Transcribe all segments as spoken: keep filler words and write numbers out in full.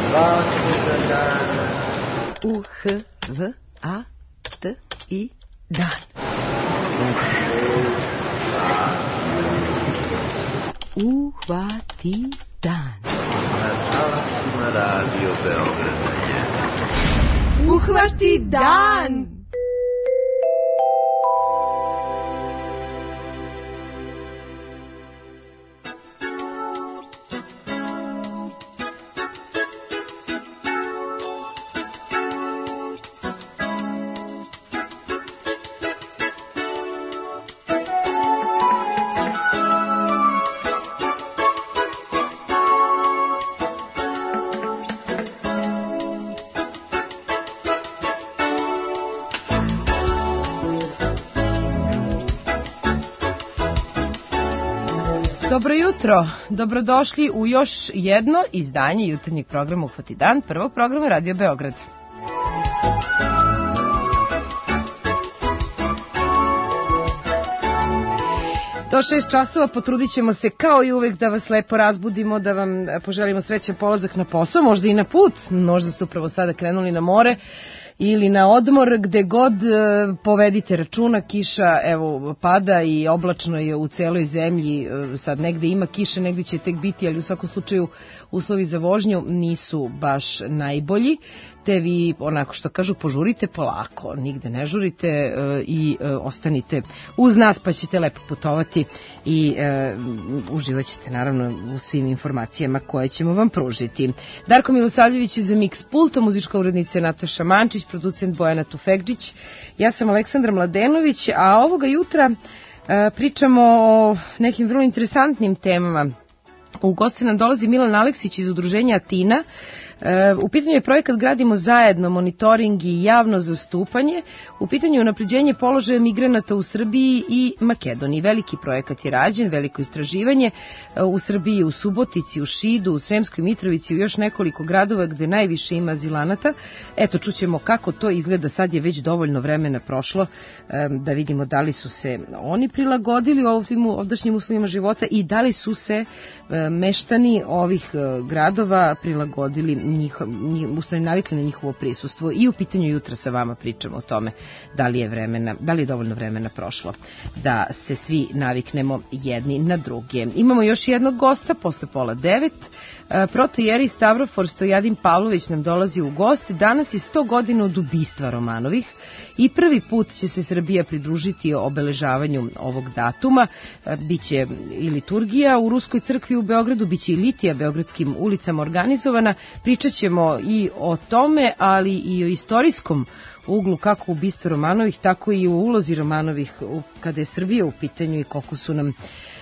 svakoga dana. U H V A T I dan. U šest sati. Uhvati dan. Na talasima Radio Beograda jedan. Uhvati dan! Dobro jutro, dobrodošli u još jedno izdanje jutarnjeg programa Uhvati dan, prvog programa Radio Beograd. Do šest časova potrudit ćemo se kao i uvek da vas lepo razbudimo, da vam poželimo srećan polazak na posao, možda i na put, možda ste upravo sada krenuli na more ili na odmor, gde god povedite računa, kiša evo pada i oblačno je u celoj zemlji, sad negde ima kiše, negde će tek biti, ali u svakom slučaju uslovi za vožnju nisu baš najbolji, te vi onako što kažu požurite polako, nigde ne žurite i ostanite uz nas pa ćete lepo putovati i e, uživat ćete naravno u svim informacijama koje ćemo vam pružiti. Darko Milosavljević je za Mix Pulto, muzička urednica Nataša Mančić, producent Bojana Tufekđić, ja sam Aleksandra Mladenović, a ovoga jutra e, pričamo o nekim vrlo interesantnim temama. U goste nam dolazi Milan Aleksić iz udruženja Atina. U pitanju je projekat Gradimo zajedno, monitoring i javno zastupanje. U pitanju je unapređenje položaja migranata u Srbiji i Makedoniji. Veliki projekat je rađen, veliko istraživanje u Srbiji, u Subotici, u Šidu, u Sremskoj Mitrovici, u još nekoliko gradova gde najviše ima azilanata. Eto, čućemo kako to izgleda, sad je već dovoljno vremena prošlo da vidimo da li su se oni prilagodili ovim ovdašnjim uslovima života i da li su se meštani ovih gradova prilagodili njihov, njih, u stvari navikli na njihovo prisustvo. I u pitanju jutra sa vama pričamo o tome da li je vremena, da li je dovoljno vremena prošlo da se svi naviknemo jedni na druge. Imamo još jednog gosta posle pola devet. Protojeri Stavrofor Stojadin Pavlović nam dolazi u gost. Danas je sto godina od ubistva Romanovih i prvi put će se Srbija pridružiti obeležavanju ovog datuma. Biće i liturgija u Ruskoj crkvi u Beogradu, biće i litija beogradskim ulicama organizovana. Pričat ćemo i o tome, ali i o istorijskom uglu kako ubistva Romanovih, tako i u ulozi Romanovih kada je Srbija u pitanju i koliko su nam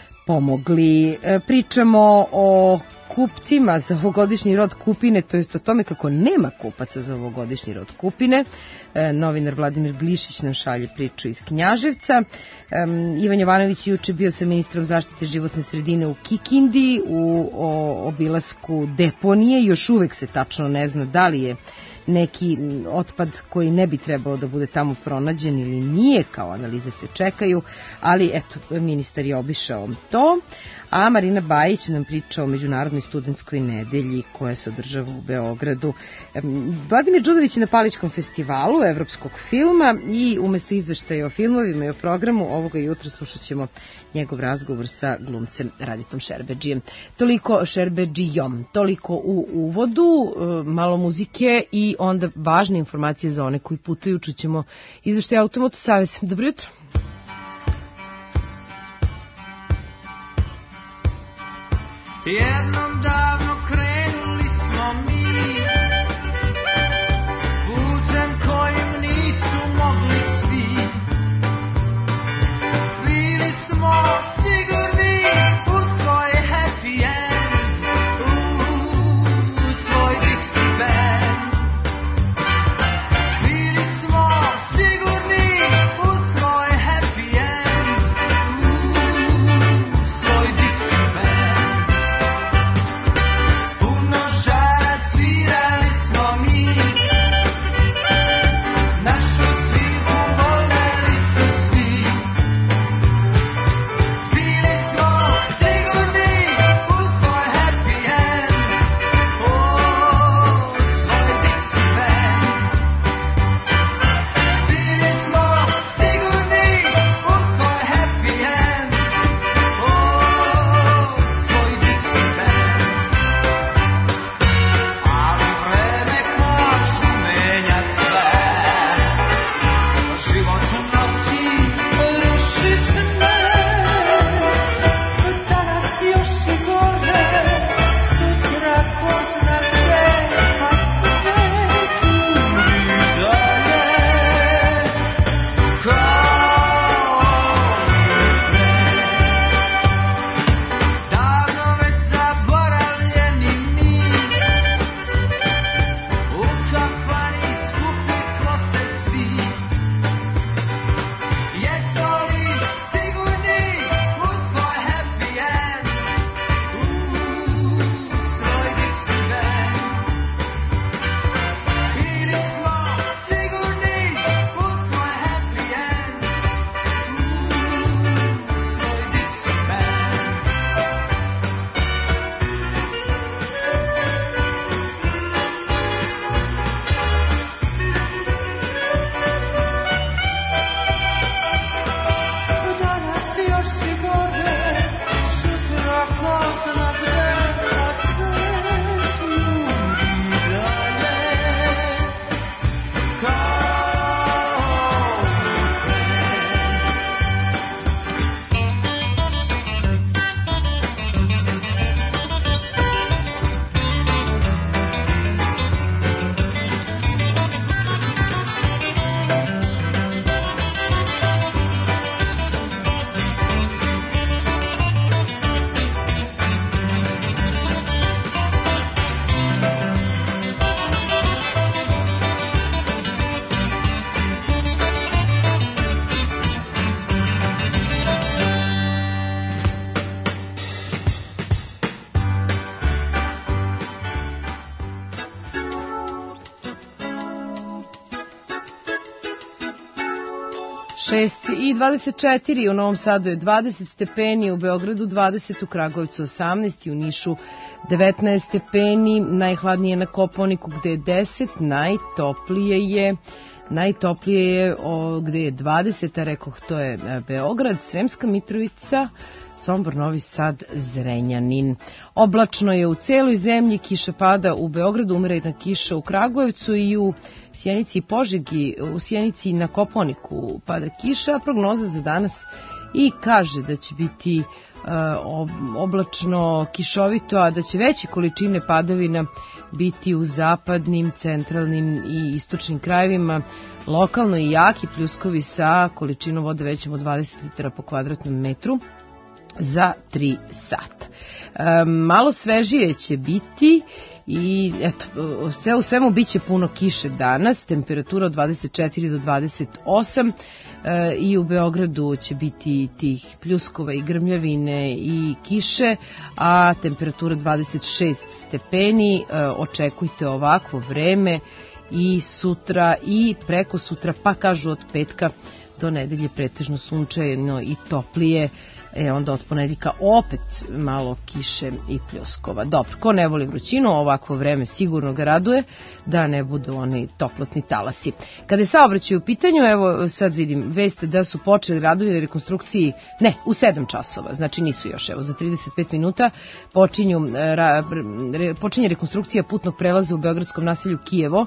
pomogli. Pričamo o kupcima za ovogodišnji rod kupine, to jest o tome kako nema kupaca za ovogodišnji rod kupine. Novinar Vladimir Glišić nam šalje priču iz Knjaževca. Ivan Jovanović juče bio sa ministrom zaštite životne sredine u Kikindi u obilasku deponije. Još uvek se tačno ne zna da li je neki otpad koji ne bi trebalo da bude tamo pronađen ili nije, kao analize se čekaju, ali eto, ministar je obišao to. A Marina Bajić nam priča o Međunarodnoj studentskoj nedelji koja se održava u Beogradu. Vladimir Đudović je na Paličkom festivalu evropskog filma i umesto izveštaja o filmovima i o programu ovoga jutra slušat ćemo njegov razgovor sa glumcem Raditom Šerbedžijem. Toliko Šerbedžijom, toliko u uvodu, malo muzike i onda važne informacije za one koji putuju. Čućemo izveštaj Automoto Savez. Dobro jutro. Jednom davno krenuli smo mi putem kojim nisu mogli svi. Bili smo sigurni u svoj happy end, u svoj Dixie band. Bili smo sigurni u svoj happy end, u svoj Dixie band. šest i dvadeset četiri, u Novom Sadu je dvadeset stepeni, u Beogradu dvadeset, u Kragujevcu osamnaest i u Nišu devetnaest stepeni, najhladnije na Kopaoniku gde je deset, najtoplije je Najtoplije je o, gde je dvadeset, a rekoh to je Beograd, Sremska Mitrovica, Sombor, Novi Sad, Zrenjanin. Oblačno je u celoj zemlji, kiša pada u Beogradu, umerena kiša u Kragujevcu i u Sjenici i Požegi, u Sjenici na Kopaoniku pada kiša, prognoza za danas i kaže da će biti uh, oblačno, kišovito, a da će veće količine padavina biti u zapadnim, centralnim i istočnim krajevima, lokalno i jaki pljuskovi sa količinom vode većom od dvadeset litara po kvadratnom metru za tri sata. E, malo svežije će biti i eto, sve u svemu bit će puno kiše danas, temperatura od dvadeset četiri do dvadeset osam e, i u Beogradu će biti tih pljuskova i grmljavine i kiše, a temperatura dvadeset šest stepeni, e, očekujte ovakvo vreme i sutra i preko sutra, pa kažu od petka do nedelje pretežno sunčajno i toplije, e onda od ponedeljka opet malo kiše i pljuskova. Dobro, ko ne voli vrućinu, ovakvo vreme sigurno ga raduje da ne budu oni toplotni talasi. Kada je saobraćaj u pitanju, evo sad vidim vest da su počeli radovi na rekonstrukciji, ne, u sedam časova, znači nisu još, evo za trideset pet minuta počinju, ra, re, počinje rekonstrukcija putnog prelaza u beogradskom naselju Kijevo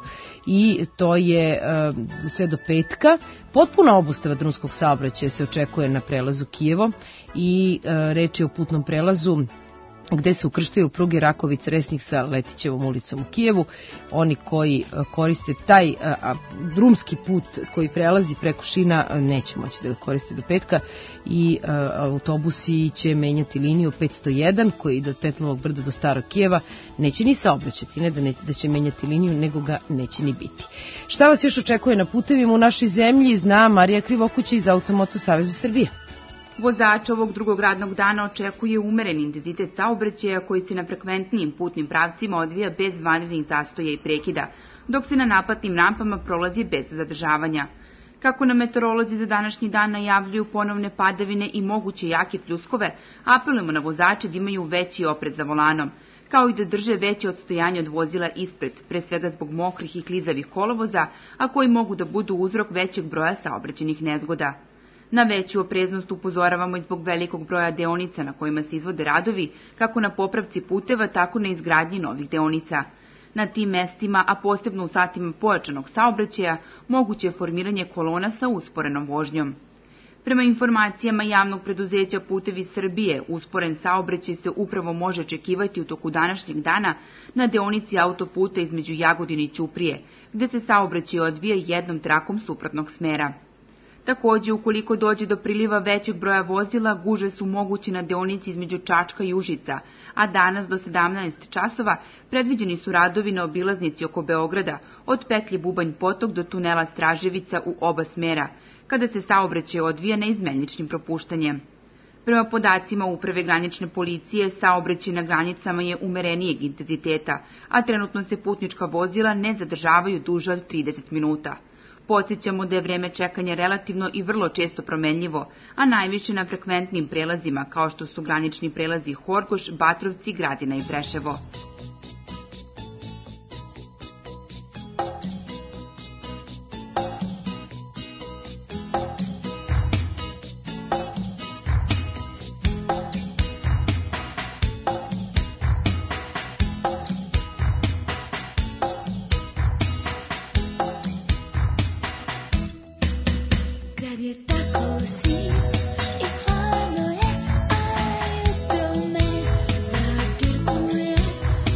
i to je uh, sve do petka. Potpuna obustava drumskog saobraćaja se očekuje na prelazu Kijevo i e, reč je o putnom prelazu gde se ukrštaju pruge Rakovica-Resnik sa Letićevom ulicom u Kijevu. Oni koji koriste taj a, drumski put koji prelazi preko šina neće moći da ga koriste do petka i a, autobusi će menjati liniju petsto jedan koji ide od Petlovog brda do Starog Kijeva. Neće ni saobraćati, ne da, ne da će menjati liniju, nego ga neće ni biti. Šta vas još očekuje na putevima u našoj zemlji, zna Marija Krivokuća iz Automoto Saveza Srbije. Vozač ovog drugog radnog dana očekuje umeren intenzitet saobraćaja koji se na frekventnijim putnim pravcima odvija bez vanrednih zastoja i prekida, dok se na naplatnim rampama prolazi bez zadržavanja. Kako nam meteorolozi za današnji dan najavljuju ponovne padavine i moguće jake pljuskove, apelujemo na vozače da imaju veći oprez za volanom, kao i da drže veće odstojanje od vozila ispred, pre svega zbog mokrih i klizavih kolovoza, a koji mogu da budu uzrok većeg broja saobraćajnih nezgoda. Na veću opreznost upozoravamo i zbog velikog broja deonica na kojima se izvode radovi, kako na popravci puteva, tako na izgradnji novih deonica. Na tim mestima, a posebno u satima pojačanog saobraćaja, moguće je formiranje kolona sa usporenom vožnjom. Prema informacijama javnog preduzeća Putevi Srbije, usporen saobraćaj se upravo može očekivati u toku današnjeg dana na deonici autoputa između Jagodine i Ćuprije, gde se saobraćaj odvija jednom trakom suprotnog smera. Takođe, ukoliko dođe do priliva većeg broja vozila, gužve su moguće na deonici između Čačka i Užica, a danas do sedamnaest časova predviđeni su radovi na obilaznici oko Beograda, od petlje Bubanj Potok do tunela Straževica u oba smera, kada se saobraćaj odvija neizmeničnim propuštanjem. Prema podacima Uprave granične policije, saobraćaj na granicama je umerenijeg intenziteta, a trenutno se putnička vozila ne zadržavaju duže od trideset minuta. Podsjećamo da je vreme čekanja relativno i vrlo često promenljivo, a najviše na frekventnim prelazima kao što su granični prelazi Horgoš, Batrovci, Gradina i Preševo. Takut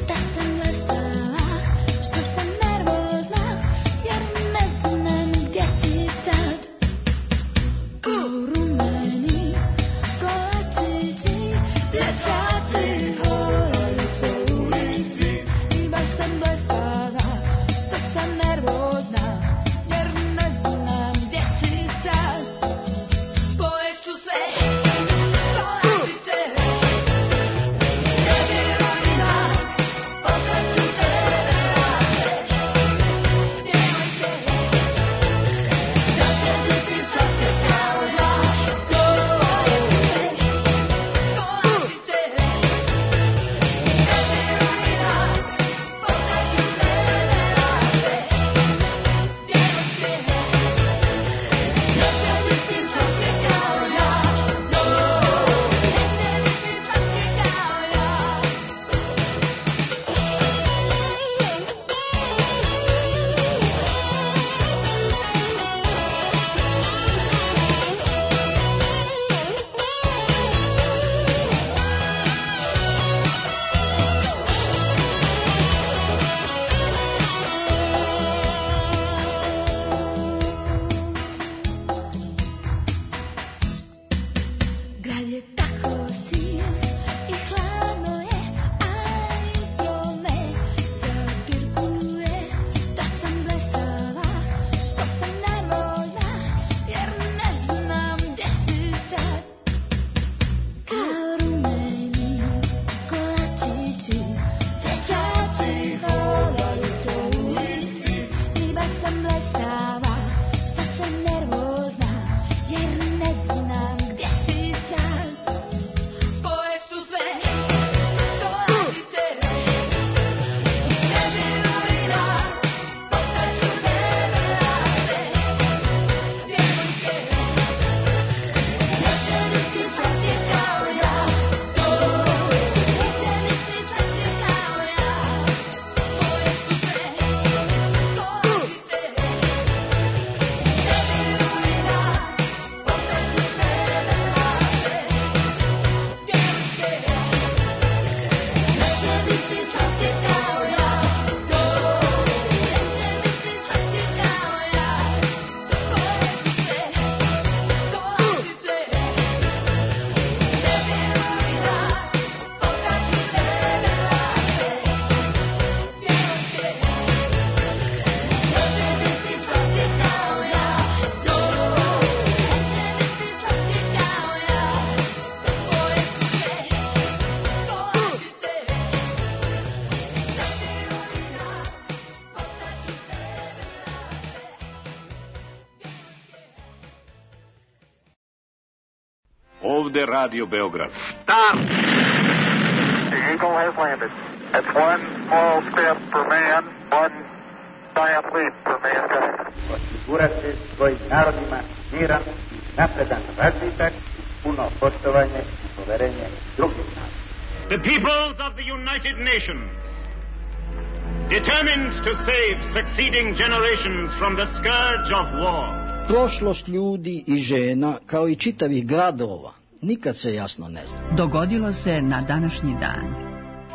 Ovde Radio Beograd. Stop! The Eagle has landed. That's one small step for man, one giant leap for mankind. Osigurati svojim narodima miran, napredan razvitak, puno poštovanje i poverenje drugih naroda. The peoples of the United Nations, determined to save succeeding generations from the scourge of war. Prošlost ljudi i žena, kao i čitavih gradova, nikad se jasno ne zna. Dogodilo se na današnji dan.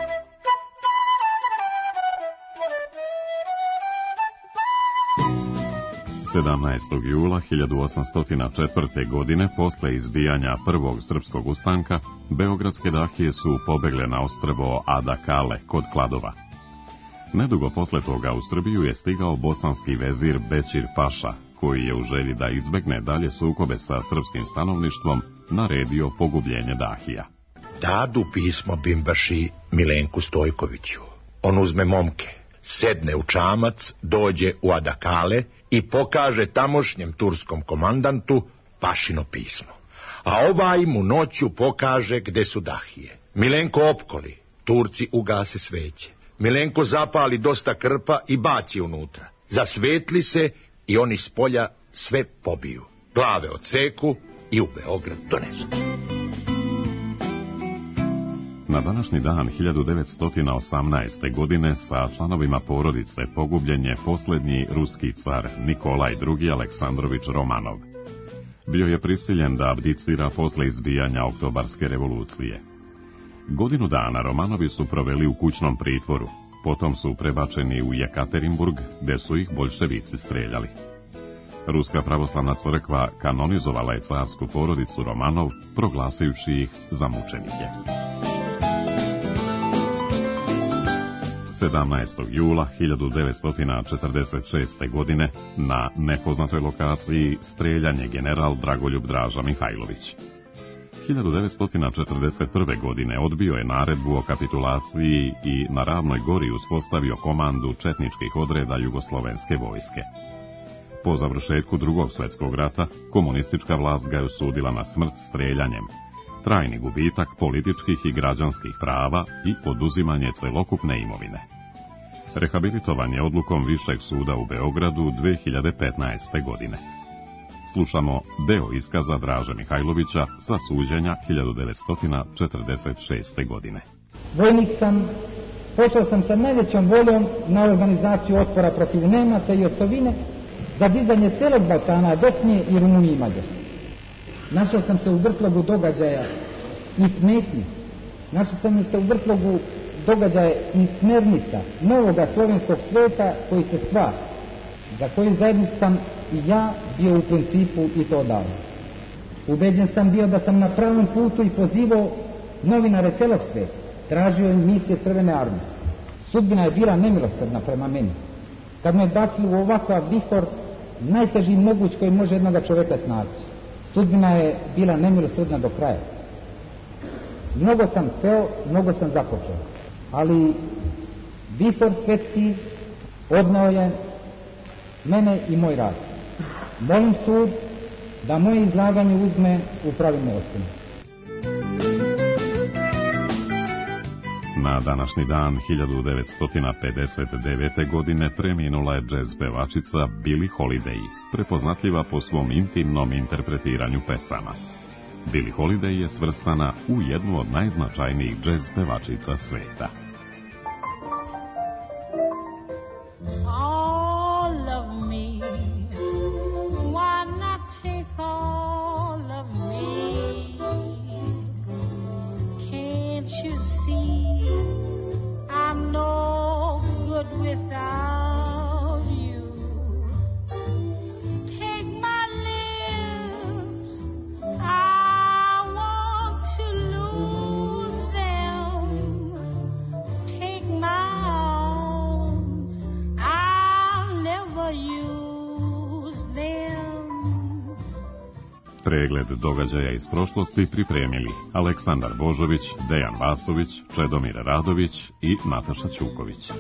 sedamnaestog jula hiljadu osamsto četvrte. godine, posle izbijanja prvog srpskog ustanka, beogradske dahije su pobegle na ostrvo Adakale kod Kladova. Nedugo posle toga u Srbiju je stigao bosanski vezir Bećir Paša, koji je u želji da izbegne dalje sukobe sa srpskim stanovništvom naredio pogubljenje dahija. Dadu pismo bimbaši Milenku Stojkoviću. On uzme momke, sedne u čamac, dođe u Adakale i pokaže tamošnjem turskom komandantu Pašino pismo. A ovaj mu noću pokaže gde su dahije. Milenko opkoli, Turci ugase sveće. Milenko zapali dosta krpa i baci unutra. Zasvetli se i oni s polja sve pobiju. Glave odseku i u Beograd donesu. Na današnji dan hiljadu devetsto osamnaeste. godine sa članovima porodice pogubljen je posljednji ruski car Nikolaj drugi. Aleksandrović Romanov. Bio je prisiljen da abdicira posle izbijanja Oktobarske revolucije. Godinu dana Romanovi su proveli u kućnom pritvoru, potom su prebačeni u Jekaterinburg, gde su ih boljševici streljali. Ruska pravoslavna crkva kanonizovala je carsku porodicu Romanov, proglasujući ih za mučenike. sedamnaestog jula hiljadu devetsto četrdeset šeste. godine na nepoznatoj lokaciji streljan je general Dragoljub Draža Mihajlović. hiljadu devetsto četrdeset prve. godine odbio je naredbu o kapitulaciji i na Ravnoj gori uspostavio komandu četničkih odreda jugoslovenske vojske. Po završetku Drugog svjetskog rata, komunistička vlast ga je osudila na smrt streljanjem, trajni gubitak političkih i građanskih prava i oduzimanje celokupne imovine. Rehabilitovan je odlukom Višeg suda u Beogradu dve hiljade petnaeste. godine. Slušamo deo iskaza Draže Mihajlovića sa suđenja hiljadu devetsto četrdeset šeste. godine. Vojnik sam, pošao sam sa najvećom voljom na organizaciju otpora protiv Nemaca i osovine za dizanje celog Balkana, Bosne i Rumunije i Mađarske. Našao sam se u vrtlogu događaja i smetnji. Našao sam se u vrtlogu događaja i smernica novoga slovenskog sveta koji se stvara, za koji zajedno sam i ja bio u principu i to davno. Ubeđen sam bio da sam na pravom putu i pozivao novinare celog sveta, tražio im misije Crvene armije. Sudbina je bila nemilosrdna prema meni, kad me bacili u ovakav vihor, najteži moguć koji može jednoga čoveka snaći. Sudbina je bila nemilosrdna do kraja. Mnogo sam hteo, mnogo sam započeo, ali vihor svetski odneo je mene i moj rad. Molim sud da moje izlaganje uzme u pravilnu ocenu. Na današnji dan hiljadu devetsto pedeset devete. godine preminula je džez pevačica Billie Holiday, prepoznatljiva po svom intimnom interpretiranju pesama. Billie Holiday je svrstana u jednu od najznačajnijih džez pevačica sveta. Pregled događaja iz prošlosti pripremili Aleksandar Božović, Dejan Vasović, Čedomir Radović i Nataša Ćuković.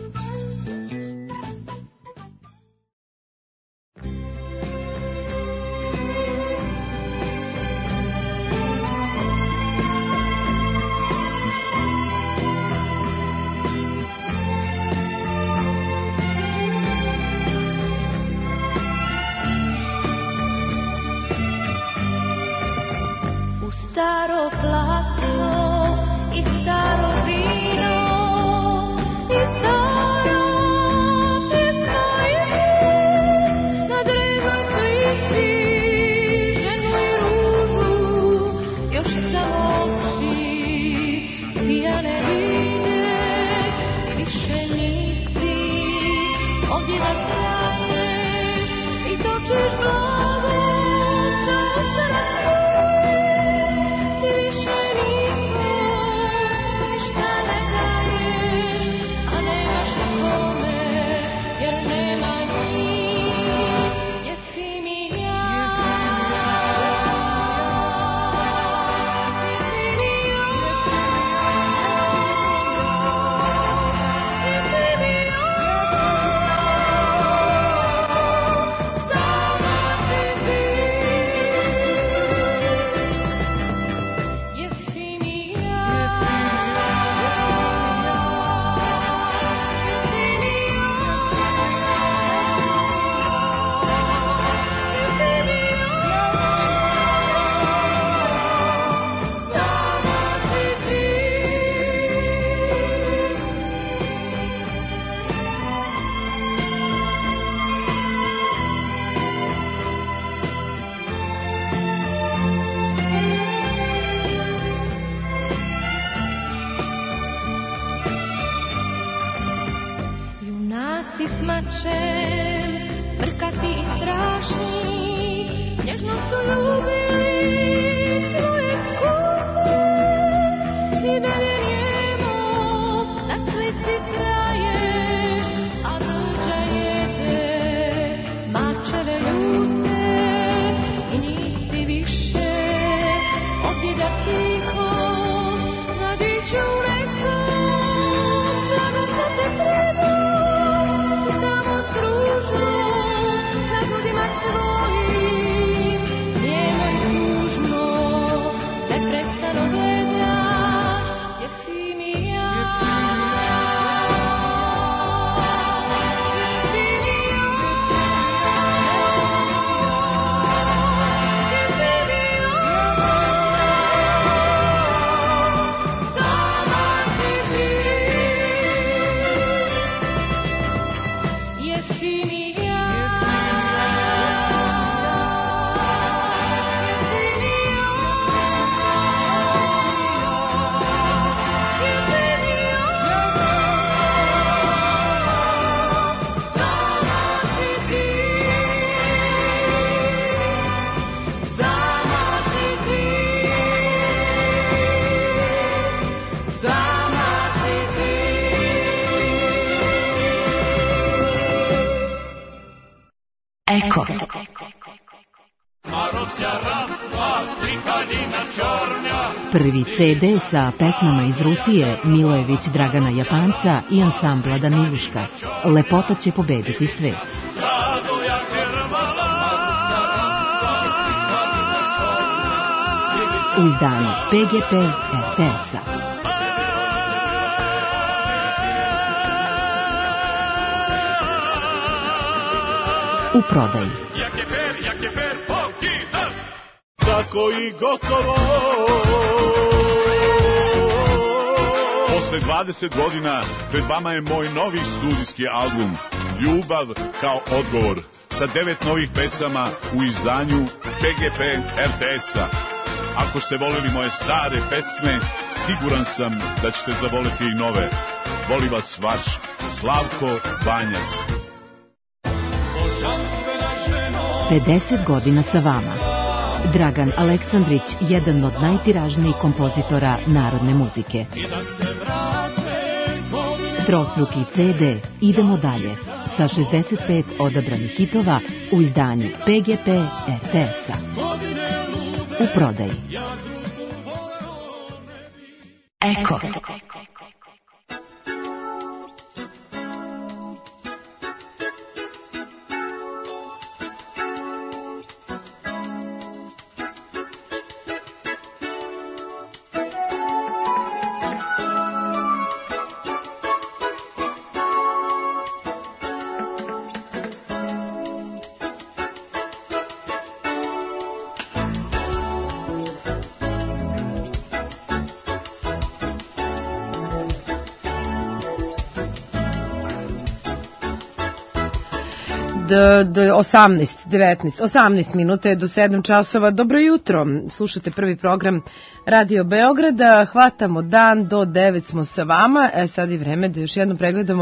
Eko. Prvi ce de sa pesmama iz Rusije Milojević Dragana Japanca i ansambla Daniluška. Lepota će pobediti svet. U izdanju pe ge pe er te es-a. U prodaji. Tako i gotovo. Posle dvadeset godina pred vama je moj novi studijski album Ljubav kao odgovor sa devet novih pesama u izdanju pe ge pe er te es-a. Ako ste voleli moje stare pesme, siguran sam da ćete zavoleti i nove. Voli vas vaš Slavko Banjac. pedeset godina sa vama. Dragan Aleksandrić, jedan od najtiražnijih kompozitora narodne muzike. Trostruki ce de Idemo dalje sa šezdeset pet odabranih hitova u izdanju pe ge pe er te es-a. U prodaji. Eko. osamnaest, devetnaest, osamnaest minuta je do sedam časova. Dobro jutro, slušate prvi program Radio Beograda, hvatamo dan, do devet smo sa vama, e sad je vreme da još jednom pregledamo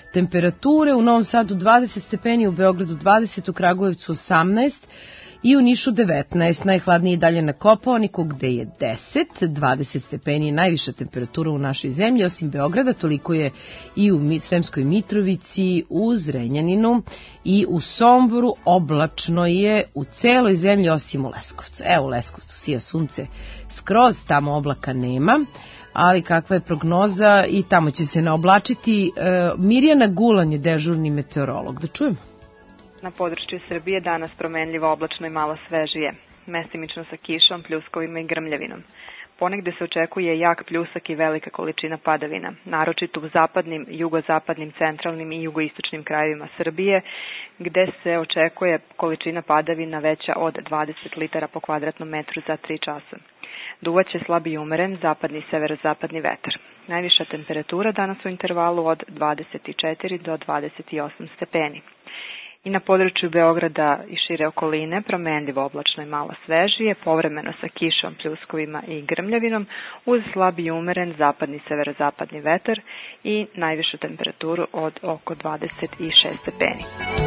temperature, u Novom Sadu dvadeset stepeni, u Beogradu dvadeset, u Kragujevcu osamnaest i u Nišu devetnaest, najhladnije i dalje na Kopaoniku gde je deset, dvadeset stepeni je najviša temperatura u našoj zemlji, osim Beograda, toliko je i u Sremskoj Mitrovici, u Zrenjaninu i u Somboru, oblačno je u celoj zemlji osim u Leskovcu. Evo u Leskovcu sija sunce skroz, tamo oblaka nema, ali kakva je prognoza i tamo će se naoblačiti. E, Mirjana Gulan je dežurni meteorolog, da čujem. Na području Srbije danas promenljivo oblačno i malo svežije, mestimično sa kišom, pljuskovima i grmljavinom. Ponegde se očekuje jak pljusak i velika količina padavina, naročito u zapadnim, jugozapadnim, centralnim i jugoistočnim krajevima Srbije, gde se očekuje količina padavina veća od dvadeset litara po kvadratnom metru za tri časa. Duvaće slab i umeren zapadni i severozapadni vetar. Najviša temperatura danas u intervalu od dvadeset četiri do dvadeset osam stepeni. I na području Beograda i šire okoline promenljivo oblačno i malo svežije, povremeno sa kišom, pljuskovima i grmljavinom, uz slab i umeren zapadni i severozapadni vetar i najvišu temperaturu od oko dvadeset šest stepeni.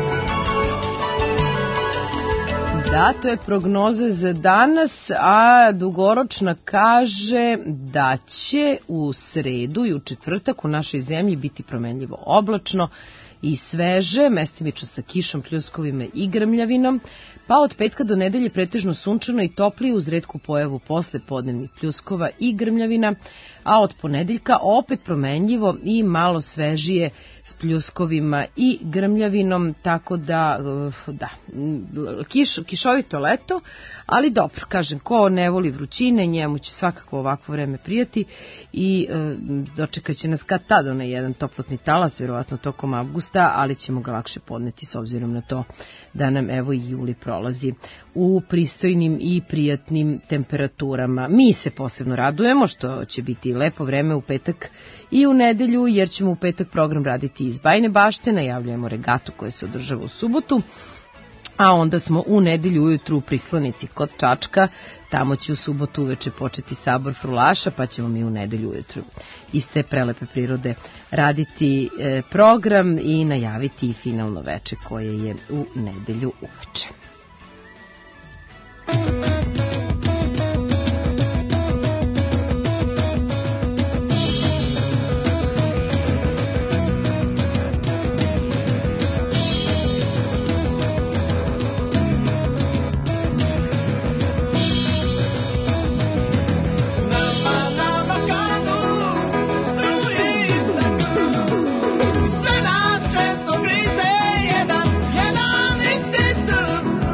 Da, to je prognoza za danas, a dugoročna kaže da će u sredu i u četvrtak u našoj zemlji biti promenljivo oblačno i sveže, mestimično sa kišom, pljuskovima i grmljavinom, pa od petka do nedelje pretežno sunčano i toplije uz retku pojavu posle podnevnih pljuskova i grmljavina, a od ponedeljka opet promenljivo i malo svežije s pljuskovima i grmljavinom, tako da, da, kiš, kišovito leto, ali dobro, kažem, ko ne voli vrućine, njemu će svakako ovakvo vreme prijati i e, dočekat će nas kad tada na jedan toplotni talas, vjerovatno tokom avgusta, ali ćemo ga lakše podneti s obzirom na to da nam evo i juli prolazi u pristojnim i prijatnim temperaturama. Mi se posebno radujemo što će biti lepo vreme u petak i u nedelju, jer ćemo u petak program raditi iz Bajine Bašte, najavljujemo regatu koja se održava u subotu, a onda smo u nedelju ujutru u Prislonici kod Čačka, tamo će u subotu uveče početi sabor frulaša, pa ćemo mi u nedelju ujutru iz te prelepe prirode raditi e, program i najaviti i finalno veče koje je u nedelju uveče. Sve nas često grize jedan, jedan instinkt.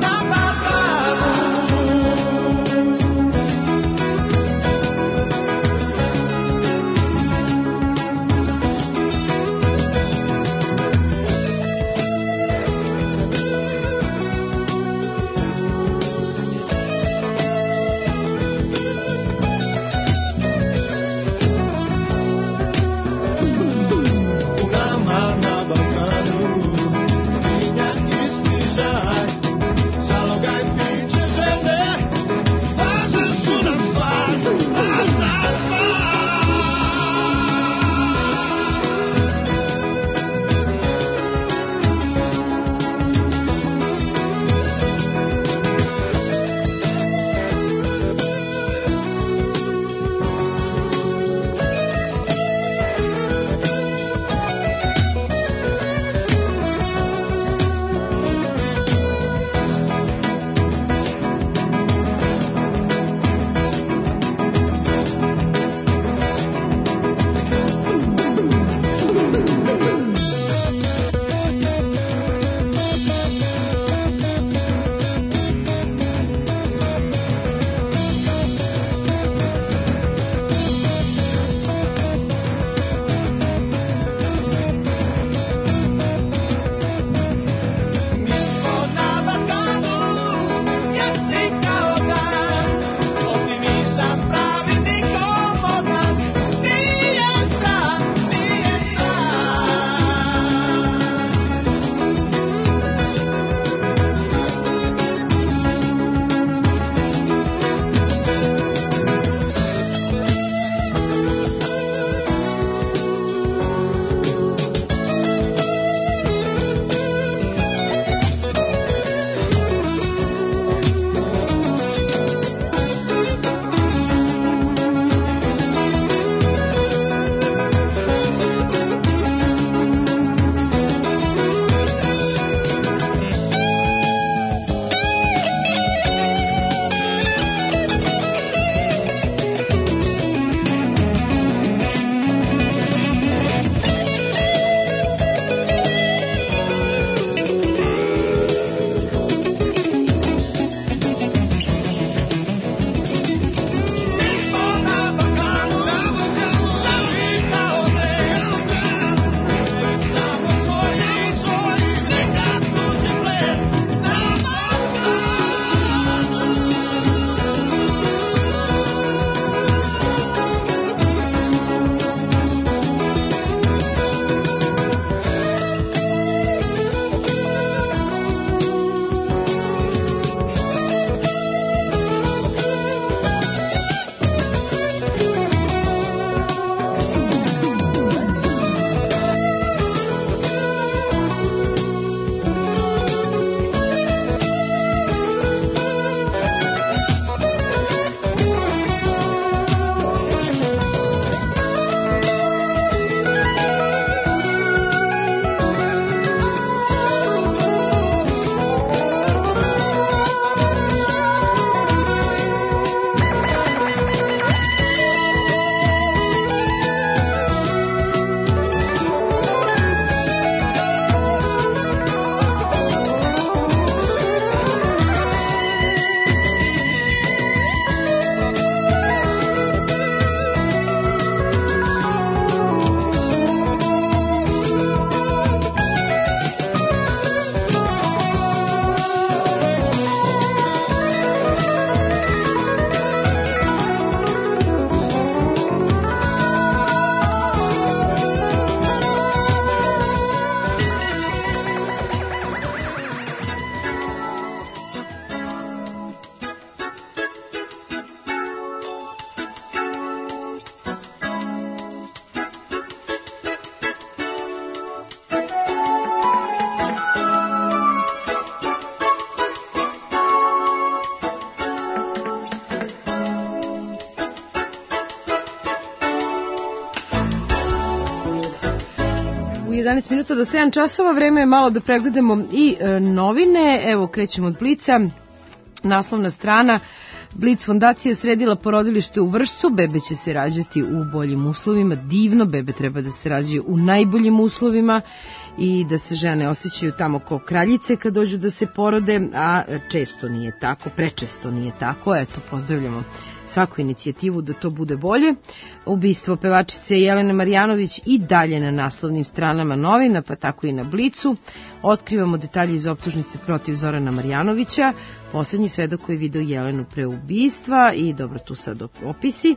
jedanaest minuta do sedam časova, vreme je malo da pregledamo i e, novine. Evo, krećemo od Blica. Naslovna strana: Blic fondacija sredila porodilište u Vršcu, bebe će se rađati u boljim uslovima. Divno, bebe treba da se rađaju u najboljim uslovima i da se žene osjećaju tamo kao kraljice kad dođu da se porode, a često nije tako, prečesto nije tako. Eto, pozdravljamo svaku inicijativu da to bude bolje. Ubistvo pevačice Jelene Marjanović i dalje na naslovnim stranama novina, pa tako i na Blicu. Otkrivamo detalje iz optužnice protiv Zorana Marjanovića. Poslednji svedok koji je video Jelenu pre ubistva i dobro tu sad opisi.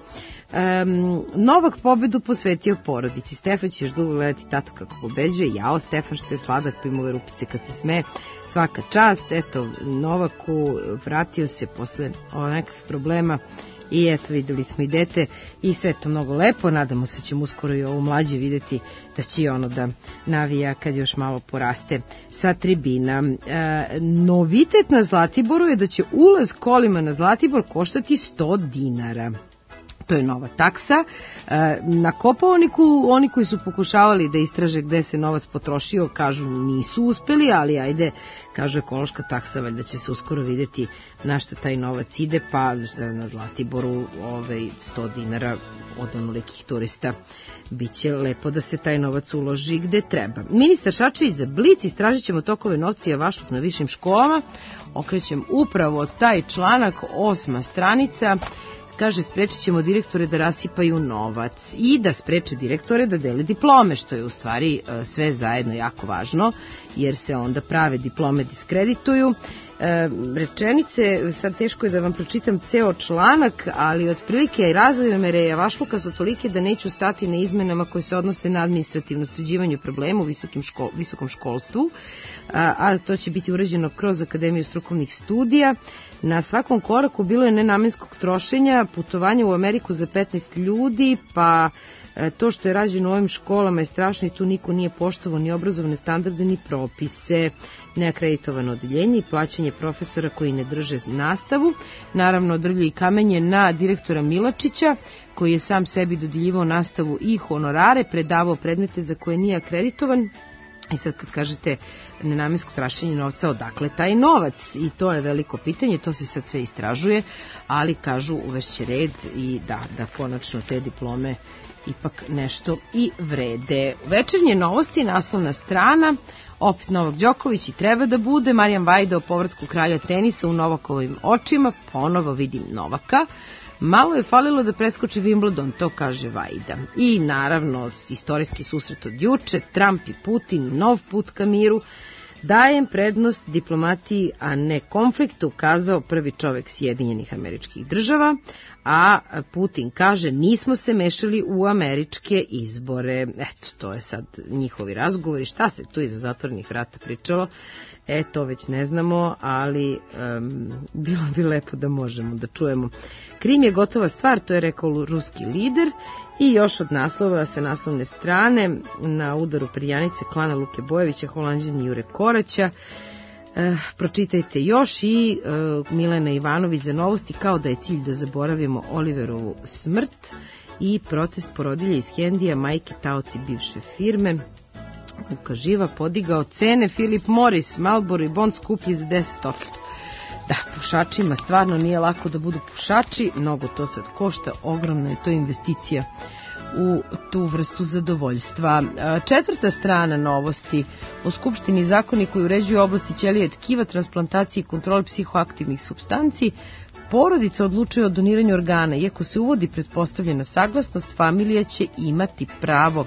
Um, Novak pobedu posvetio porodici. Stefan će još dugo gledati tatu kako pobeđuje. Jao, Stefan što je sladak, pa ima ove rupice kad se sme. Svaka čast. Eto, Novaku vratio se posle nekakvih problema i eto, videli smo i dete i sve to mnogo lepo. Nadamo se ćemo uskoro i ovo mlađe videti da će ono da navija kad još malo poraste sa tribina. E, novitet na Zlatiboru je da će ulaz kolima na Zlatibor koštati sto dinara. To je nova taksa. Na Kopaoniku oni koji su pokušavali da istraže gde se novac potrošio, kažu nisu uspeli, ali ajde, kažu ekološka taksa, valjda će se uskoro videti na šta taj novac ide, pa na Zlatiboru ovaj, sto dinara od onolikih turista. Biće lepo da se taj novac uloži gde treba. Ministar Šačević za Blic: istražit ćemo tokove novca i javašluk na višim školama. Okrećem upravo taj članak, osma stranica. Kaže, sprečit ćemo direktore da rasipaju novac i da spreče direktore da dele diplome, što je u stvari sve zajedno jako važno, jer se onda prave diplome diskredituju. E, rečenice, sad teško je da vam pročitam ceo članak, ali otprilike i razmere javašluka su tolike da neću stati na izmenama koje se odnose na administrativno sređivanje problema u visokim škol, visokom školstvu, a, a to će biti urađeno kroz Akademiju strukovnih studija. Na svakom koraku bilo je nenamenskog trošenja, putovanja u Ameriku za petnaest ljudi, pa to što je rađeno u ovim školama je strašno i tu niko nije poštovao ni obrazovne standarde ni propise, neakreditovano odeljenje i plaćanje profesora koji ne drže nastavu. Naravno, drlje i kamenje na direktora Milačića, koji je sam sebi dodeljivao nastavu i honorare, predavao predmete za koje nije akreditovan. I sad kad kažete nenamensko trašenje novca, odakle taj novac? I to je veliko pitanje, to se sad sve istražuje, ali kažu uvešće red i da, da konačno te diplome ipak nešto i vrede. Večernje novosti, naslovna strana, opet Novak Đoković i treba da bude. Marijan Vajda o povratku kralja tenisa u Novakovim očima, ponovo vidim Novaka. Malo je falilo da preskoči Wimbledon, to kaže Vajda. I naravno, istorijski susret od juče, Trump i Putin, nov put ka miru. Dajem prednost diplomatiji, a ne konfliktu, kazao prvi čovek Sjedinjenih Američkih Država, a Putin kaže nismo se mešali u američke izbore. Eto, to je sad njihovi razgovori. Šta se tu iza zatvorenih vrata pričalo? E, to već ne znamo, ali um, bilo bi lepo da možemo da čujemo. Krim je gotova stvar, to je rekao ruski lider. I još od naslova sa naslovne strane, na udaru perjanice klana Luke Bojevića, Holanđani Jure Koraća. E, pročitajte još i e, Milena Ivanović za novosti, kao da je cilj da zaboravimo Oliverovu smrt i protest porodilja iz Hendija, majke taoci bivše firme. Luka Živa podigao cene, Philip Morris, Marlboro i Bond skuplji za deset posto. Da, pušačima stvarno nije lako da budu pušači, mnogo to sad košta, ogromna je to investicija u tu vrstu zadovoljstva. Četvrta strana novosti: u Skupštini zakoni koji uređuju oblasti ćelije tkiva, transplantacije i kontrole psihoaktivnih supstanci. Porodica odlučuje o doniranju organa. Iako se uvodi pretpostavljena saglasnost, familija će imati pravo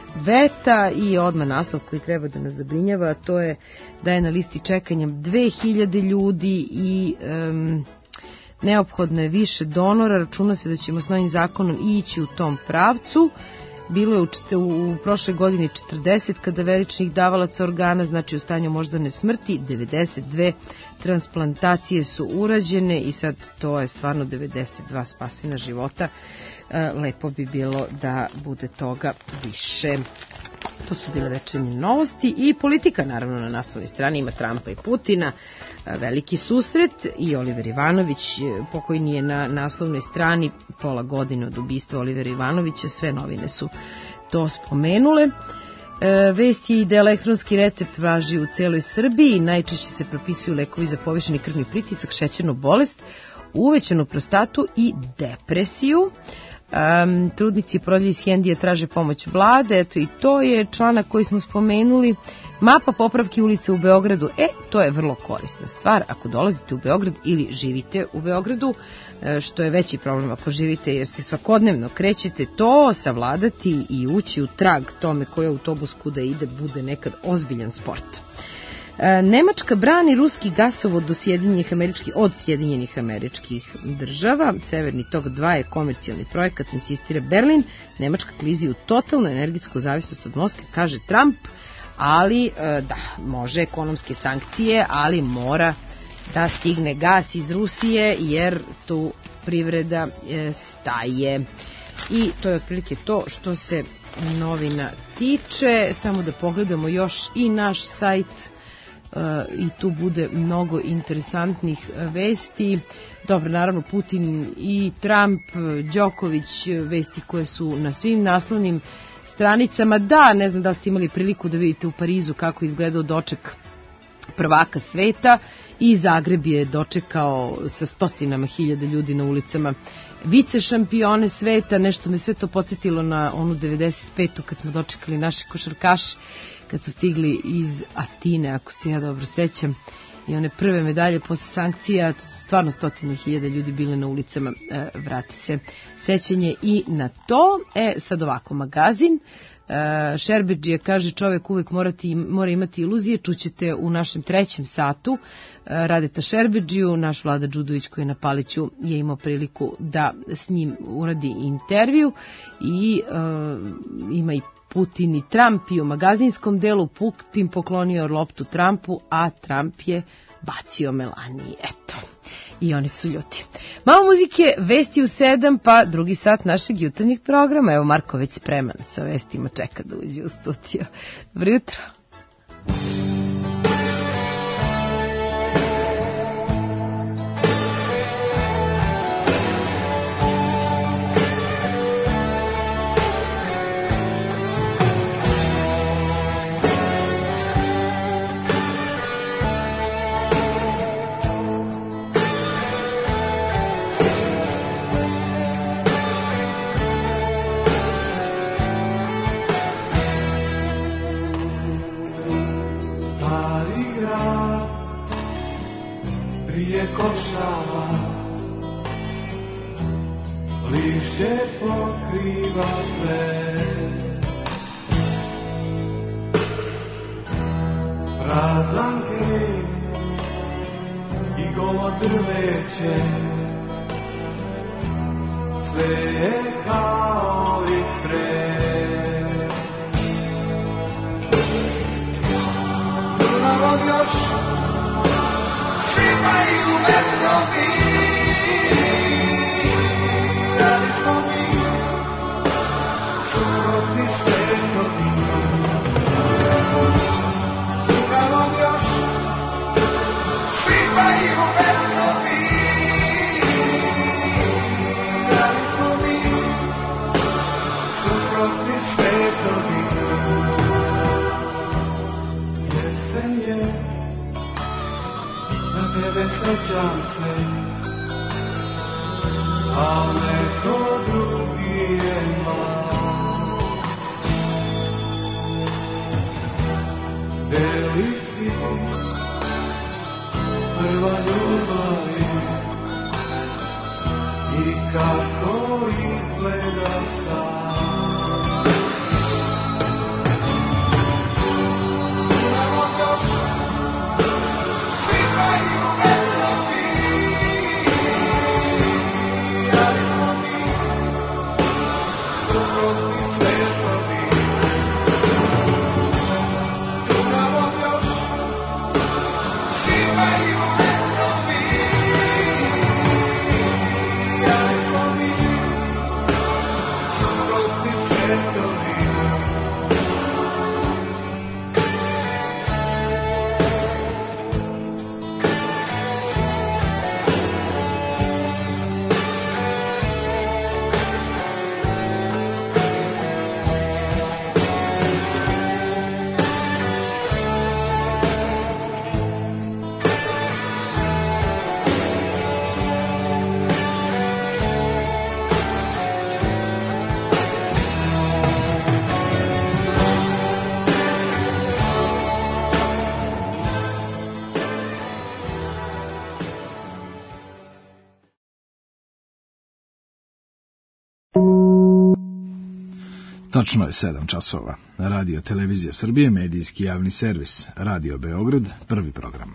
veta. I odmah naslov koji treba da nas zabrinjava, to je da je na listi čekanja dve hiljade ljudi i um, neophodno je više donora. Računa se da ćemo s novim zakonom ići u tom pravcu. Bilo je u, u prošle godini četrdeset kada veličnih davalaca organa, znači u stanju moždane smrti, devedeset dve transplantacije su urađene i sad to je stvarno devedeset dva spasena života. E, lepo bi bilo da bude toga više. To su bile večernje novosti i politika, naravno na naslovnoj strani ima Trumpa i Putina, veliki susret i Oliver Ivanović, pokojni je na naslovnoj strani, pola godine od ubistva Olivera Ivanovića, sve novine su to spomenule. E, vest je i da elektronski recept važi u celoj Srbiji. Najčešće se propisuju lekovi za povišeni krvni pritisak, šećernu bolest, uvećanu prostatu i depresiju. Um, trudnici i porodilje iz Hendije traže pomoć vlade. Eto, i to je članak koji smo spomenuli. Mapa popravki ulica u Beogradu. E, to je vrlo korisna stvar ako dolazite u Beograd ili živite u Beogradu, što je veći problem ako živite jer se svakodnevno krećete, to savladati i ući u trag tome koji autobus kuda ide bude nekad ozbiljan sport. Nemačka brani ruski gasovod do Sjedinjenih američkih, od Sjedinjenih američkih država. Severni tok dva je komercijalni projekat, insistira Berlin. Nemačka klizi u totalnu energetsku zavisnost od Moskve, kaže Trump, ali da, može ekonomske sankcije, ali mora da stigne gas iz Rusije jer tu privreda staje. I to je otprilike to što se novina tiče. Samo da pogledamo još i naš sajt, i tu bude mnogo interesantnih vesti. Dobro, naravno Putin i Trump, Đoković, vesti koje su na svim naslovnim stranicama. Da, ne znam da ste imali priliku da vidite u Parizu kako izgledao doček prvaka sveta i Zagreb je dočekao sa stotinama hiljada ljudi na ulicama vice šampione sveta. Nešto me sve to podsjetilo na onu devedeset petu kad smo dočekali naše košarkaše kad su stigli iz Atine, ako se ja dobro sećam, i one prve medalje posle sankcija. To su stvarno stotine hiljada ljudi bile na ulicama. E, vrati se sećanje i na to. E, sad ovako, magazin e, Šerbedžija kaže čovjek uvek morati, mora imati iluzije. Čućete u našem trećem satu e, Radeta Šerbedžiju. Naš Vlada Đudović koji je na Paliću je imao priliku da s njim uradi intervju i e, ima i Putin i Trump i u magazinskom delu. Putin poklonio loptu Trumpu, a Trump je bacio Melaniji. Eto, i oni su ljuti. Malo muzike, vesti u sedam, pa drugi sat našeg jutarnjeg programa. Evo, Marko već spreman sa vestima, čeka da uđe u studio. Dobro jutro. Yeah. Tačno je sedam časova. Radio Televizija Srbije, medijski javni servis. Radio Beograd, prvi program.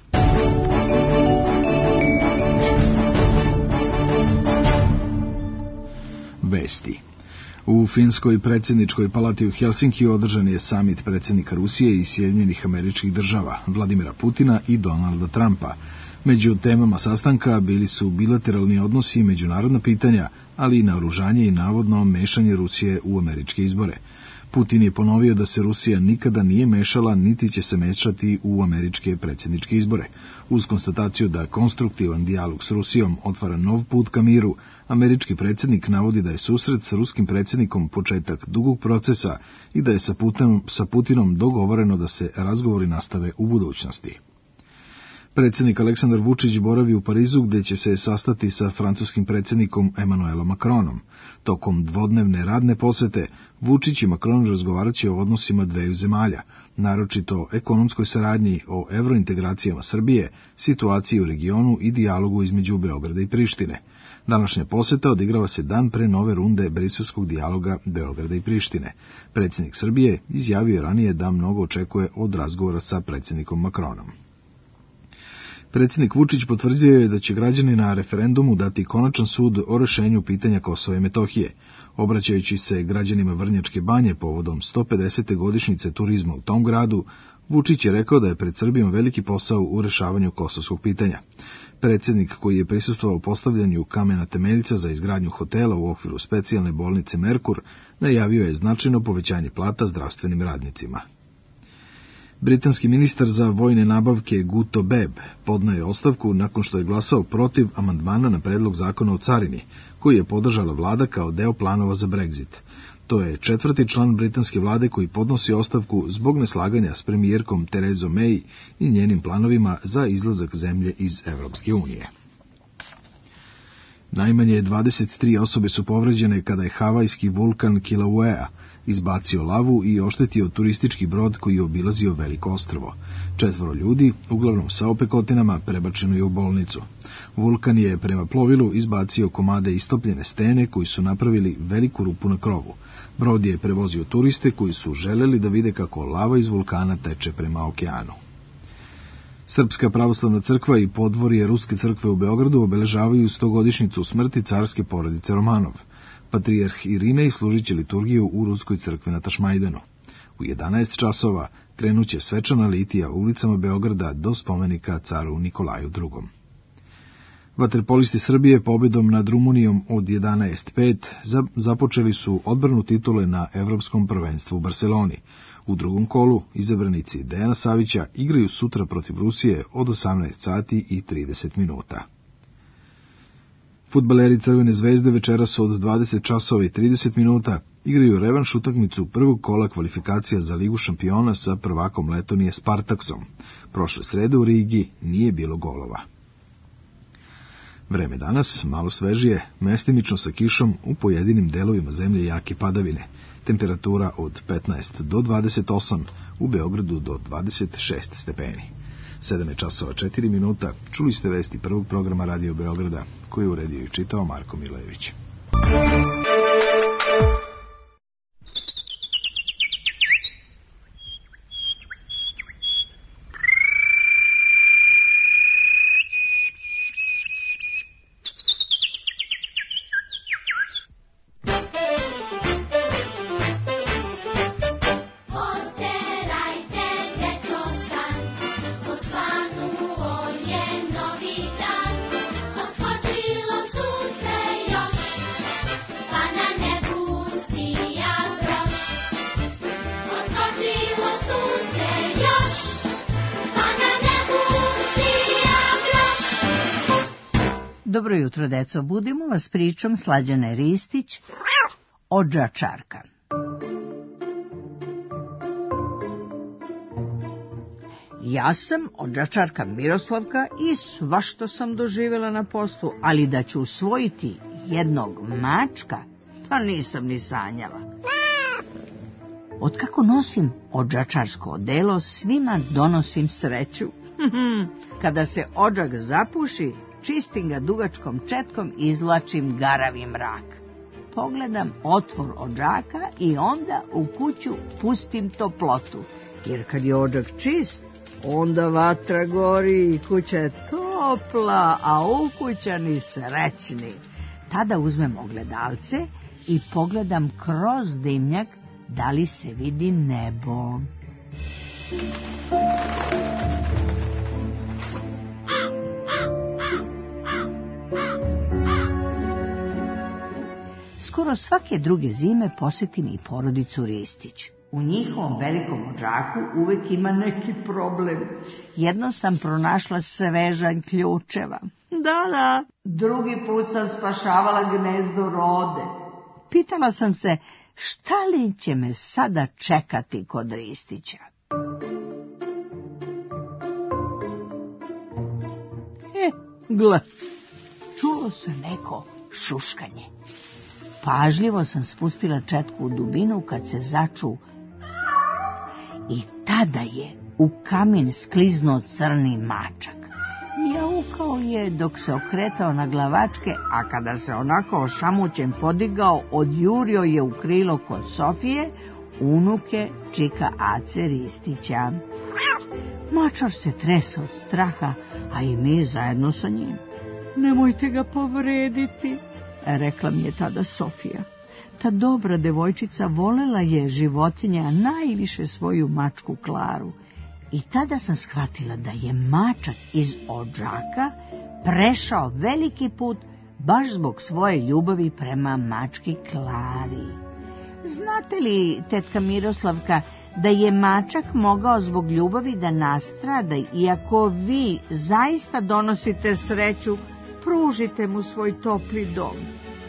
Vesti. U Finskoj predsjedničkoj palati u Helsinkiju održan je samit predsjednika Rusije i Sjedinjenih Američkih Država, Vladimira Putina i Donalda Trumpa. Među temama sastanka bili su bilateralni odnosi i međunarodna pitanja, ali i naoružanje i navodno mešanje Rusije u američke izbore. Putin je ponovio da se Rusija nikada nije mešala, niti će se mešati u američke predsjedničke izbore. Uz konstataciju da konstruktivan dijalog s Rusijom otvara nov put ka miru, američki predsjednik navodi da je susret s ruskim predsjednikom početak dugog procesa i da je sa Putinom, sa Putinom dogovoreno da se razgovori nastave u budućnosti. Predsjednik Aleksandar Vučić boravi u Parizu, gde će se sastati sa francuskim predsjednikom Emmanuelom Macronom. Tokom dvodnevne radne posete, Vučić i Macron razgovarat će o odnosima dveju zemalja, naročito o ekonomskoj saradnji, o evrointegracijama Srbije, situaciji u regionu i dijalogu između Beograda i Prištine. Današnja poseta odigrava se dan pre nove runde briselskog dijaloga Beograda i Prištine. Predsjednik Srbije izjavio je ranije da mnogo očekuje od razgovora sa predsjednikom Macronom. Predsjednik Vučić potvrdio je da će građani na referendumu dati konačan sud o rešenju pitanja Kosova i Metohije. Obraćajući se građanima Vrnjačke Banje povodom sto pedesete godišnjice turizma u tom gradu, Vučić je rekao da je pred Srbijom veliki posao u rešavanju kosovskog pitanja. Predsjednik, koji je prisustvovao postavljanju kamena temeljca za izgradnju hotela u okviru specijalne bolnice Merkur, najavio je značajno povećanje plata zdravstvenim radnicima. Britanski ministar za vojne nabavke Guto Beb podneo je ostavku nakon što je glasao protiv amandmana na predlog zakona o carini, koji je podržala vlada kao deo planova za Brexit. To je četvrti član britanske vlade koji podnosi ostavku zbog neslaganja s premijerkom Terezom May i njenim planovima za izlazak zemlje iz Evropske unije. Najmanje dvadeset tri osobe su povređene kada je havajski vulkan Kilauea izbacio lavu i oštetio turistički brod koji je obilazio Veliko ostrvo. Četvoro ljudi, uglavnom sa opekotinama, prebačeno je u bolnicu. Vulkan je prema plovilu izbacio komade istopljene stene koji su napravili veliku rupu na krovu. Brod je prevozio turiste koji su želeli da vide kako lava iz vulkana teče prema okeanu. Srpska pravoslavna crkva i podvorje Ruske crkve u Beogradu obeležavaju stogodišnjicu smrti carske porodice Romanov. Patrijarh Irinej služit će liturgiju u Ruskoj crkvi na Tašmajdanu. U jedanaest časova krenuće svečana litija ulicama Beograda do spomenika caru Nikolaju drugom. Vaterpolisti Srbije pobedom nad Rumunijom od jedanaest pet započeli su odbranu titule na Evropskom prvenstvu u Barseloni. U drugom kolu izabranici Dejana Savića igraju sutra protiv Rusije od osamnaest sati i trideset minuta. Fudbaleri Crvene zvezde večeras od dvadeset časova i trideset minuta igraju revanš utakmicu prvog kola kvalifikacija za Ligu šampiona sa prvakom Letonije Spartaksom. Prošle srede u Rigi nije bilo golova. Vreme danas malo svežije, mestimično sa kišom, u pojedinim delovima zemlje jake padavine. Temperatura od petnaest do dvadeset osam, u Beogradu do dvadeset šest stepeni. sedam časova četiri minuta, čuli ste vesti prvog programa Radio Beograda, koji je uredio i čitao Marko Milejević. Dobro jutro, deco. Budimo vas pričom Slađane Ristić, Odža Čarka. Ja sam Odža Čarka Miroslavka i svašta sam doživjela na poslu, ali da ću usvojiti jednog mačka, pa nisam ni sanjala. Otkako nosim odžačarsko odelo, svima donosim sreću. Kada se odžak zapuši, čistim ga dugačkom četkom i izvlačim garavi mrak. pogledam otvor odžaka i onda u kuću pustim toplotu. Jer kad je odžak čist, onda vatra gori i kuća je topla, a ukućani srećni. Tada uzmem ogledalce i pogledam kroz dimnjak da li se vidi nebo. Skoro svake druge zime posetim i porodicu Ristić. U njihovom velikom odžaku uvek ima neki problem. Jedno sam pronašla svežanj ključeva. Da, da. Drugi put sam spašavala gnezdo Rode. Pitala sam se šta li će me sada čekati kod Ristića. E, gle, čulo se neko šuškanje. Pažljivo sam spustila četku u dubinu kad se začu i tada je u kamin skliznuo crni mačak. Jaukao je dok se okretao na glavačke, a kada se onako ošamućen podigao, odjurio je u krilo kod Sofije, unuke čika Ace Ristića. Mačar se trese od straha, a i mi zajedno sa njim. Nemojte ga povrediti, rekla mi je tada Sofija. Ta dobra devojčica volela je životinja, a najviše svoju mačku Klaru. I tada sam shvatila da je mačak iz odžaka prešao veliki put baš zbog svoje ljubavi prema mački Klari. Znate li, tetka Miroslavka, da je mačak mogao zbog ljubavi da nastrada, iako vi zaista donosite sreću, pružite mu svoj topli dom.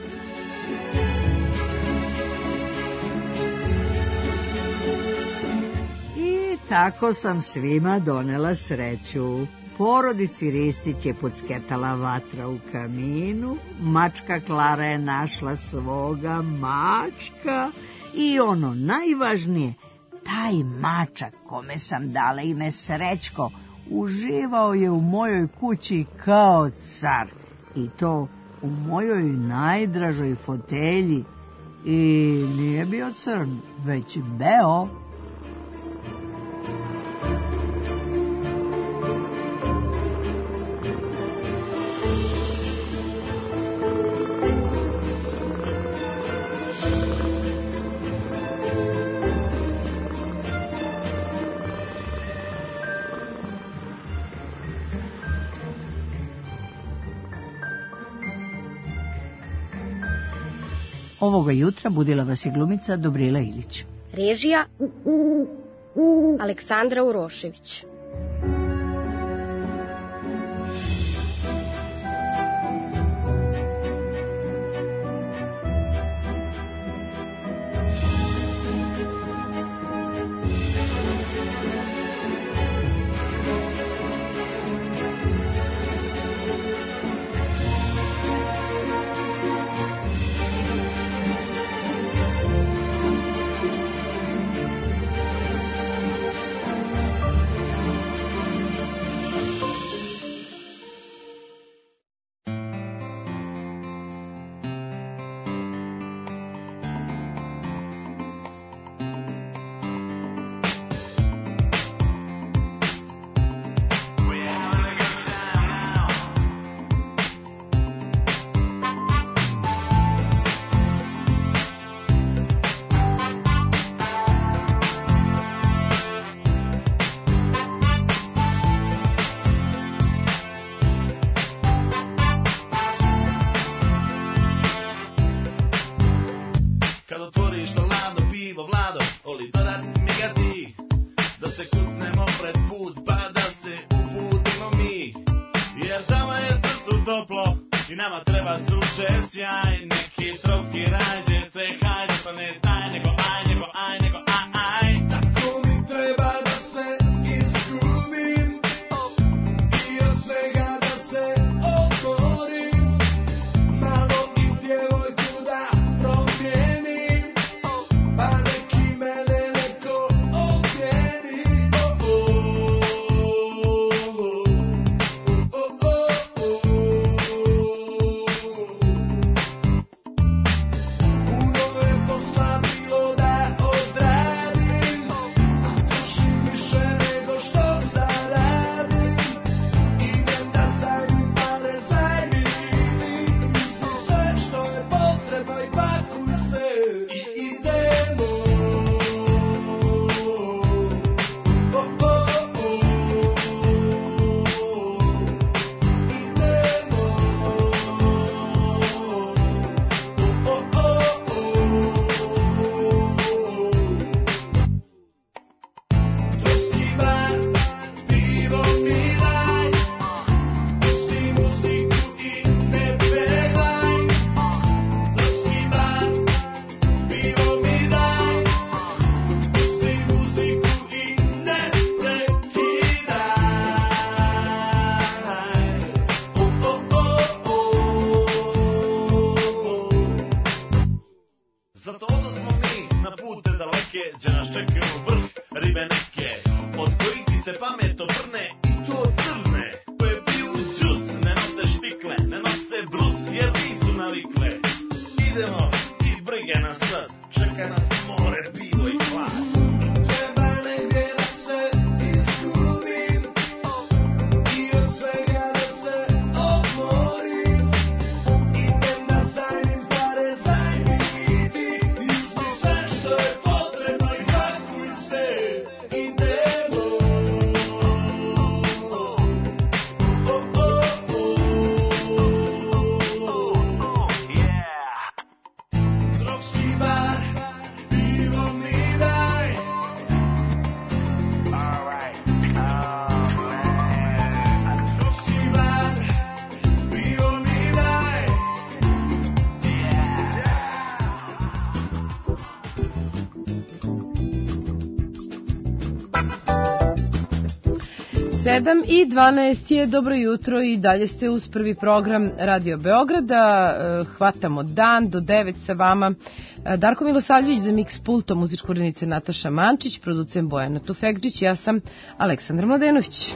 I tako sam svima donela sreću. Porodici Ristić je podsketala vatra u kaminu, mačka Klara je našla svoga mačka i ono najvažnije, taj mačak kome sam dala ime Srećko uživao je u mojoj kući kao car, i to u mojoj najdražoj fotelji, i nije bio crn, već beo. Ovoga jutra budila vas je glumica Dobrila Ilić. Režija Aleksandra Urošević. sedam i dvanaest je, dobro jutro i dalje ste uz prvi program Radio Beograda. Hvatamo dan do devet sa vama. Darko Milosavljević za Mix Pulto, muzička urednica Nataša Mančić, producent Bojana Tufekđić, ja sam Aleksandar Mladenović.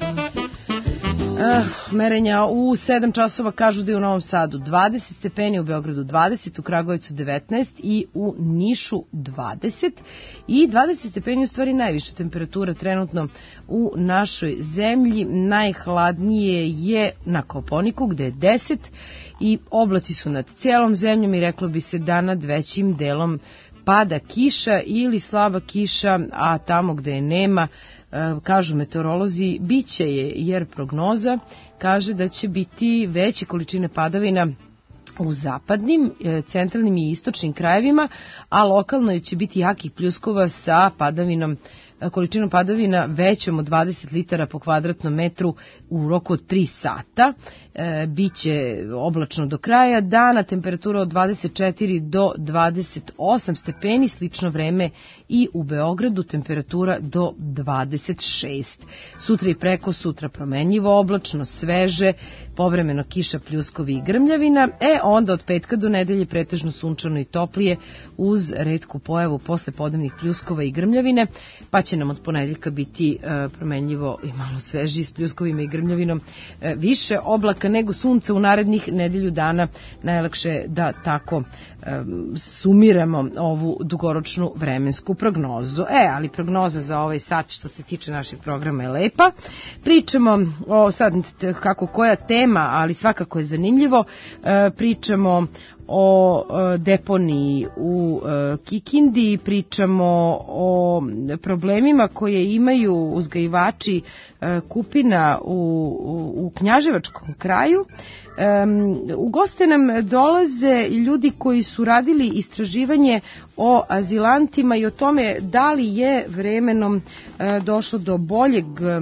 Uh, merenja u sedam časova kažu da je u Novom Sadu dvadeset stepeni, u Beogradu dvadeset, u Kragujevcu devetnaest i u Nišu dvadeset. I dvadeset stepeni u stvari najviša temperatura trenutno u našoj zemlji. Najhladnije je na Kopaoniku gde je deset i oblaci su nad cijelom zemljom i reklo bi se da nad većim delom pada kiša ili slaba kiša, a tamo gde je nema, kažu meteorolozi, bit će je, jer prognoza kaže da će biti veće količine padavina u zapadnim, centralnim i istočnim krajevima, a lokalno će biti jakih pljuskova sa padavinom, količinom padavina većom od dvadeset litara po kvadratnom metru u roku od tri sata. E, biće oblačno do kraja dana, temperatura od dvadeset četiri do dvadeset osam stepeni, slično vreme i u Beogradu, temperatura do dvadeset šest. Sutra i preko sutra promenljivo oblačno, sveže, povremeno kiša, pljuskovi i grmljavina, e onda od petka do nedelje pretežno sunčano i toplije uz retku pojavu posle podnevnih pljuskova i grmljavine, pa će nam od ponedeljka biti e, promenljivo i malo sveži s pljuskovima i grmljavinom, e, više oblaka nego sunca u narednih nedelju dana. Najlakše da tako e, sumiramo ovu dugoročnu vremensku prognozu. E, ali prognoza za ovaj sat što se tiče našeg programa je lepa. Pričamo o sad kako koja tema, ali svakako je zanimljivo. E, pričamo o e, deponiji u e, Kikindi, pričamo o problemima koje imaju uzgajivači e, kupina u, u, u Knjaževačkom kraju. E, u goste nam dolaze ljudi koji su radili istraživanje o azilantima i o tome da li je vremenom e, došlo do boljeg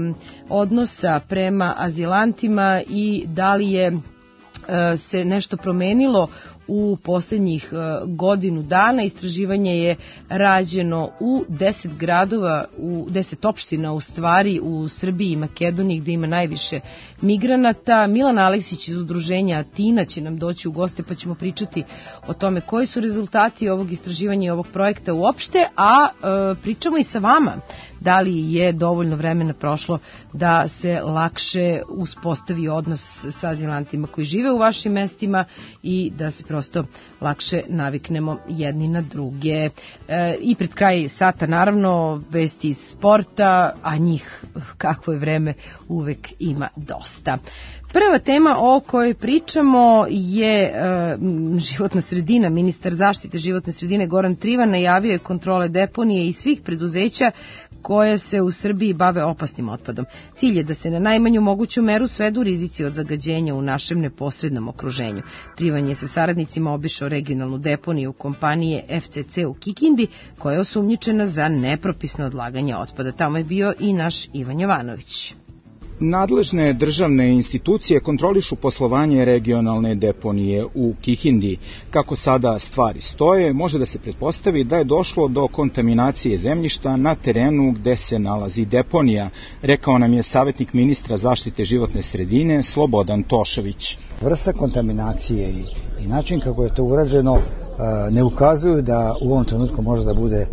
odnosa prema azilantima i da li je e, se nešto promenilo u posljednjih godinu dana. Istraživanje je rađeno u deset gradova, u deset opština u stvari u Srbiji i Makedoniji gde ima najviše migranata. Milan Aleksić iz udruženja Atina će nam doći u goste pa ćemo pričati o tome koji su rezultati ovog istraživanja i ovog projekta uopšte, a e, pričamo i sa vama. Da li je dovoljno vremena prošlo da se lakše uspostavi odnos sa azilantima koji žive u vašim mestima i da se prosto lakše naviknemo jedni na druge. E, I pred kraj sata naravno vesti iz sporta, a njih kakvo je vreme uvek ima dosta. Prva tema o kojoj pričamo je e, životna sredina. Ministar zaštite životne sredine Goran Trivan najavio je kontrole deponije i svih preduzeća koje se u Srbiji bave opasnim otpadom. Cilj je da se na najmanju moguću meru svedu rizici od zagađenja u našem neposrednom okruženju. Trivan je sa saradnicima obišao regionalnu deponiju kompanije F C C u Kikindi, koja je osumnjičena za nepropisno odlaganje otpada. Tamo je bio i naš Ivan Jovanović. Nadležne državne institucije kontrolišu poslovanje regionalne deponije u Kikindi. Kako sada stvari stoje, može da se pretpostavi da je došlo do kontaminacije zemljišta na terenu gde se nalazi deponija, rekao nam je savjetnik ministra zaštite životne sredine Slobodan Tošović. Vrsta kontaminacije i, i način kako je to urađeno ne ukazuju da u ovom trenutku može da bude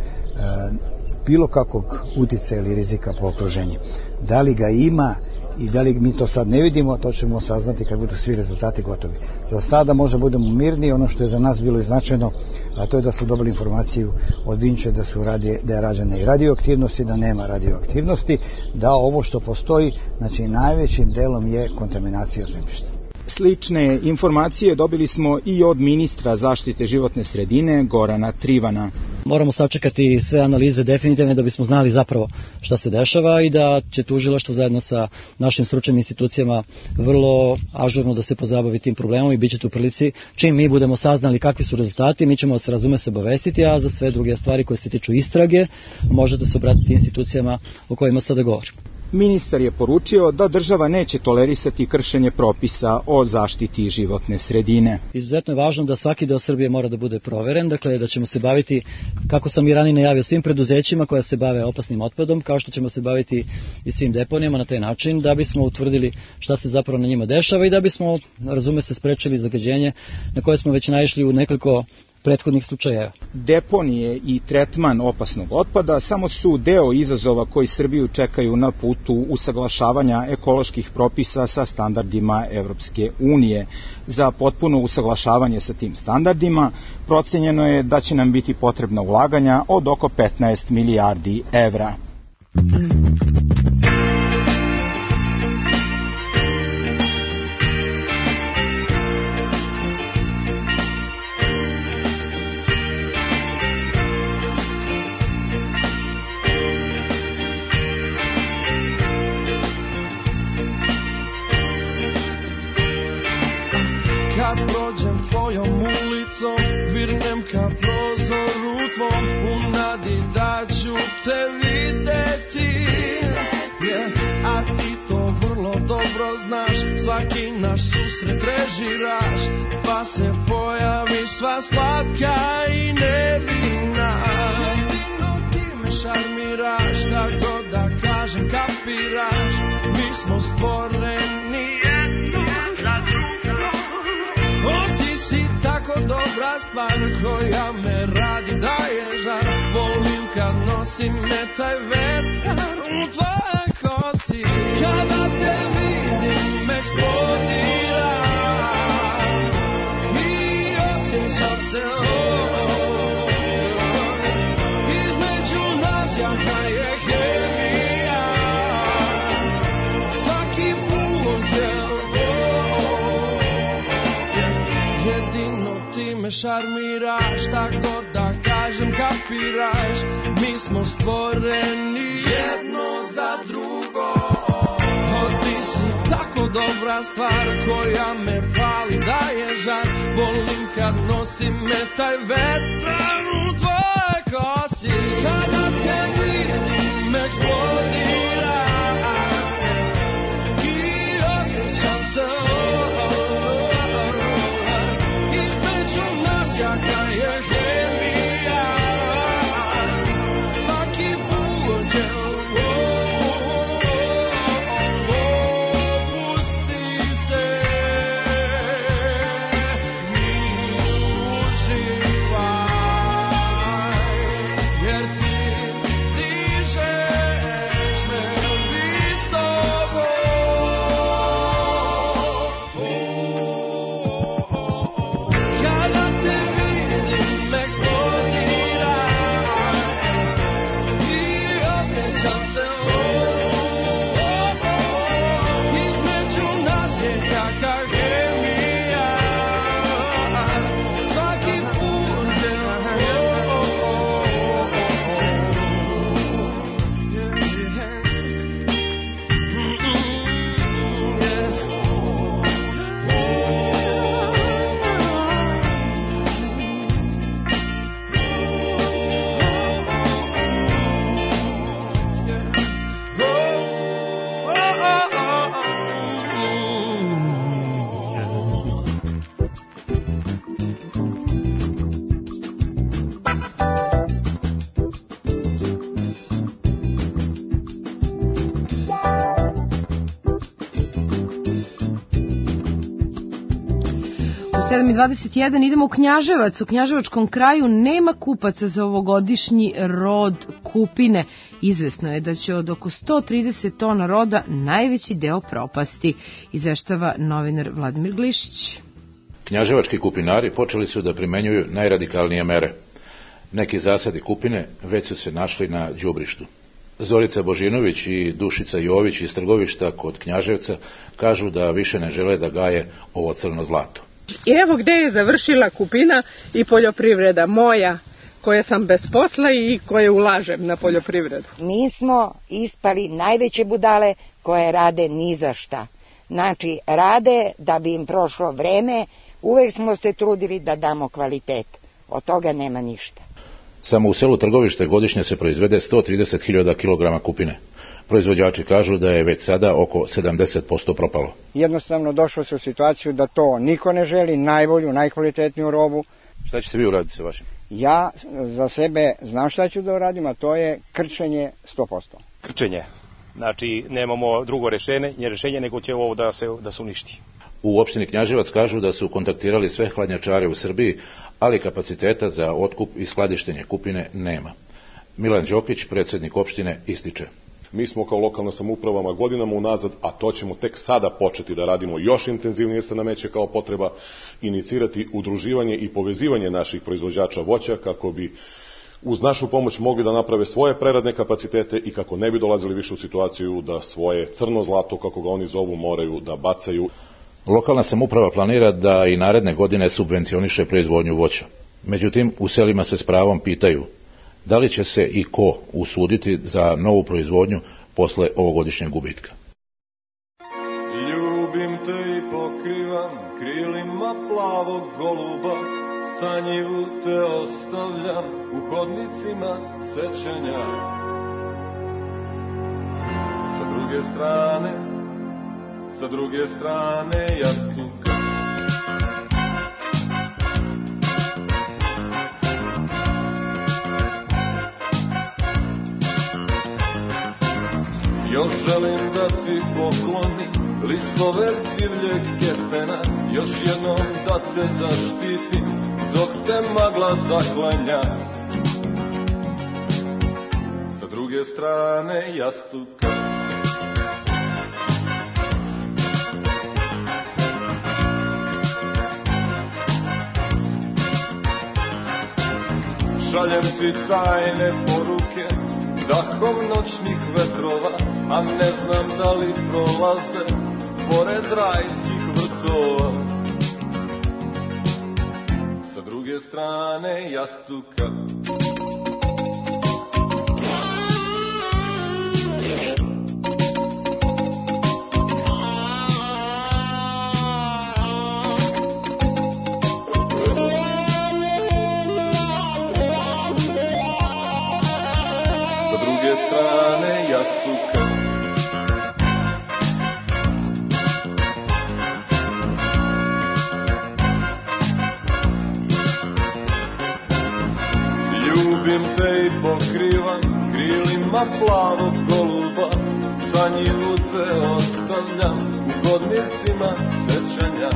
bilo kakvog uticaja ili rizika po okruženju. Da li ga ima i da li mi to sad ne vidimo, to ćemo saznati kad budu svi rezultati gotovi. Za sada možda budemo mirni, ono što je za nas bilo i značajno, a to je da smo dobili informaciju od Vinče da, su radi, da je rađena i radioaktivnosti, da nema radioaktivnosti, da ovo što postoji, znači najvećim delom je kontaminacija zemljišta. Slične informacije dobili smo i od ministra zaštite životne sredine Gorana Trivana. Moramo sačekati sve analize definitivne da bismo znali zapravo šta se dešava i da će tužilaštvo zajedno sa našim stručnim institucijama vrlo ažurno da se pozabavi tim problemom i bit ćete u prilici čim mi budemo saznali kakvi su rezultati, mi ćemo se razume se obavestiti, a za sve druge stvari koje se tiču istrage možete se obratiti institucijama o kojima sada govorim. Ministar je poručio da država neće tolerisati kršenje propisa o zaštiti životne sredine. Izuzetno je važno da svaki deo Srbije mora da bude proveren, dakle da ćemo se baviti, kako sam i ranije najavio, svim preduzećima koja se bave opasnim otpadom, kao što ćemo se baviti i svim deponijama na taj način, da bismo utvrdili šta se zapravo na njima dešava i da bismo, razume se, sprečili zagađenje na koje smo već naišli u nekoliko prethodnih slučajeva. Deponije i tretman opasnog otpada samo su deo izazova koji Srbiju čekaju na putu usaglašavanja ekoloških propisa sa standardima Evropske unije. Za potpuno usaglašavanje sa tim standardima procenjeno je da će nam biti potrebna ulaganja od oko petnaest milijardi evra. Kad prođem tvojom ulicom, virnem ka prozoru tvom, u nadi da ću te videti, yeah. A ti to vrlo dobro znaš, svaki naš susret režiraš, pa se pojavi sva slatka i nevina. Jedino ti me šarmiraš, da god da kažem kapiraš, mi smo stvoreni jedno za drugo. O, ti si tako dobra stvar koja me radi daje žar, volim kad nosi me taj vetar u tvoje kosi. Kada te vidim eksplodira i osjećam se oh, između nas jaka je hemija, svaki fundel. Jedino ti me šarmiraš, tak god da kažem kapiraš, mi smo stvoreni jedno za drugo. O, ti si tako dobra stvar koja me pali, daje žar, volim kad nosi me taj vetar u tvoje kosi. Kada te vidim eksplodira i osjećam se jaka je hemija, svaki budel opusti se, uživaj, jer ti dižeš me visoko. Kada te vidim eksplodira i osjećam se između nas je jaka hemija, svaki put je sedam i dvadeset jedan idemo u Knjaževac. U Knjaževačkom kraju nema kupaca za ovogodišnji rod kupine. Izvesno je da će od oko sto trideset tona roda najveći deo propasti, izveštava novinar Vladimir Glišić. Knjaževački kupinari počeli su da primenjuju najradikalnije mere. Neki zasadi kupine već su se našli na đubrištu. Zorica Božinović i Dušica Jović iz Trgovišta kod Knjaževca kažu da više ne žele da gaje ovo crno zlato. I evo gde je završila kupina i poljoprivreda moja, koje sam bez posla i koje ulažem na poljoprivredu. Mi smo ispali najveće budale koje rade ni za šta. Znači, rade da bi im prošlo vreme, uvek smo se trudili da damo kvalitet. Od toga nema ništa. Samo u selu Trgovište godišnje se proizvede sto trideset hiljada kilograma kupine. Proizvođači kažu da je već sada oko sedamdeset posto propalo. Jednostavno došlo se u situaciju da to niko ne želi, najbolju, najkvalitetniju robu. Šta ćete vi uraditi sa vašim? Ja za sebe znam šta ću da uradim, a to je krčenje sto posto. Krčenje. Znači, nemamo drugo rešenje, rešenje nego će ovo da se, da se uništi. U opštini Knjaževac kažu da su kontaktirali sve hladnjačare u Srbiji, ali kapaciteta za otkup i skladištenje kupine nema. Milan Đokić, predsjednik opštine, ističe. Mi smo kao lokalna samoupravama godinama unazad, a to ćemo tek sada početi da radimo još intenzivnije jer se nameće kao potreba, inicirati udruživanje i povezivanje naših proizvođača voća kako bi uz našu pomoć mogli da naprave svoje preradne kapacitete i kako ne bi dolazili više u situaciju da svoje crno zlato, kako ga oni zovu, moraju da bacaju. Lokalna samouprava planira da i naredne godine subvencioniše proizvodnju voća. Međutim, u selima se s pravom pitaju da li će se i ko usuditi za novu proizvodnju posle ovogodišnjeg gubitka. Ljubim te i pokrivam krilima plavog goluba, sanjivu te ostavljam u hodnicima sećanja. Sa druge strane, sa druge strane jastuka, još želim da ti poklonim listove divljeg kestena, još jednom da te zaštitim dok te magla zaklanja. Sa druge strane jastuka, šaljem ti tajne poruke dahom noćnih vetrova, a ne znam da li prolaze pored rajskih vrtova. Sa druge strane jastuka, strane jastuka, ljubim te i pokrivam krilima plavog goluba, sanjivu te ostavljam u hodnicima sećanja.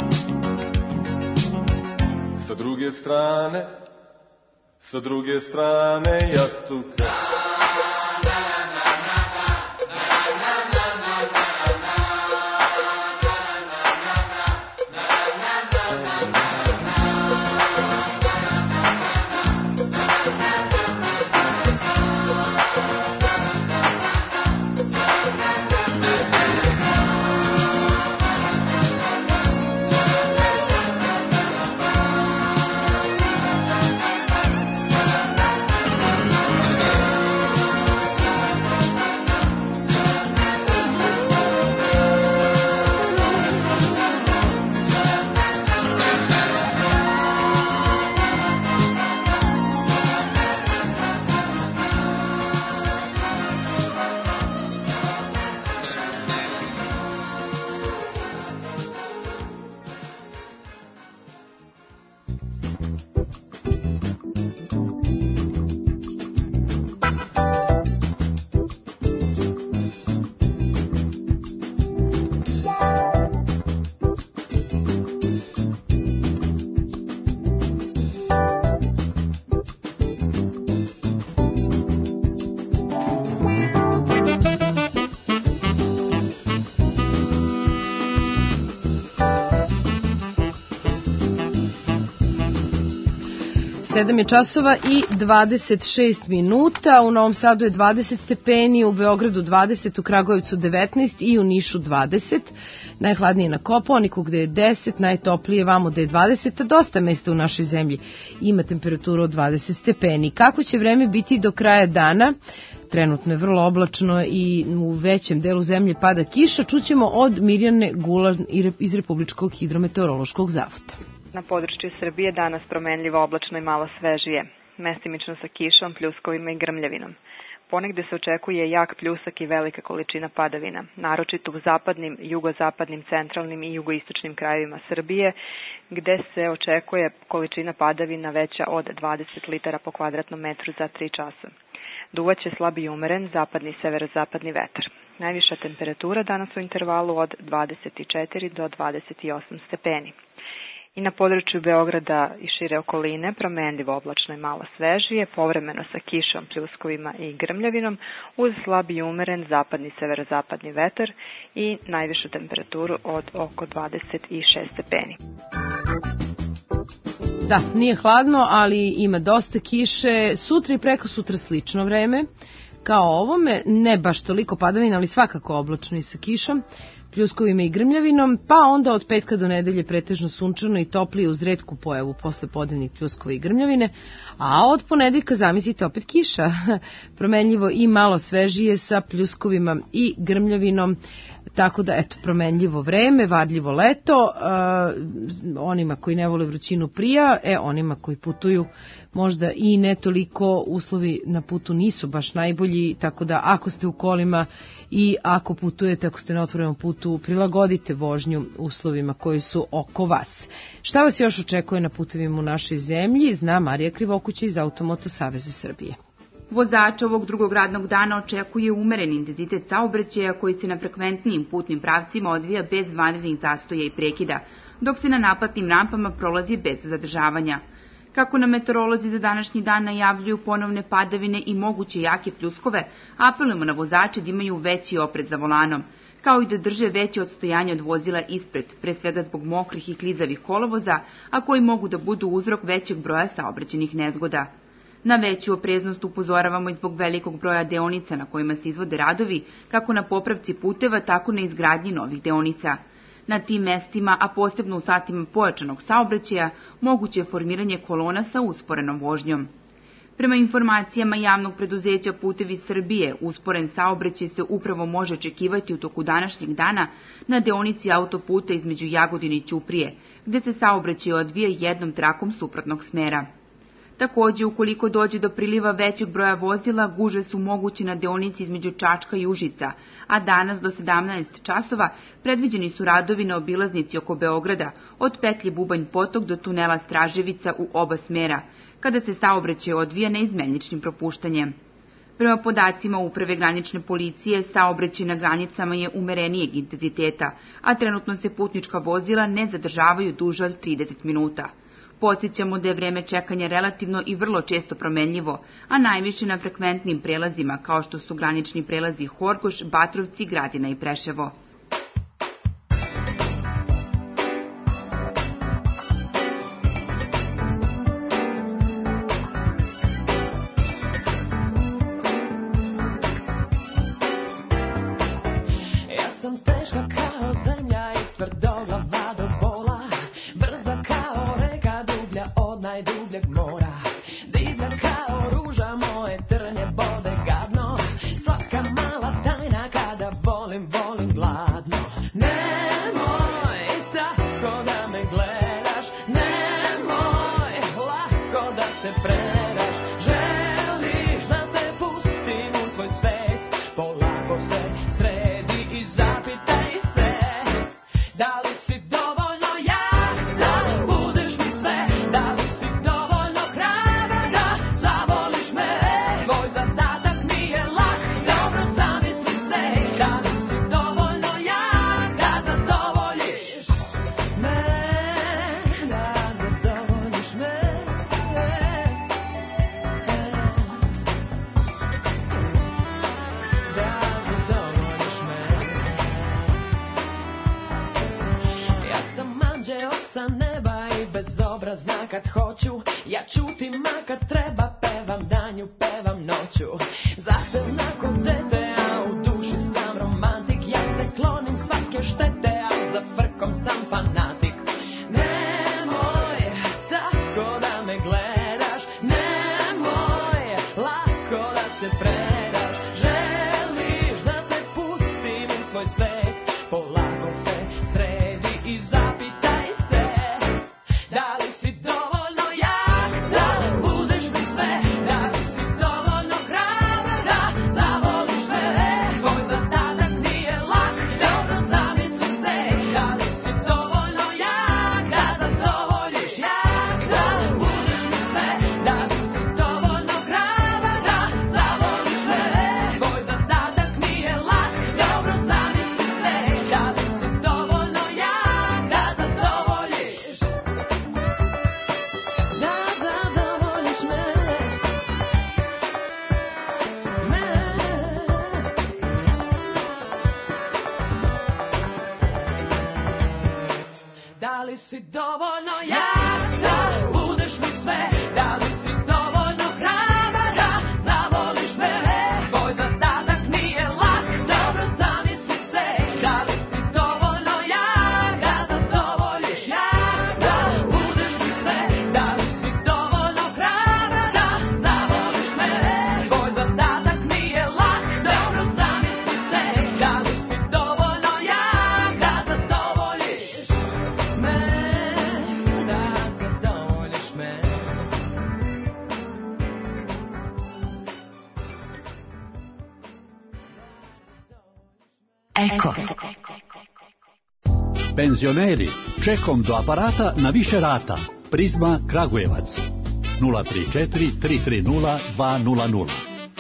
Sa druge strane, sa druge strane jastuka, sedam je časova i dvadeset šest minuta, u Novom Sadu je dvadeset stepeni, u Beogradu dvadeset, u Kragujevcu devetnaest i u Nišu dvadeset. Najhladnije na Kopaoniku gde je deset, najtoplije vamo gde je dvadeset, a dosta mesta u našoj zemlji ima temperaturu od dvadeset stepeni. Kako će vreme biti do kraja dana? Trenutno je vrlo oblačno i u većem delu zemlje pada kiša. Čućemo od Mirjane Gulan iz Republičkog hidrometeorološkog zavoda. Na području Srbije danas promenljivo oblačno i malo svežije, mestimično sa kišom, pljuskovima i grmljavinom. Ponegde se očekuje jak pljusak i velika količina padavina, naročito u zapadnim, jugozapadnim, centralnim i jugoistočnim krajevima Srbije, gde se očekuje količina padavina veća od dvadeset litara po kvadratnom metru za tri časa. Duvaće slab i umeren zapadni i severozapadni vetar. Najviša temperatura danas u intervalu od dvadeset četiri do dvadeset osam stepeni. I na području Beograda i šire okoline promenljivo oblačno i malo svežije, povremeno sa kišom, pljuskovima i grmljavinom, uz slab i umeren zapadni i severozapadni vetar i najvišu temperaturu od oko dvadeset šest stepeni. Da, nije hladno, ali ima dosta kiše. Sutra i preko sutra slično vreme kao ovome, ne baš toliko padavina, ali svakako oblačno i sa kišom, pljuskovima i grmljavinom, pa onda od petka do nedelje pretežno sunčano i toplije uz retku pojavu posle podnevnih pljuskova i grmljavine, a od ponedeljka zamislite opet kiša, promenljivo i malo svežije sa pljuskovima i grmljavinom, tako da eto, promenljivo vreme, vadljivo leto, e, onima koji ne vole vrućinu prija, e onima koji putuju možda i ne toliko, uslovi na putu nisu baš najbolji, tako da ako ste u kolima i ako putujete, ako ste na otvorenom putu, prilagodite vožnju uslovima koji su oko vas. Šta vas još očekuje na putevima u našoj zemlji, zna Marija Krivokuća iz Automoto Saveza Srbije. Vozača ovog drugog radnog dana očekuje umeren intenzitet saobraćaja koji se na frekventnijim putnim pravcima odvija bez vanrednih zastoja i prekida, dok se na naplatnim rampama prolazi bez zadržavanja. Kako nam meteorolozi za današnji dan najavljuju ponovne padavine i moguće jake pljuskove, apelujemo na vozače da imaju veći oprez za volanom, kao i da drže veće odstojanje od vozila ispred, pre svega zbog mokrih i klizavih kolovoza, a koji mogu da budu uzrok većeg broja saobraćajnih nezgoda. Na veću opreznost upozoravamo i zbog velikog broja deonica na kojima se izvode radovi, kako na popravci puteva, tako na izgradnji novih deonica. Na tim mestima, a posebno u satima pojačanog saobraćaja, moguće je formiranje kolona sa usporenom vožnjom. Prema informacijama javnog preduzeća Putevi Srbije, usporen saobraćaj se upravo može očekivati u toku današnjeg dana na deonici autoputa između Jagodine i Ćuprije, gde se saobraćaj odvija jednom trakom suprotnog smera. Takođe, ukoliko dođe do priliva većeg broja vozila, gužve su moguće na deonici između Čačka i Užica, a danas do sedamnaest časova predviđeni su radovi na obilaznici oko Beograda, od petlje Bubanj Potok do tunela Straževica u oba smera, kada se saobraćaj odvija neizmeničnim propuštanjem. Prema podacima Uprave granične policije, saobraćaj na granicama je umerenijeg intenziteta, a trenutno se putnička vozila ne zadržavaju duže od trideset minuta. Podsjećamo da je vreme čekanja relativno i vrlo često promenljivo, a najviše na frekventnim prelazima kao što su granični prelazi Horgoš, Batrovci, Gradina i Preševo. Da li si dovoljno jak da budeš mi sve? Da li si dovoljno hrabar da zavoliš me? Tvoj zadatak nije lak, dobro zamisli se. Da li si dovoljno jak da zadovoljiš jak da budeš mi sve? Da li si dovoljno hrabar da zavoliš me? Tvoj zadatak nije lak, dobro zamisli se. Da li si dovoljno jak da zadovoljiš me? Da zadovoljiš me. Eko. Penzioneri, čekom do aparata na više rata. Prizma Kragujevac. nula tri četiri tri tri nula dva nula nula.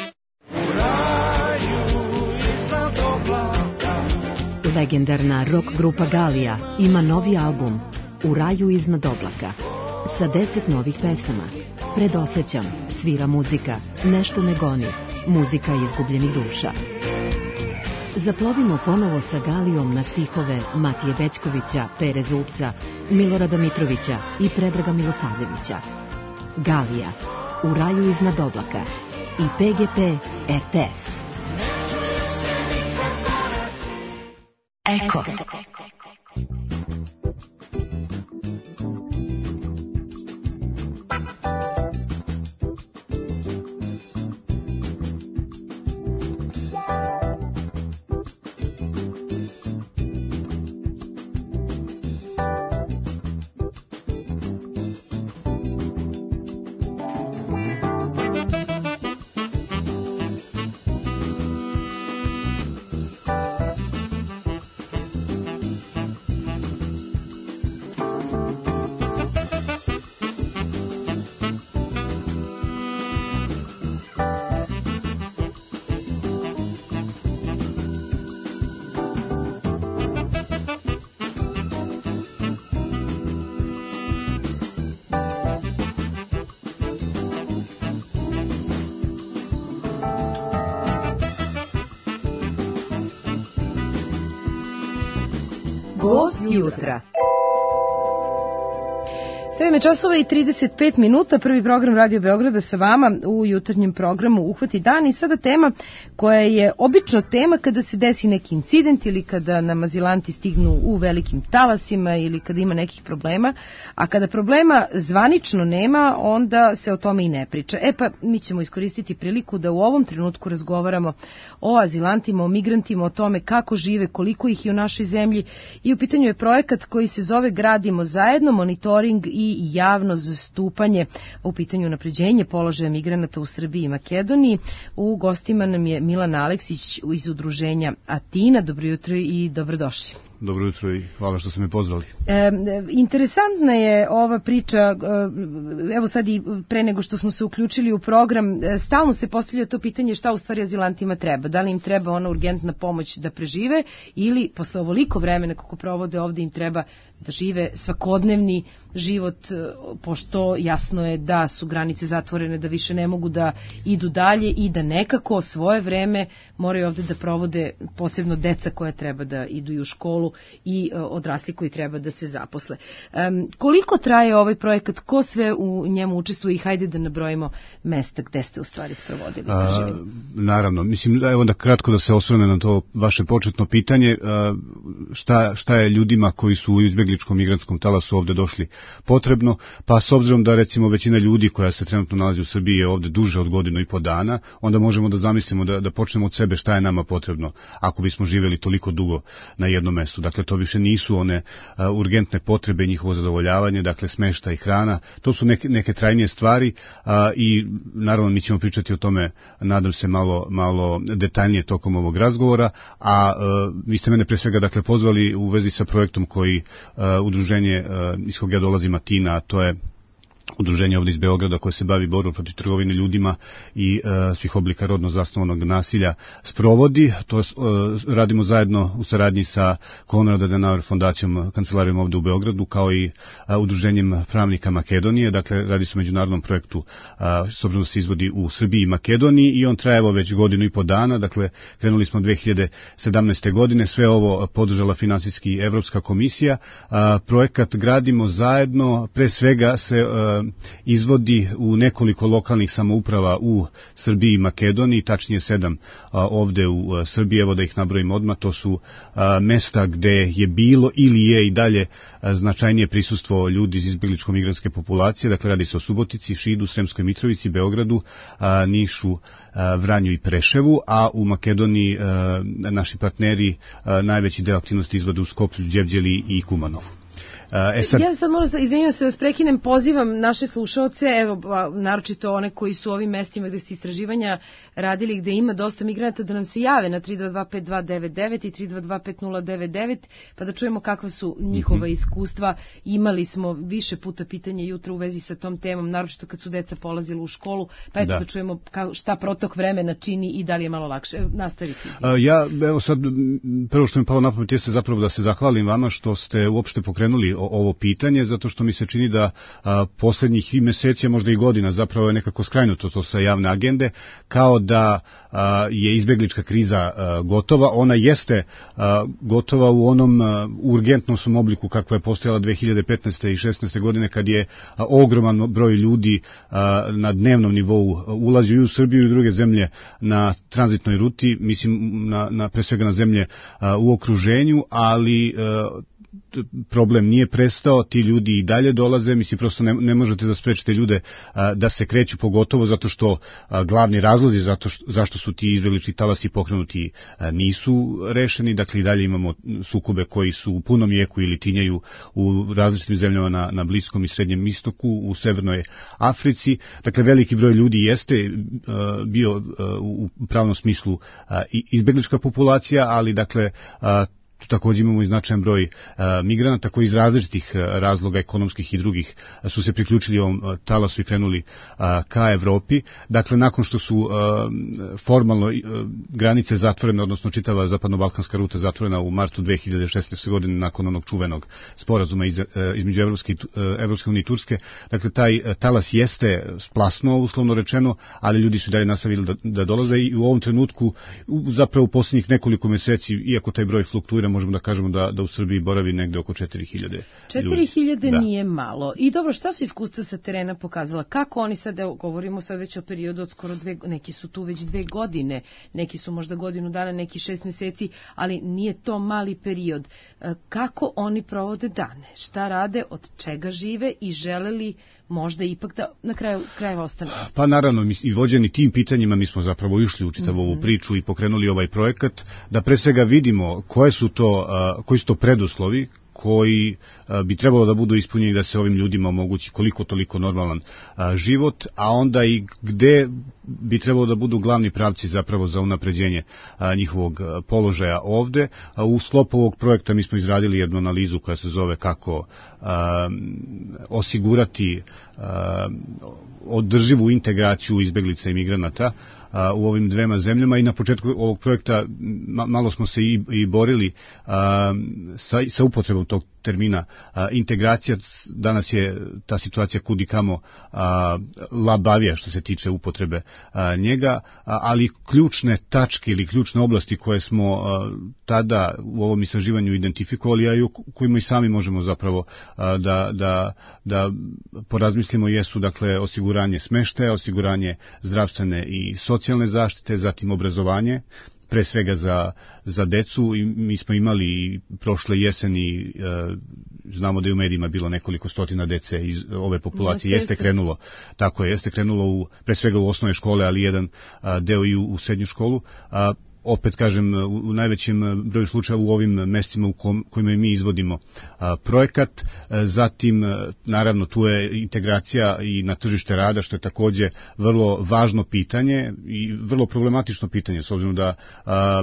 Legendarna rock grupa Galija ima novi album U raju iznad oblaka sa deset novih pesama. Predosećam, svira muzika, nešto me goni, muzika izgubljenih duša. Zaplovimo ponovo sa Galijom na stihove Matije Bećkovića, Pere Zubca, Milorada Mitrovića i Predraga Milosavljevića. Galija, U raju iznad oblaka i P G P R T S. Eko. Gost jutra. sedam časova i trideset pet minuta, prvi program Radio Beograda sa vama u jutarnjem programu Uhvati dan i sada tema koja je obično tema kada se desi neki incident ili kada nam azilanti stignu u velikim talasima ili kada ima nekih problema, a kada problema zvanično nema, onda se o tome i ne priča. E pa mi ćemo iskoristiti priliku da u ovom trenutku razgovaramo o azilantima, o migrantima, o tome kako žive, koliko ih je u našoj zemlji i u pitanju je projekat koji se zove Gradimo zajedno, monitoring i javno zastupanje u pitanju unapređenja položaja migranata u Srbiji i Makedoniji. U gostima nam je Milan Aleksić iz udruženja Atina. Dobro jutro i dobrodošli. Dobro jutro i hvala što ste me pozvali. E, interesantna je ova priča, evo sad i pre nego što smo se uključili u program, stalno se postavlja to pitanje šta u stvari azilantima treba. Da li im treba ona urgentna pomoć da prežive ili posle ovoliko vremena kako provode ovde im treba da žive svakodnevni život, pošto jasno je da su granice zatvorene, da više ne mogu da idu dalje i da nekako svoje vreme moraju ovde da provode, posebno deca koja treba da idu i u školu i odrasli koji treba da se zaposle. Um, koliko traje ovaj projekat, ko sve u njemu učestvuje i hajde da nabrojimo mesta gde ste u stvari sprovodili? A, naravno, mislim da je onda kratko da se osvrne na to vaše početno pitanje, a, šta, šta je ljudima koji su u izbegličkom migrantskom talasu ovde došli potrebno, pa s obzirom da recimo većina ljudi koja se trenutno nalazi u Srbiji je ovde duže od godinu i po dana, onda možemo da zamislimo da, da počnemo od sebe šta je nama potrebno ako bismo živjeli toliko dugo na jednom mestu. Dakle, to više nisu one a, urgentne potrebe i njihovo zadovoljavanje, dakle smeštaj i hrana, to su neke, neke trajnije stvari a, i naravno mi ćemo pričati o tome, nadam se malo, malo detaljnije tokom ovog razgovora, a, a vi ste mene pre svega dakle pozvali u vezi sa projektom koji a, udruženje a, iz kog ja dolazim Atina, to je udruženje ovdje iz Beograda koje se bavi borbom protiv trgovine ljudima i e, svih oblika rodno zasnovanog nasilja sprovodi. To e, radimo zajedno u saradnji sa Konrad Adenauer fondacijom, kancelarijom ovdje u Beogradu, kao i e, udruženjem pravnika Makedonije. Dakle, radi se o međunarodnom projektu, e, s obzirom da se izvodi u Srbiji i Makedoniji i on traje evo već godinu i po dana. Dakle, krenuli smo dve hiljade sedamnaeste. godine, sve ovo podržala finansijski Evropska komisija. E, projekat gradimo zajedno, pre svega se e, izvodi u nekoliko lokalnih samouprava u Srbiji i Makedoniji, tačnije sedam a, ovde u a, Srbiji, evo da ih nabrojim odmah, to su a, mesta gde je bilo ili je i dalje a, značajnije prisustvo ljudi iz izbegličko-migrantske populacije, dakle radi se o Subotici, Šidu, Sremskoj Mitrovici, Beogradu, a, Nišu, a, Vranju i Preševu, a u Makedoniji a, naši partneri a, najveći deo aktivnosti izvode u Skoplju, Đevđeli i Kumanovu. E sad... Ja sad moram, izvinjam se da vas prekinem, pozivam naše slušaoce, evo, naročito one koji su u ovim mestima gde ste istraživanja radili, gde ima dosta migranata, da nam se jave na tri dva dva pet dva devet devet i tri dva dva pet nula devet devet, pa da čujemo kakva su njihova mm-hmm. iskustva. Imali smo više puta pitanje jutro u vezi sa tom temom, naročito kad su deca polazila u školu, pa eto da, da čujemo šta protok vremena čini i da li je malo lakše. Nastaviti. A, ja, evo sad, prvo što mi palo na pamet jeste zapravo da se zahvalim vama što ste uopšte pokrenuli ovo pitanje, zato što mi se čini da a, posljednjih i meseci, možda i godina, zapravo je nekako skrajnuto to sa javne agende, kao da a, je izbeglička kriza a, gotova. Ona jeste a, gotova u onom a, urgentnom svom obliku kakva je postojala dve hiljade petnaeste i šesnaeste. godine, kad je a, ogroman broj ljudi a, na dnevnom nivou ulazio i u Srbiju i u druge zemlje na tranzitnoj ruti, mislim na, na pre svega na zemlje a, u okruženju, ali a, problem nije prestao, ti ljudi i dalje dolaze, mislim prosto ne, ne možete da sprečite ljude a, da se kreću, pogotovo zato što a, glavni razlozi zato što, zašto su ti izbeglički talasi pokrenuti a, nisu rešeni, dakle i dalje imamo sukobe koji su u punom jeku ili tinjaju u različitim zemljama na, na Bliskom i Srednjem istoku, u Severnoj Africi, dakle veliki broj ljudi jeste a, bio a, u pravnom smislu a, izbeglička populacija, ali dakle a, također imamo i značajan broj a, migranata koji iz različitih a, razloga ekonomskih i drugih a, su se priključili ovom a, talasu i krenuli a, ka Evropi. Dakle, nakon što su a, formalno a, granice zatvorene, odnosno čitava zapadno-balkanska ruta zatvorena u martu dve hiljade šesnaeste. godine nakon onog čuvenog sporazuma iz, a, između Evropske, a, Evropske unije i Turske, dakle taj a, talas jeste splasnuo, uslovno rečeno, ali ljudi su dalje nastavili da, da dolaze i u ovom trenutku, u, zapravo u posljednjih nekoliko meseci, iako taj broj fluktuira, možemo da kažemo da, da u Srbiji boravi negde oko četiri hiljade ljudi. četiri hiljade nije malo. I dobro, šta su iskustva sa terena pokazala? Kako oni sad, evo, govorimo sad već o periodu od skoro dve, neki su tu već dve godine, neki su možda godinu dana, neki šest meseci, ali nije to mali period. Kako oni provode dane? Šta rade, od čega žive i žele li možda ipak da na kraju krajeva ostane? Pa naravno, mi, i vođeni tim pitanjima mi smo zapravo išli u čitavu ovu priču i pokrenuli ovaj projekat, da pre svega vidimo koje su to, a, koji su to preduslovi koji a, bi trebalo da budu ispunjeni da se ovim ljudima omogući koliko toliko normalan a, život, a onda i gde bi trebalo da budu glavni pravci zapravo za unapređenje a, njihovog a, položaja ovde. A, u sklopu ovog projekta mi smo izradili jednu analizu koja se zove kako a, osigurati a, održivu integraciju izbeglica i migranata a, u ovim dvema zemljama, i na početku ovog projekta ma, malo smo se i, i borili a, sa, sa upotrebom tog termina a, integracija. Danas je ta situacija kudi kamo a, labavija što se tiče upotrebe a, njega, a, ali ključne tačke ili ključne oblasti koje smo a, tada u ovom istraživanju identifikovali, a i u kojima i sami možemo zapravo a, da, da, da porazmislimo, jesu dakle osiguranje smeštaja, osiguranje zdravstvene i socijalne zaštite, zatim obrazovanje, pre svega za, za decu. I mi smo imali prošle jeseni, e, znamo da je u medijima bilo nekoliko stotina dece iz ove populacije, jeste krenulo, tako je, jeste krenulo u, pre svega u osnovne škole, ali jedan a, deo i u, u srednju školu. A, opet kažem, u najvećem broju slučajeva u ovim mestima u kojima mi izvodimo projekat. Zatim, naravno, tu je integracija i na tržište rada, što je takođe vrlo važno pitanje i vrlo problematično pitanje, s obzirom da a,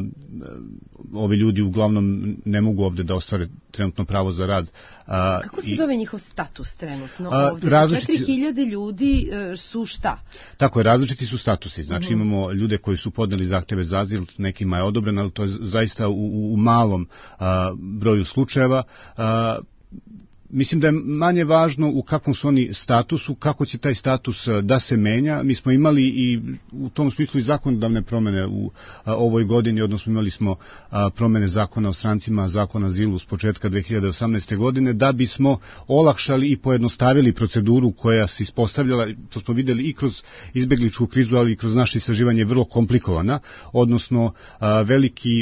ovi ljudi uglavnom ne mogu ovde da ostvare trenutno pravo za rad. A, Kako se i, zove njihov status trenutno a, ovde? Različiti, četiri hiljade ljudi e, su šta? Tako je, različiti su statusi. Znači, uh-huh. imamo ljude koji su podneli zahteve za azil, nekima je odobren, ali to je zaista u, u malom a, broju slučajeva. A, Mislim da je manje važno u kakvom su oni statusu, kako će taj status da se menja. Mi smo imali i u tom smislu i zakonodavne promene u a, ovoj godini, odnosno imali smo a, promene zakona o strancima, zakona o azilu s početka dve hiljade osamnaeste. godine, da bismo olakšali i pojednostavili proceduru koja se ispostavljala, to smo videli i kroz izbegličku krizu, ali i kroz naše istraživanje vrlo komplikovana, odnosno a, veliki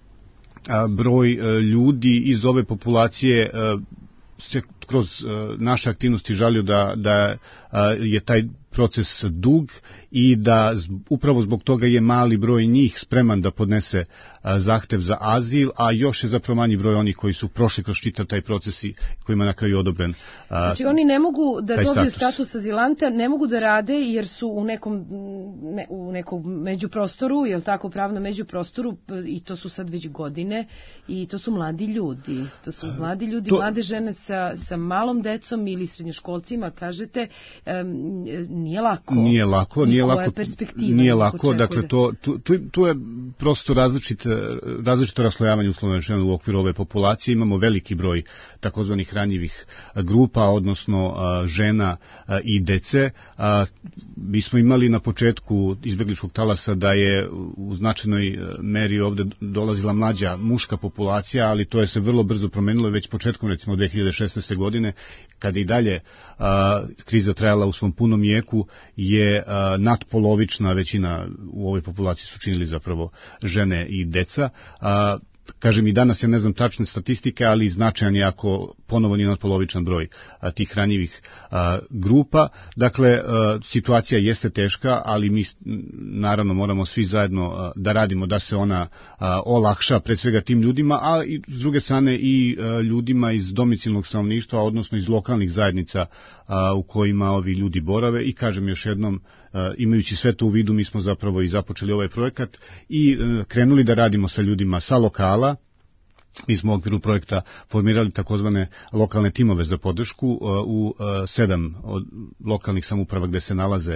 a, broj a, ljudi iz ove populacije a, se kroz uh, naše aktivnosti žalio da, da uh, je taj proces dug i da z, upravo zbog toga je mali broj njih spreman da podnese a, zahtev za azil, a još je zapravo manji broj onih koji su prošli kroz čitav taj proces i kojima na kraju odobren a, Znači oni ne mogu da dobiju status. status azilanta, ne mogu da rade jer su u nekom, ne, u nekom međuprostoru, je li tako, pravno međuprostoru, i to su sad već godine i to su mladi ljudi. To su mladi ljudi, to... mlade žene sa, sa malom decom ili srednjoškolcima, kažete, um, nije lako. Nije lako, nije lako. Nije lako, dakle to tu, tu, tu je prosto različit različito raslojavanje uslovno rečeno u okviru ove populacije. Imamo veliki broj takozvanih ranjivih grupa, odnosno a, žena a, i dece. A, mi smo imali na početku izbegličkog talasa da je u značajnoj meri ovde dolazila mlađa muška populacija, ali to je se vrlo brzo promenilo već početkom recimo dve hiljade šesnaeste. godine, kada i dalje a, kriza trajala u svom punom jeku, je a, nadpolovična većina u ovoj populaciji su činili zapravo žene i deca. A, kažem i danas ja ne znam tačne statistike, ali značajan je ako ponovo nije nadpolovičan broj a, tih ranjivih a, grupa. Dakle, a, situacija jeste teška, ali mi naravno moramo svi zajedno a, da radimo da se ona a, olakša pred svega tim ljudima, a i s druge strane i a, ljudima iz domicilnog stanovništva, odnosno iz lokalnih zajednica a, u kojima ovi ljudi borave. I kažem još jednom, a, imajući sve to u vidu, mi smo zapravo i započeli ovaj projekat i a, krenuli da radimo sa ljudima sa lokala. Mi smo u okviru projekta formirali takozvane lokalne timove za podršku u sedam od lokalnih samouprava gde se nalaze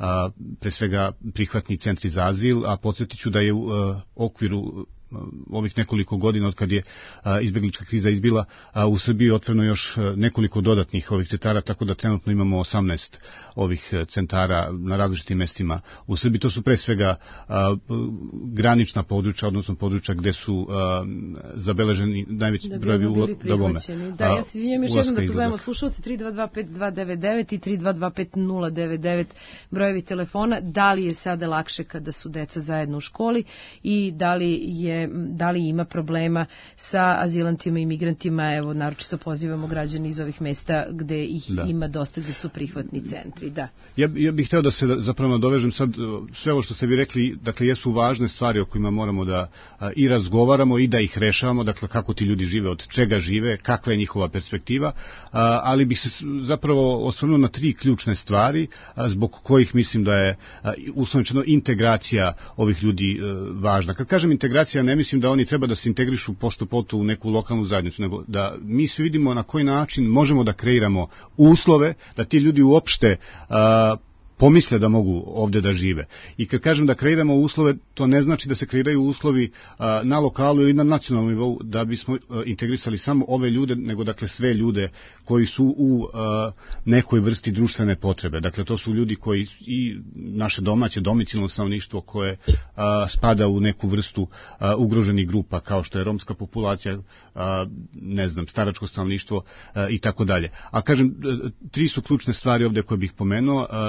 pre svega prihvatni centri za azil, a podsjetit ću da je u okviru ovih nekoliko godina od kad je a, izbeglička kriza izbila, a u Srbiji otvoreno još nekoliko dodatnih ovih centara, tako da trenutno imamo osamnaest ovih centara na različitim mestima u Srbiji. To su pre svega a, granična područja, odnosno područja gde su a, zabeleženi najveći da brojevi ulagoma. Da, ja se izvinjam još jednom da pozovemo slušalci tri dva dva pet dva devet devet i tri dva dva pet nula devet devet brojevi telefona. Da li je sada lakše kada su deca zajedno u školi i da li je da li ima problema sa azilantima i migrantima, evo, naročito pozivamo građani iz ovih mesta gde ih da. ima dosta, gde su prihvatni centri, da. Ja, ja bih hteo da se zapravo nadovežem sad, sve ovo što ste vi rekli, dakle, jesu važne stvari o kojima moramo da a, i razgovaramo i da ih rešavamo, dakle, kako ti ljudi žive, od čega žive, kakva je njihova perspektiva, a, ali bih se zapravo osvrnuo na tri ključne stvari, a, zbog kojih mislim da je uslovno integracija ovih ljudi a, važna. Kad kažem integracija, ne mislim da oni treba da se integrišu pošto poto u neku lokalnu zajednicu, nego da mi svi vidimo na koji način možemo da kreiramo uslove, da ti ljudi uopšte a, pomisle da mogu ovde da žive. I kad kažem da kreiramo uslove, to ne znači da se kreiraju uslovi a, na lokalu ili na nacionalnom nivou da bismo a, integrisali samo ove ljude, nego dakle sve ljude koji su u a, nekoj vrsti društvene potrebe. Dakle, to su ljudi koji i naše domaće domicilno stanovništvo koje a, spada u neku vrstu a, ugroženih grupa, kao što je romska populacija, a, ne znam, staračko stanovništvo a, i tako dalje. A kažem, tri su ključne stvari ovde koje bih pomenuo. A, dakle, s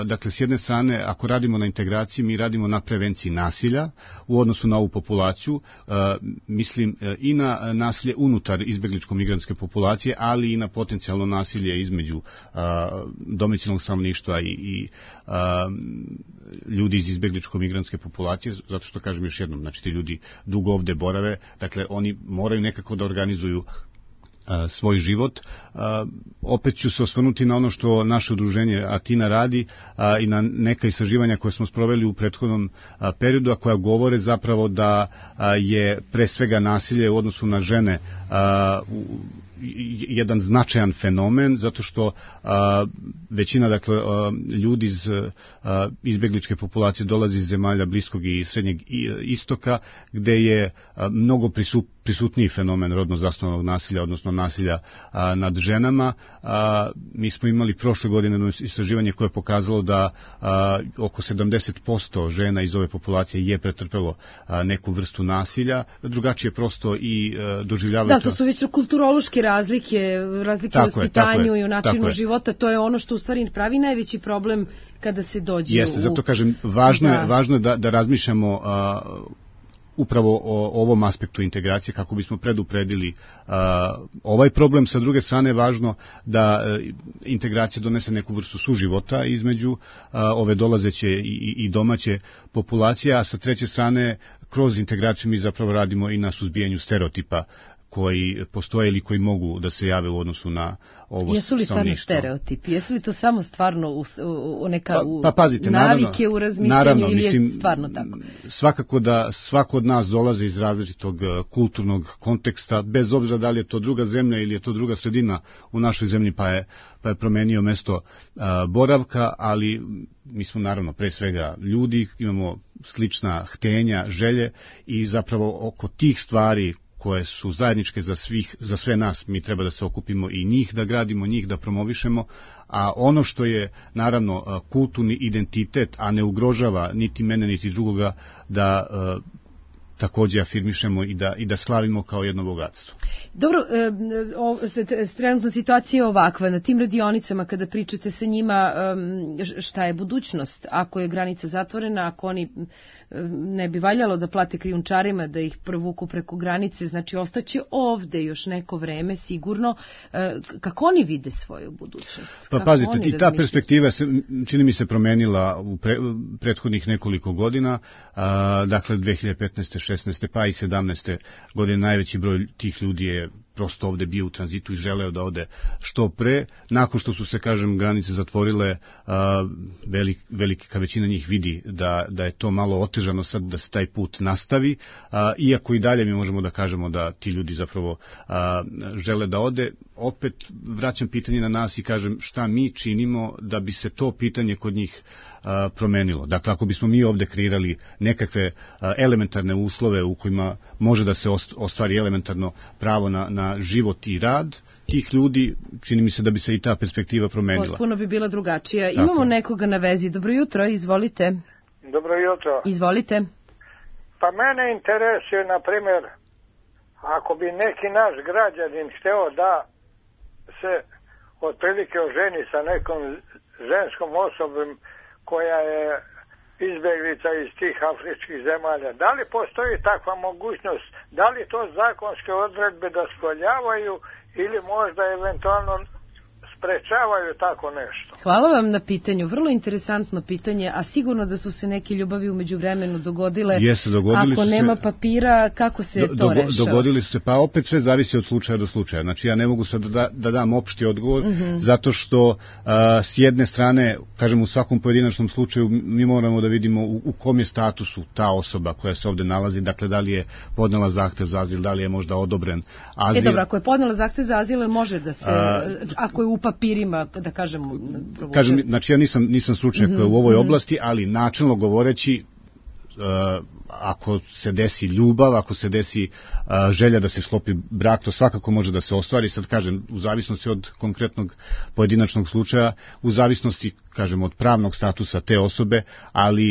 jedne strane, ako radimo na integraciji, mi radimo na prevenciji nasilja u odnosu na ovu populaciju, mislim i na nasilje unutar izbegličko-migrantske populacije, ali i na potencijalno nasilje između domicilnog stanovništva i, i ljudi iz izbegličko-migrantske populacije, zato što kažem još jednom, znači ti ljudi dugo ovde borave, dakle oni moraju nekako da organizuju svoj život. Opet ću se osvrnuti na ono što naše udruženje Atina radi i na neka istraživanja koje smo sproveli u prethodnom periodu, a koja govore zapravo da je pre svega nasilje u odnosu na žene jedan značajan fenomen, zato što a, većina dakle, a, ljudi iz a, izbegličke populacije dolazi iz zemalja Bliskog i Srednjeg istoka, gde je a, mnogo prisu, prisutniji fenomen rodno zasnovanog nasilja, odnosno nasilja a, nad ženama. A, mi smo imali prošle godine istraživanje koje je pokazalo da a, oko sedamdeset posto žena iz ove populacije je pretrpelo a, neku vrstu nasilja, drugačije prosto i a, doživljavaju... Da, to su već kulturološke razlike, razlike u vaspitanju i u načinu života, to je ono što u stvari pravi najveći problem kada se dođe Jeste, u... Jeste, zato kažem, važno da. je, važno je da, da razmišljamo a, upravo o ovom aspektu integracije kako bismo predupredili a, ovaj problem. Sa druge strane je važno da a, integracija donese neku vrstu suživota između a, ove dolazeće i, i domaće populacije, a sa treće strane kroz integraciju mi zapravo radimo i na suzbijanju stereotipa koji postoje ili koji mogu da se jave u odnosu na ovo Jesu li stvarno stereotipi? Jesu li to samo stvarno u, u neka pa, pa pazite, navike naravno, u razmišljanju naravno, ili mislim, je stvarno tako? Svakako da svako od nas dolazi iz različitog kulturnog konteksta, bez obzira da li je to druga zemlja ili je to druga sredina u našoj zemlji, pa je, pa je promenio mesto a, boravka, ali mi smo naravno pre svega ljudi, imamo slična htenja, želje i zapravo oko tih stvari koje su zajedničke za svih, za sve nas, mi treba da se okupimo i njih da gradimo, njih da promovišemo, a ono što je naravno kulturni identitet, a ne ugrožava niti mene niti drugoga, da uh, takođe afirmišemo i da, i da slavimo kao jedno bogatstvo. Dobro, e, o, trenutna situacija je ovakva. Na tim radionicama kada pričate sa njima, e, šta je budućnost? Ako je granica zatvorena, ako oni e, ne bi valjalo da plate krijumčarima, da ih provuku preko granice, znači ostaće ovde još neko vreme sigurno. E, kako oni vide svoju budućnost? Pa kako pazite, i ta perspektiva se, čini mi se promenila u pre, prethodnih nekoliko godina, a, dakle dve hiljade petnaeste, šesnaeste pa i sedamnaeste godine najveći broj tih ljudi je prosto ovde bio u tranzitu i želeo da ode što pre. Nakon što su se, kažem, granice zatvorile, a, velik, velika većina njih vidi da, da je to malo otežano sad da se taj put nastavi, a, iako i dalje mi možemo da kažemo da ti ljudi zapravo a, žele da ode. Opet vraćam pitanje na nas i kažem šta mi činimo da bi se to pitanje kod njih a, promenilo. Dakle, ako bismo mi ovde kreirali nekakve a, elementarne uslove u kojima može da se ostvari elementarno pravo na, na život i rad tih ljudi, čini mi se da bi se i ta perspektiva promenila. Potpuno bi bila drugačija. Tako. Imamo nekoga na vezi. Dobro jutro, izvolite. Dobro jutro. Izvolite. Pa mene interesuje, na primjer, ako bi neki naš građanin hteo da se otprilike oženi sa nekom ženskom osobom koja je izbeglica iz tih afričkih zemalja. Da li postoji takva mogućnost? Da li to zakonske odredbe dozvoljavaju ili možda eventualno sprečavaju tako nešto? Hvala vam na pitanju. Vrlo interesantno pitanje, a sigurno da su se neke ljubavi umeđu vremenu dogodile. Jeste, dogodili Ako su nema se, papira, kako se do, to do, rešava? Dogodili su se, pa opet sve zavisi od slučaja do slučaja. Znači ja ne mogu sad da, da dam opšti odgovor, mm-hmm. zato što a, s jedne strane, kažem, u svakom pojedinačnom slučaju mi moramo da vidimo u, u kom je statusu ta osoba koja se ovde nalazi, dakle da li je podnela zahtev za azil, da li je možda odobren azil. E dobro, ako je podnela zahtev za azil, može da se, a, ako je u papirima, da kažem, provuče. Kažem, znači ja nisam, nisam stručnjak mm-hmm. u ovoj oblasti, ali načelno govoreći, uh, ako se desi ljubav, ako se desi uh, želja da se sklopi brak, to svakako može da se ostvari. Sad kažem, u zavisnosti od konkretnog pojedinačnog slučaja, u zavisnosti, kažem, od pravnog statusa te osobe, ali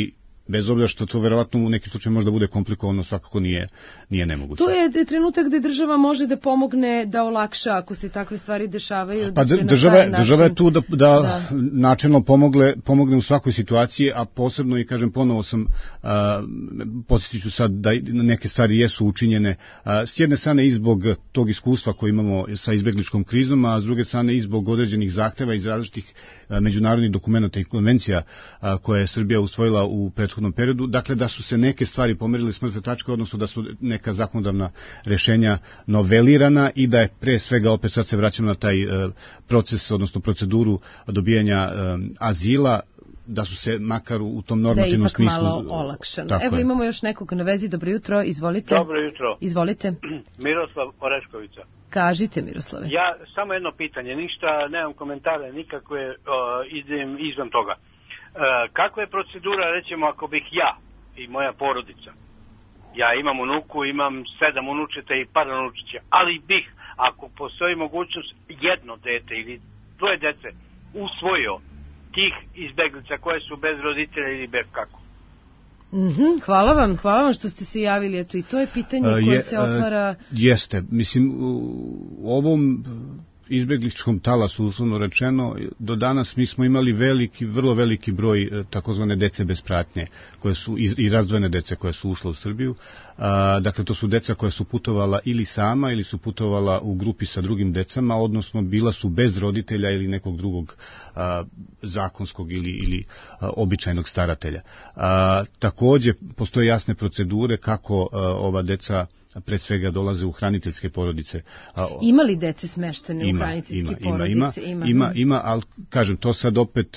bez obzira što to verovatno u nekim slučaju možda bude komplikovano, svakako nije, nije nemoguće. To je trenutak gde država može da pomogne da olakša ako se takve stvari dešavaju. Pa da se država, na taj način... država je tu da, da, da. načelno pomogle, pomogne u svakoj situaciji, a posebno i kažem ponovo sam, a, podsjetit ću sad da neke stvari jesu učinjene, a, s jedne strane i zbog tog iskustva koje imamo sa izbegličkom krizom, a s druge strane i zbog određenih zahteva iz različitih a, međunarodnih dokumenta i konvencija a, koje je Srbija usvojila u prethodnom periodu, dakle da su se neke stvari pomerile s mrtve tačke, odnosno da su neka zakonodavna rešenja novelirana i da je pre svega, opet sad se vraćamo na taj e, proces, odnosno proceduru dobijanja e, azila, da su se makar u tom normativnom smislu... Da je ipak malo olakšano. Evo je. Imamo još nekog na vezi, dobro jutro, izvolite. Dobro jutro. Izvolite. Miroslav Oreškovića. Kažite, Miroslave. Ja, samo jedno pitanje, ništa, nemam komentare, nikakve, uh, idem izvan toga. Uh, kakva je procedura, rećemo, ako bih ja i moja porodica, ja imam unuku, imam sedam unučeta i par unučića, ali bih, ako postoji mogućnost, jedno dete ili dvoje dece usvojio tih izbeglica koje su bez roditelja ili bez kako. Mm-hmm, hvala vam, hvala vam što ste se javili, eto i to je pitanje koje je, se otvara... Jeste, mislim, u ovom izbegličkom talasu, uslovno rečeno, do danas mi smo imali veliki, vrlo veliki broj takozvane dece bez pratnje, koje su, i razdvojene dece koje su ušle u Srbiju. A, dakle, to su deca koja su putovala ili sama, ili su putovala u grupi sa drugim decama, odnosno bila su bez roditelja ili nekog drugog a, zakonskog ili, ili a, običajnog staratelja. A, takođe, postoje jasne procedure kako a, ova deca pred svega dolaze u hraniteljske porodice. Ima li dece smeštene ima, u hraniteljske ima, porodice? Ima, ima, ima, ima, ali kažem, to sad opet...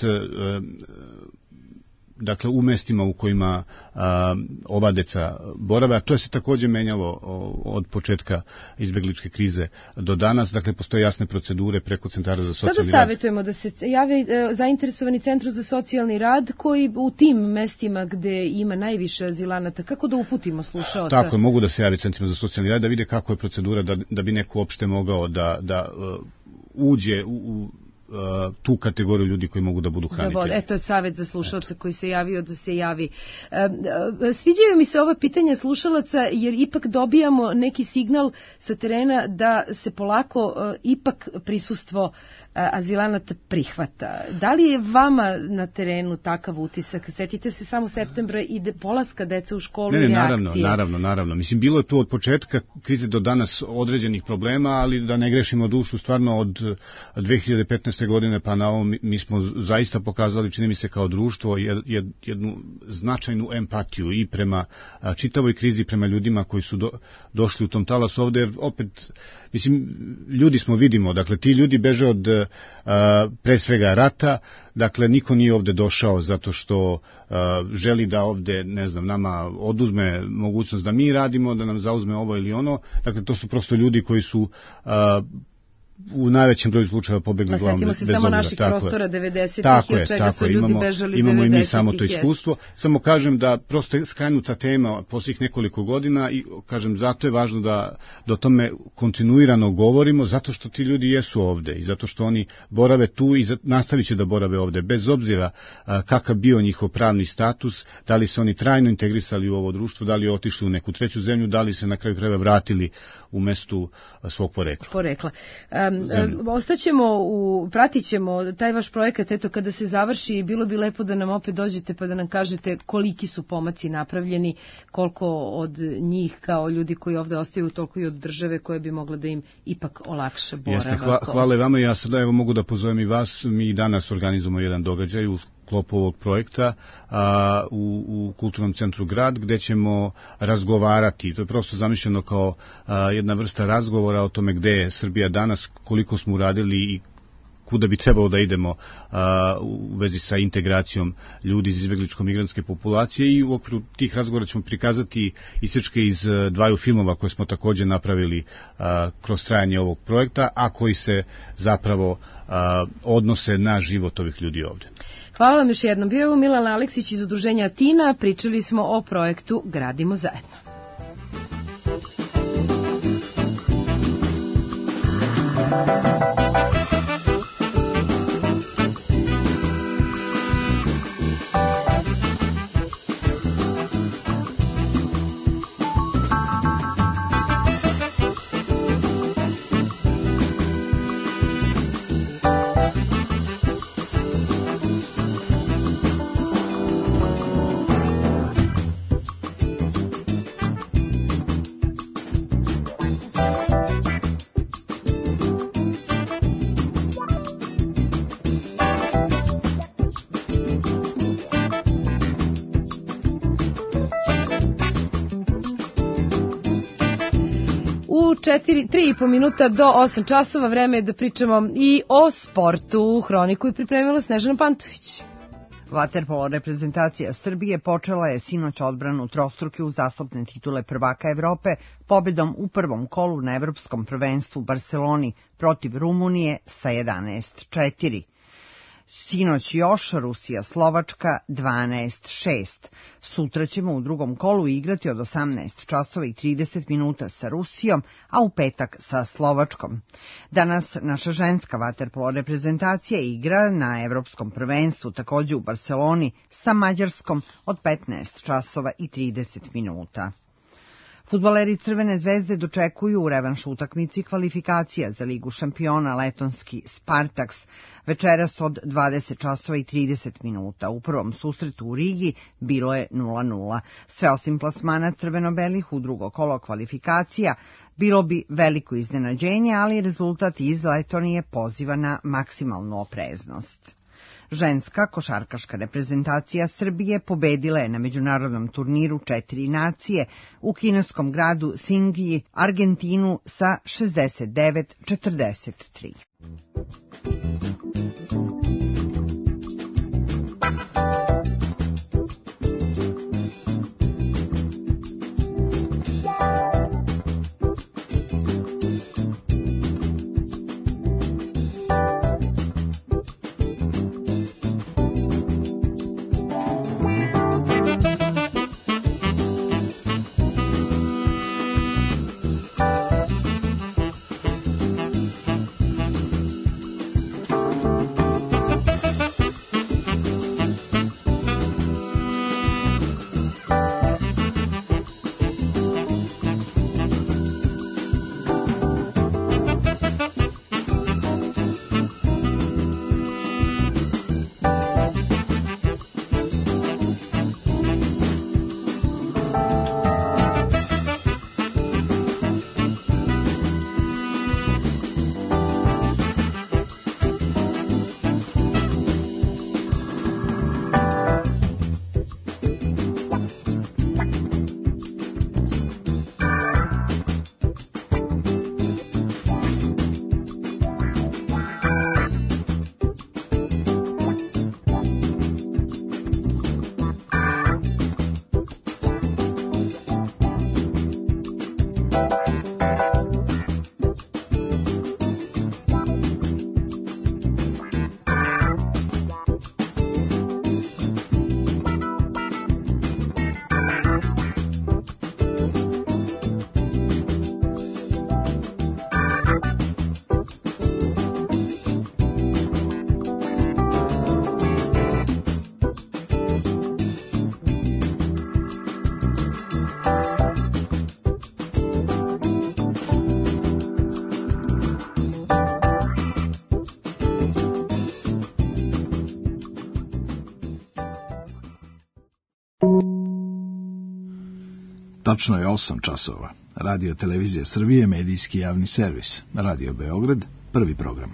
dakle u mestima u kojima a, ova deca borave, a to je se takođe menjalo o, od početka izbegličke krize do danas, dakle postoje jasne procedure preko centara za socijalni rad. Šta da savjetujemo da se jave e, zainteresovani centru za socijalni rad koji u tim mestima gde ima najviše azilanata, kako da uputimo slušaoca? Tako je, mogu da se javi centrima za socijalni rad da vide kako je procedura da, da bi neko uopšte mogao da, da uh, uđe u, u tu kategoriju ljudi koji mogu da budu hranitelji. Da, eto je savjet za slušalca koji se javio da se javi. Sviđaju mi se ova pitanja slušalaca jer ipak dobijamo neki signal sa terena da se polako ipak prisustvo azilanata prihvata. Da li je vama na terenu takav utisak? Setite se samo septembra i de, polaska deca u školu ne, ne, i naravno, reakcije. Naravno, naravno. Mislim, bilo je tu od početka krize do danas određenih problema, ali da ne grešimo dušu, stvarno od dve hiljade petnaeste godine pa na ovom mi smo zaista pokazali, čini mi se kao društvo, jed, jednu značajnu empatiju i prema čitavoj krizi, prema ljudima koji su do, došli u tom talasu ovde, jer opet, mislim, ljudi smo, vidimo, dakle, ti ljudi beže od a, pre svega rata, dakle, niko nije ovde došao zato što a, želi da ovde, ne znam, nama oduzme mogućnost da mi radimo, da nam zauzme ovo ili ono, dakle, to su prosto ljudi koji su a, u najvećem broju slučajeva pobegli glavom bez obzira. Setimo se samo naših prostora devedesetih i od čega su ljudi bežali imamo devedesetih. Imamo i mi samo to iskustvo. Samo kažem da prosto je skrenuta tema posljednjih nekoliko godina i kažem zato je važno da do tome kontinuirano govorimo, zato što ti ljudi jesu ovde i zato što oni borave tu i nastavit će da borave ovde, bez obzira a, kakav bio njihov pravni status, da li se oni trajno integrisali u ovo društvo, da li otišli u neku treću zemlju, da li se na kraju krajeva vratili u mestu a, svog porekla. Porekla. Um, ostaćemo u, pratit ćemo taj vaš projekat, eto kada se završi, bilo bi lepo da nam opet dođete pa da nam kažete koliki su pomaci napravljeni, koliko od njih kao ljudi koji ovde ostaju, toliko i od države koje bi mogla da im ipak olakša boravak. Jeste, hva, hvala vama, ja sada evo mogu da pozovem i vas, mi danas organizujemo jedan događaj u sklopu ovog projekta a, u, u Kulturnom centru Grad, gde ćemo razgovarati, to je prosto zamišljeno kao a, jedna vrsta razgovora o tome gde je Srbija danas, koliko smo uradili i kuda bi trebalo da idemo a, u vezi sa integracijom ljudi iz izbegličko-migrantske populacije i u okviru tih razgovora ćemo prikazati isječke iz dvaju filmova koje smo takođe napravili a, kroz trajanje ovog projekta, a koji se zapravo a, odnose na život ovih ljudi ovde. Hvala vam još jednom. Bio je ovo Milan Aleksić iz udruženja Tina. Pričali smo o projektu Gradimo zajedno. četiri, tri i po minuta do osam časova, vreme je da pričamo i o sportu. Hroniku je pripremila Snežana Pantović. Vaterpolo reprezentacija Srbije počela je sinoć odbranu trostruke uzastopne titule prvaka Evrope pobedom u prvom kolu na Evropskom prvenstvu u Barseloni protiv Rumunije sa jedanaest četiri. Sinoć još Rusija-Slovačka dvanaest šest. Sutra ćemo u drugom kolu igrati od osamnaest časova i trideset minuta sa Rusijom, a u petak sa Slovačkom. Danas naša ženska vaterpolo reprezentacija igra na Evropskom prvenstvu takođe u Barseloni sa Mađarskom od petnaest časova i trideset minuta. Fudbaleri Crvene zvezde dočekuju u revanš utakmici kvalifikacija za Ligu šampiona letonski Spartaks večeras od dvadeset časova i trideset minuta. U prvom susretu u Rigi bilo je nula nula. Sve osim plasmana crveno-belih u drugo kolo kvalifikacija bilo bi veliko iznenađenje, ali rezultat iz Letonije poziva na maksimalnu opreznost. Ženska košarkaška reprezentacija Srbije pobedila je na međunarodnom turniru četiri nacije u kineskom gradu Singji Argentinu sa šezdeset devet četrdeset tri. Tačno je osam časova. Radio Televizija Srbije, medijski javni servis. Radio Beograd, prvi program.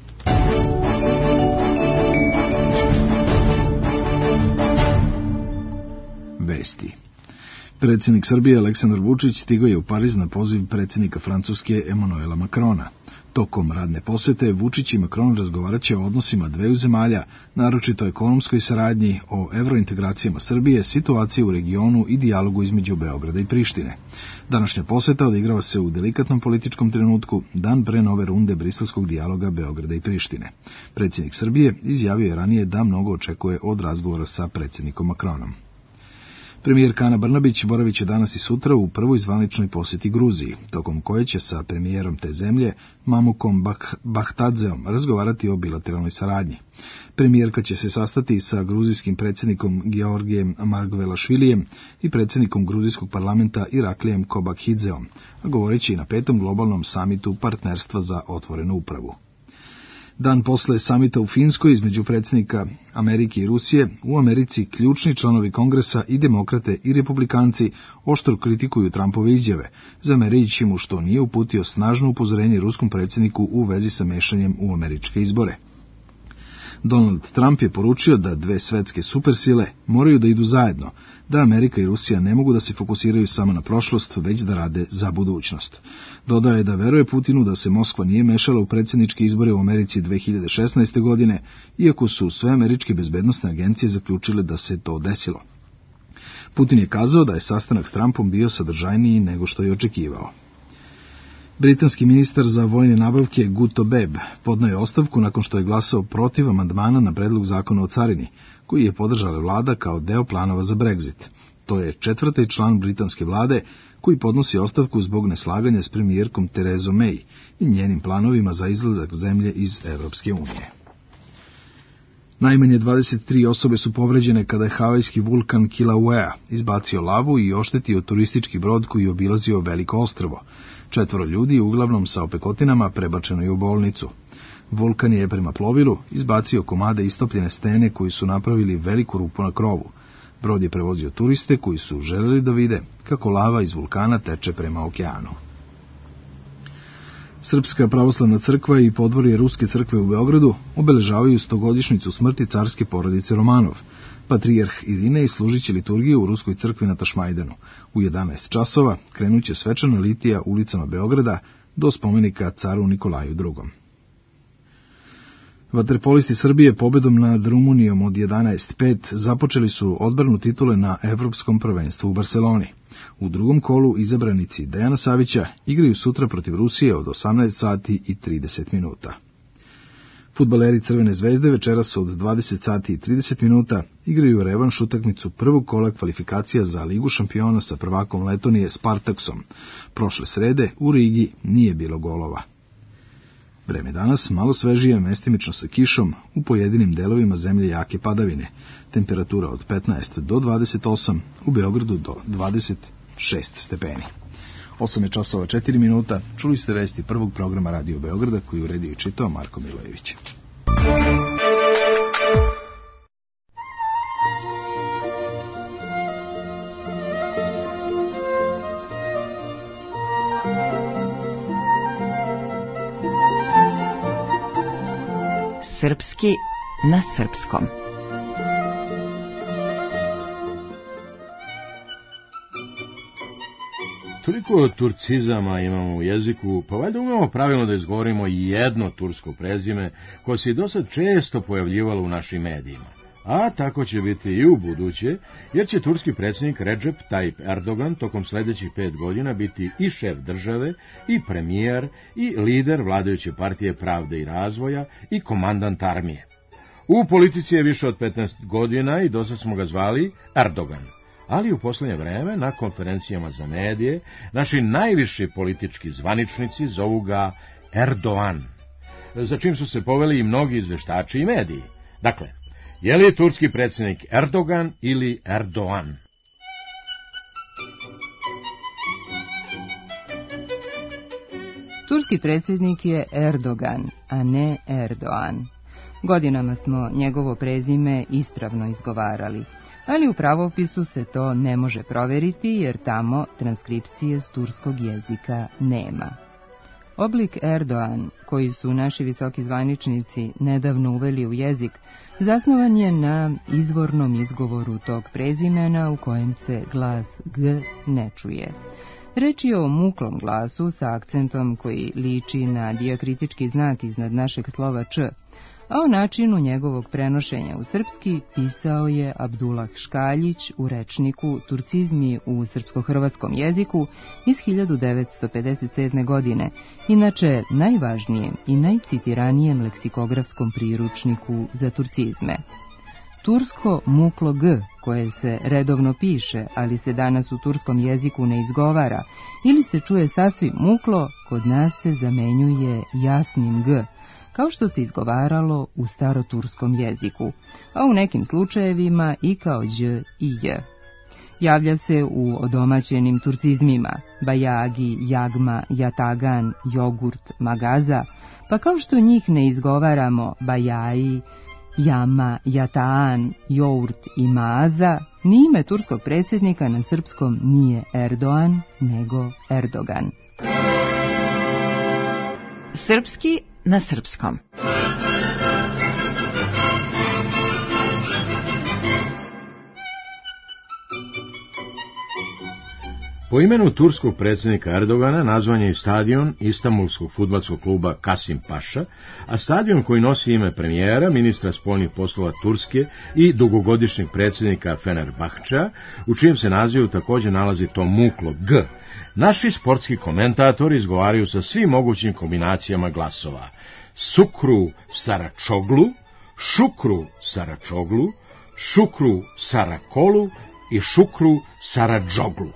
Vesti. Predsjednik Srbije Aleksandar Vučić stigao je u Pariz na poziv predsjednika Francuske Emanuela Macrona. Tokom radne posete Vučić i Macron razgovarat će o odnosima dveju zemalja, naročito ekonomskoj saradnji, o evrointegracijama Srbije, situaciji u regionu i dijalogu između Beograda i Prištine. Današnja poseta odigrava se u delikatnom političkom trenutku, dan pre nove runde briselskog dijaloga Beograda i Prištine. Predsjednik Srbije izjavio je ranije da mnogo očekuje od razgovora sa predsjednikom Macronom. Premijerka Ana Brnabić boravit će danas i sutra u prvoj zvaničnoj posjeti Gruziji, tokom koje će sa premijerom te zemlje, Mamukom Bahtadzeom, razgovarati o bilateralnoj saradnji. Premijerka će se sastati sa gruzijskim predsjednikom Georgijem Margvelašvilijem i predsjednikom gruzijskog parlamenta Iraklijem Kobakhidzeom, a govorit će i na petom globalnom samitu partnerstva za otvorenu upravu. Dan posle samita u Finskoj između predsjednika Amerike i Rusije, u Americi ključni članovi kongresa i demokrate i republikanci oštro kritikuju Trumpove izjave, zamerajući mu što nije uputio snažno upozorenje ruskom predsjedniku u vezi sa mešanjem u američke izbore. Donald Trump je poručio da dve svetske supersile moraju da idu zajedno, da Amerika i Rusija ne mogu da se fokusiraju samo na prošlost, već da rade za budućnost. Dodao je da veruje Putinu da se Moskva nije mešala u predsjedničke izbore u Americi dve hiljade šesnaeste. godine, iako su sve američke bezbednosne agencije zaključile da se to desilo. Putin je kazao da je sastanak s Trumpom bio sadržajniji nego što je očekivao. Britanski ministar za vojne nabavke Guto Beb podneo je ostavku nakon što je glasao protiv amandmana na predlog zakona o carini, koji je podržala vlada kao deo planova za Brexit. To je četvrti član britanske vlade koji podnosi ostavku zbog neslaganja s premijerkom Terezom May i njenim planovima za izlazak zemlje iz Evropske unije. Najmanje dvadeset tri osobe su povređene kada je havajski vulkan Kilauea izbacio lavu i oštetio turistički brod koji je obilazio Veliko ostrvo. Četvoro ljudi, uglavnom sa opekotinama, prebačeno je u bolnicu. Vulkan je prema plovilu izbacio komade istopljene stene koji su napravili veliku rupu na krovu. Brod je prevozio turiste koji su želeli da vide kako lava iz vulkana teče prema okeanu. Srpska pravoslavna crkva i podvorje Ruske crkve u Beogradu obeležavaju stogodišnjicu smrti carske porodice Romanov. Patrijarh Irinej služit će liturgiju u Ruskoj crkvi na Tašmajdanu. U jedanaest časova krenuće svečana litija ulicama Beograda do spomenika caru Nikolaju drugom. Vaterpolisti Srbije pobedom nad Rumunijom od jedanaest pet započeli su odbranu titule na Evropskom prvenstvu u Barseloni. U drugom kolu izabranici Dejana Savića igraju sutra protiv Rusije od osamnaest sati i trideset minuta. Fudbaleri Crvene zvezde večeras od dvadeset sati i trideset minuta igraju revanš utakmicu prvog kola kvalifikacija za Ligu šampiona sa prvakom Letonije Spartaksom. Prošle srede u Rigi nije bilo golova. Vreme danas malo svežije, mestimično sa kišom, u pojedinim delovima zemlje jake padavine. Temperatura od petnaest do dvadeset osam, u Beogradu do dvadeset šest stepeni. osam je časova četiri minuta, čuli ste vesti prvog programa Radio Beograda koji uredio i čitao Marko Milojević. Srpski na srpskom. Toliko turcizama imamo u jeziku, pa valjda umemo pravilno da izgovorimo jedno tursko prezime koje se i dosad često pojavljivalo u našim medijima. A tako će biti i u buduće, jer će turski predsjednik Recep Tayyip Erdogan tokom sljedećih pet godina biti i šef države, i premijer, i lider vladajuće partije Pravde i razvoja, i komandant armije. U politici je više od petnaest godina i dosad smo ga zvali Erdogan. Ali u posljednje vreme, na konferencijama za medije, naši najviši politički zvaničnici zovu ga Erdoğan, za čim su se poveli i mnogi izveštači i mediji. Dakle, je li turski predsjednik Erdogan ili Erdoğan? Turski predsjednik je Erdogan, a ne Erdoğan. Godinama smo njegovo prezime ispravno izgovarali, ali u pravopisu se to ne može proveriti jer tamo transkripcije s turskog jezika nema. Oblik Erdoğan, koji su naši visoki zvaničnici nedavno uveli u jezik, zasnovan je na izvornom izgovoru tog prezimena u kojem se glas G ne čuje. Reč je o muklom glasu sa akcentom koji liči na dijakritički znak iznad našeg slova Č, a o načinu njegovog prenošenja u srpski pisao je Abdullah Škaljić u rečniku Turcizmi u srpsko-hrvatskom jeziku iz hiljadu devetsto pedeset sedme. godine, inače najvažnijem i najcitiranijem leksikografskom priručniku za turcizme. Tursko muklo G, koje se redovno piše, ali se danas u turskom jeziku ne izgovara, ili se čuje sasvim muklo, kod nas se zamenjuje jasnim G, kao što se izgovaralo u staroturskom jeziku, a u nekim slučajevima i kao Đ i J. Javlja se u odomaćenim turcizmima, bajagi, jagma, jatagan, jogurt, magaza, pa kao što njih ne izgovaramo bajaji, jama, jataan, jourt i maza, ni ime turskog predsjednika na srpskom nije Erdoğan, nego Erdogan. Srpski na srpskom. Po imenu turskog predsjednika Erdogana nazvan je i stadion Istanbulskog fudbalskog kluba Kasim Paša, a stadion koji nosi ime premijera, ministra spoljnih poslova Turske i dugogodišnjeg predsjednika Fenerbahčea, u čijem se nazivu također nalazi to muklo G. Naši sportski komentatori izgovaraju sa svim mogućim kombinacijama glasova. Sukru Saračoglu, Šukru Saračoglu, Šukru Sarakolu i Šukru Saradžoglu.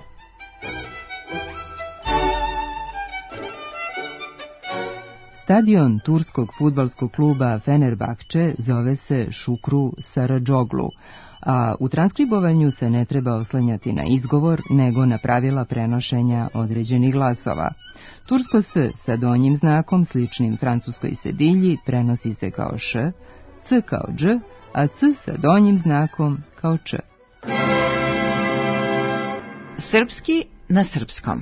Stadion turskog fudbalskog kluba Fenerbahče zove se Šukru Saradžoglu, a u transkribovanju se ne treba oslanjati na izgovor, nego na pravila prenošenja određenih glasova. Tursko S sa donjim znakom, sličnim francuskoj sedilji, prenosi se kao Š, C kao Dž, a C sa donjim znakom kao Č. Srpski na srpskom.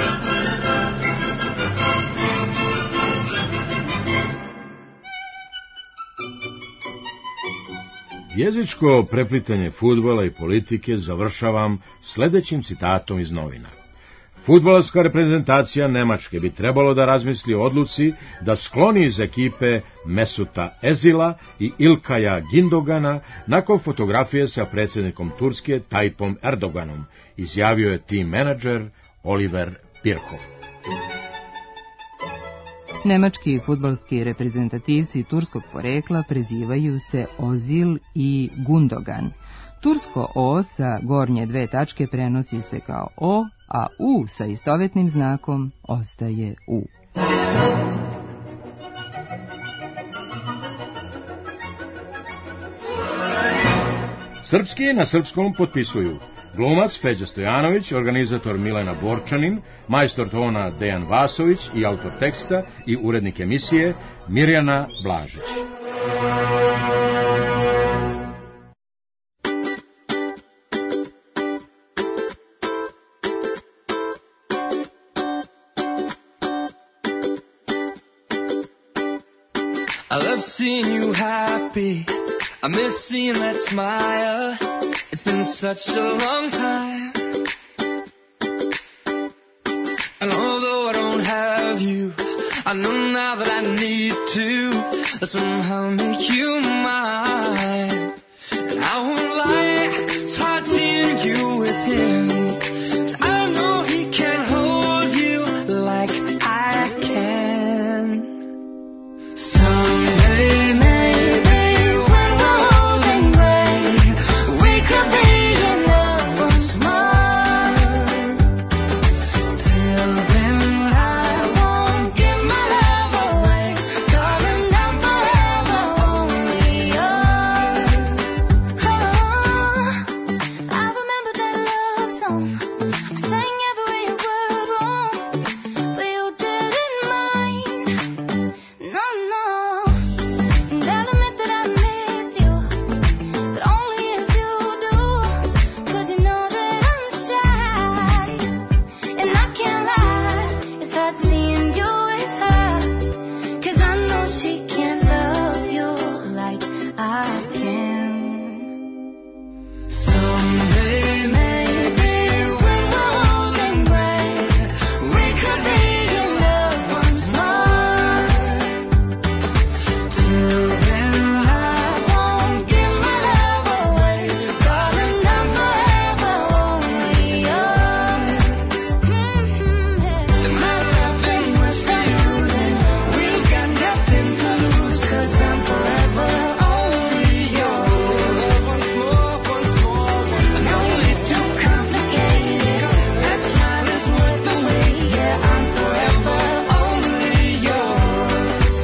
Jezičko preplitanje fudbala i politike završavam sljedećim citatom iz novina. Fudbalska reprezentacija Nemačke bi trebalo da razmisli o odluci da skloni iz ekipe Mesuta Ezila i Ilkaja Gindogana nakon fotografije sa predsjednikom Turske Tayyipom Erdoganom, izjavio je tim menadžer Oliver Pirkov. Nemački fudbalski reprezentativci turskog porekla prezivaju se Ozil i Gundogan. Tursko O sa gornje dve tačke prenosi se kao O, a U sa istovetnim znakom ostaje U. Srpski na srpskom potpisuju glumac Feđa Stojanović, organizator Milena Borčanin, majstor tona Dejan Vasović i autor teksta i urednik emisije Mirjana Blažić. I love seeing you happy. I miss seeing that smile. It's been such a long time. And although I don't have you, I know now that I need to somehow make you mine. And I won't lie, it's hard seeing you with him. 'Cause I know he can't hold you like I can. Someday, maybe, when we're old and gray, we could be in love once more. Till then, I won't give my love away, 'cause I'm not forever only yours. Oh, I remember that love song. I sang every word wrong, but you didn't mind. No, no. And I'll admit that I miss you, but only if you do. 'Cause you know that I'm shy, and I can't lie. It's hard seeing you with her, 'cause I know she can't love you like I can. Someday, maybe, when we're old and gray, we could be in love once more. Till then, I won't give my love away, 'cause I'm not forever only yours. Mm-hmm, yeah. And my love ain't much confusing. We've got nothing to lose, 'cause I'm forever only yours. Once more, once more, once more. Only too complicated. That smile is worth the wait. Yeah, I'm forever only yours.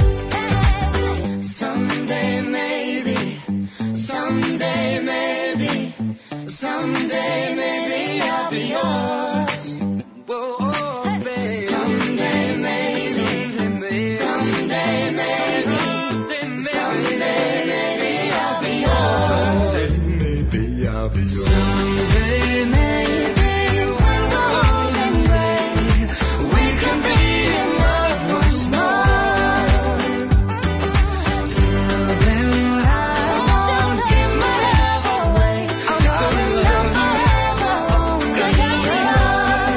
Someday, maybe, someday, maybe, someday, maybe I'll be yours. Whoa, baby. Someday, maybe, someday, maybe, someday, maybe I'll be yours. Someday, maybe I'll be yours. Someday, maybe, when we're old and gray, we can be in love once more. Till then, I won't give my love away, 'cause I'm not forever only yours.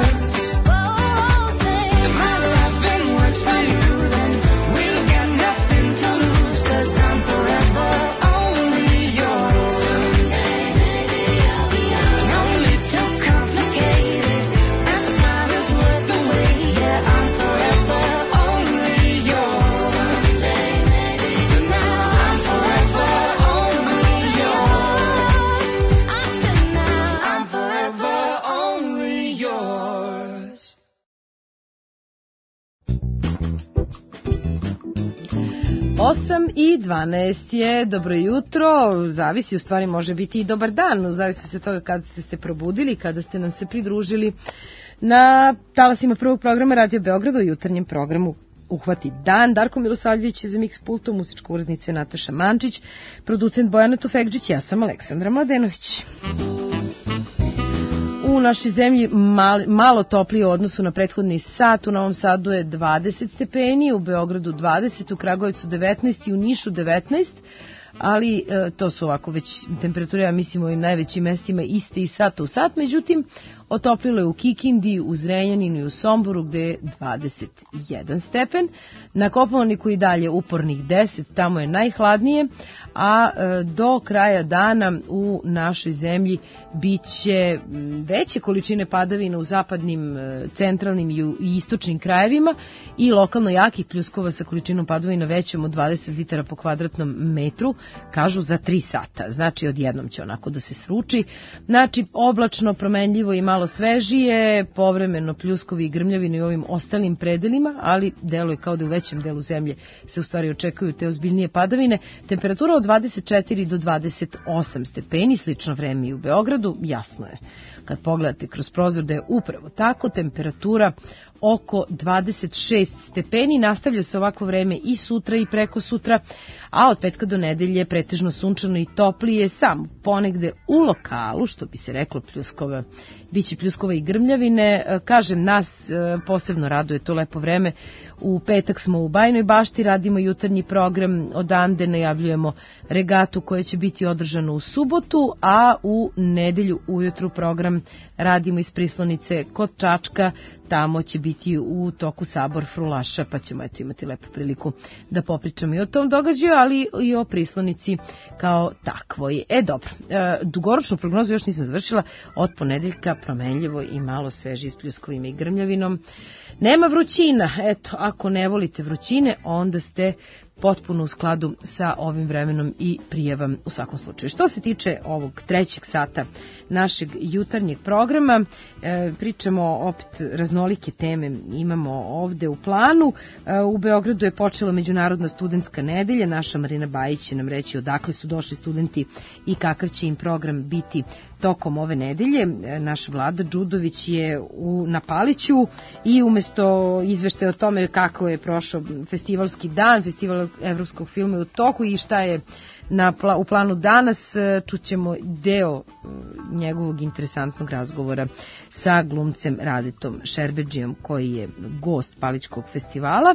osam i dvanaest je, dobro jutro, zavisi, u stvari može biti i dobar dan, zavisi od toga kada ste se probudili, kada ste nam se pridružili na talasima prvog programa Radio Beogradu i jutarnjem programu Uhvati dan. Darko Milosavljević je za Mix pultom, muzička urednica Nataša Mančić, producent Bojana Tufekđić, ja sam Aleksandra Mladenović. U našoj zemlji malo, malo toplije u odnosu na prethodni sat, u Novom Sadu je dvadeset stepeni, u Beogradu dvadeset, u Kragujevcu devetnaest i u Nišu devetnaest, ali e, to su ovako već temperature, ja mislim, u ovim najvećim mestima iste i sat u sat, međutim, otoplilo je u Kikindi, u Zrenjaninu i u Somboru gde je dvadeset jedan stepen. Na Kopaoniku i dalje upornih deset, tamo je najhladnije, a e, do kraja dana u našoj zemlji biće veće količine padavina u zapadnim, centralnim i istočnim krajevima i lokalno jakih pljuskova sa količinom padavina većom od dvadeset litara po kvadratnom metru, kažu za tri sata. Znači, odjednom će onako da se sruči. Znači, oblačno, promenljivo i malo svežije, povremeno pljuskovi i grmljavine u ovim ostalim predelima, ali deluje kao da u većem delu zemlje se u stvari očekuju te ozbiljnije padavine. Temperatura od dvadeset četiri do dvadeset osam stepeni, slično vreme i u Beogradu, jasno je. Kad pogledate kroz prozor da je upravo tako, temperatura oko dvadeset šest stepeni, nastavlja se ovako vreme i sutra i preko sutra, a od petka do nedelje pretežno sunčano i toplije, samo ponegde u lokalu, što bi se reklo pljuskova, biće pljuskova i grmljavine. Kažem, nas posebno raduje to lepo vreme. U petak smo u Bajnoj Bašti, radimo jutarnji program, odande najavljujemo regatu koja će biti održana u subotu, a u nedelju ujutru program radimo iz Prislonice kod Čačka, tamo će biti u toku sabor frulaša, pa ćemo eto imati lepu priliku da popričamo i o tom događaju, ali i o Prislonici kao takvoj. E, dobro, e, dugoročnu prognozu još nisam završila, od ponedeljka promenljivo i malo sveži s pljuskovima i grmljavinom. Nema vrućina, eto, ako ne volite vrućine, onda ste potpuno u skladu sa ovim vremenom i prijavam u svakom slučaju. Što se tiče ovog trećeg sata našeg jutarnjeg programa, e, pričamo opet raznolike teme imamo ovde u planu. E, u Beogradu je počela Međunarodna studentska nedelja, naša Marina Bajić će nam reći odakle su došli studenti i kakav će im program biti tokom ove nedelje. E, naš Vlada Đudović je u Napaliću i umesto izveštaja o tome kako je prošao festivalski dan, festival evropskog filma u toku i šta je na pla, u planu danas, čućemo deo njegovog interesantnog razgovora sa glumcem Radetom Šerbedžijom koji je gost Palićkog festivala,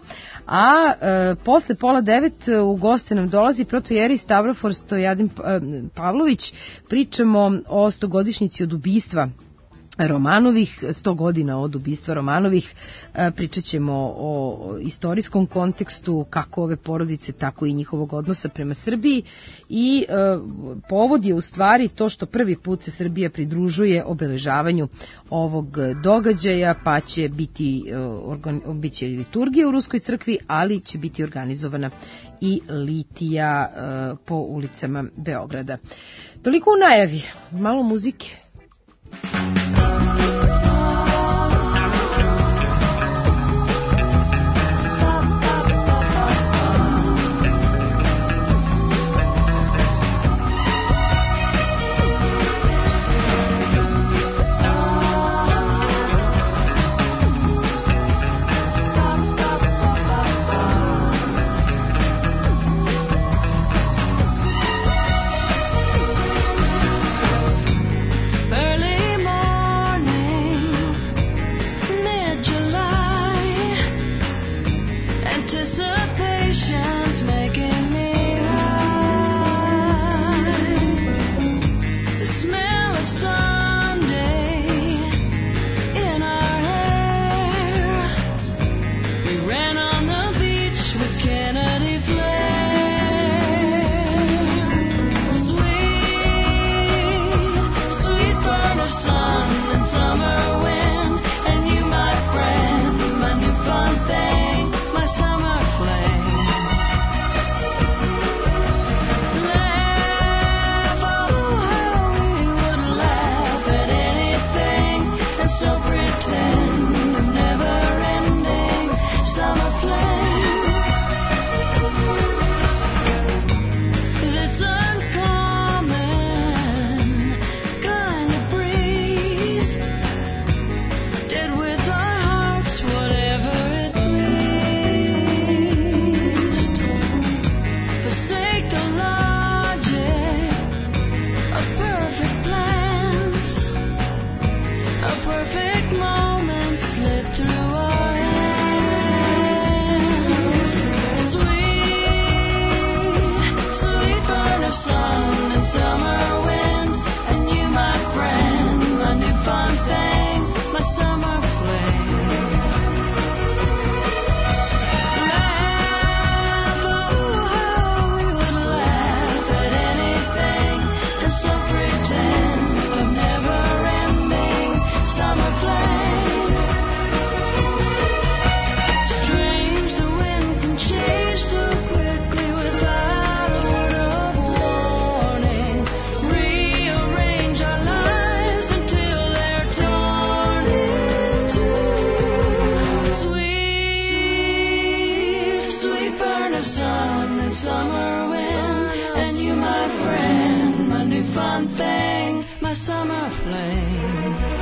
a e, posle pola devet u goste nam dolazi protojeri Stavrofor Stojadin Pavlović, pričamo o stogodišnjici od ubistva Romanovih, sto godina od ubistva Romanovih, pričat ćemo o istorijskom kontekstu kako ove porodice, tako i njihovog odnosa prema Srbiji i e, povod je u stvari to što prvi put se Srbija pridružuje obeležavanju ovog događaja, pa će biti, e, organ, biće liturgija u Ruskoj crkvi, ali će biti organizovana i litija e, po ulicama Beograda. Toliko u najavi, malo muzike. and you my friend, my new fun thing, my summer flame.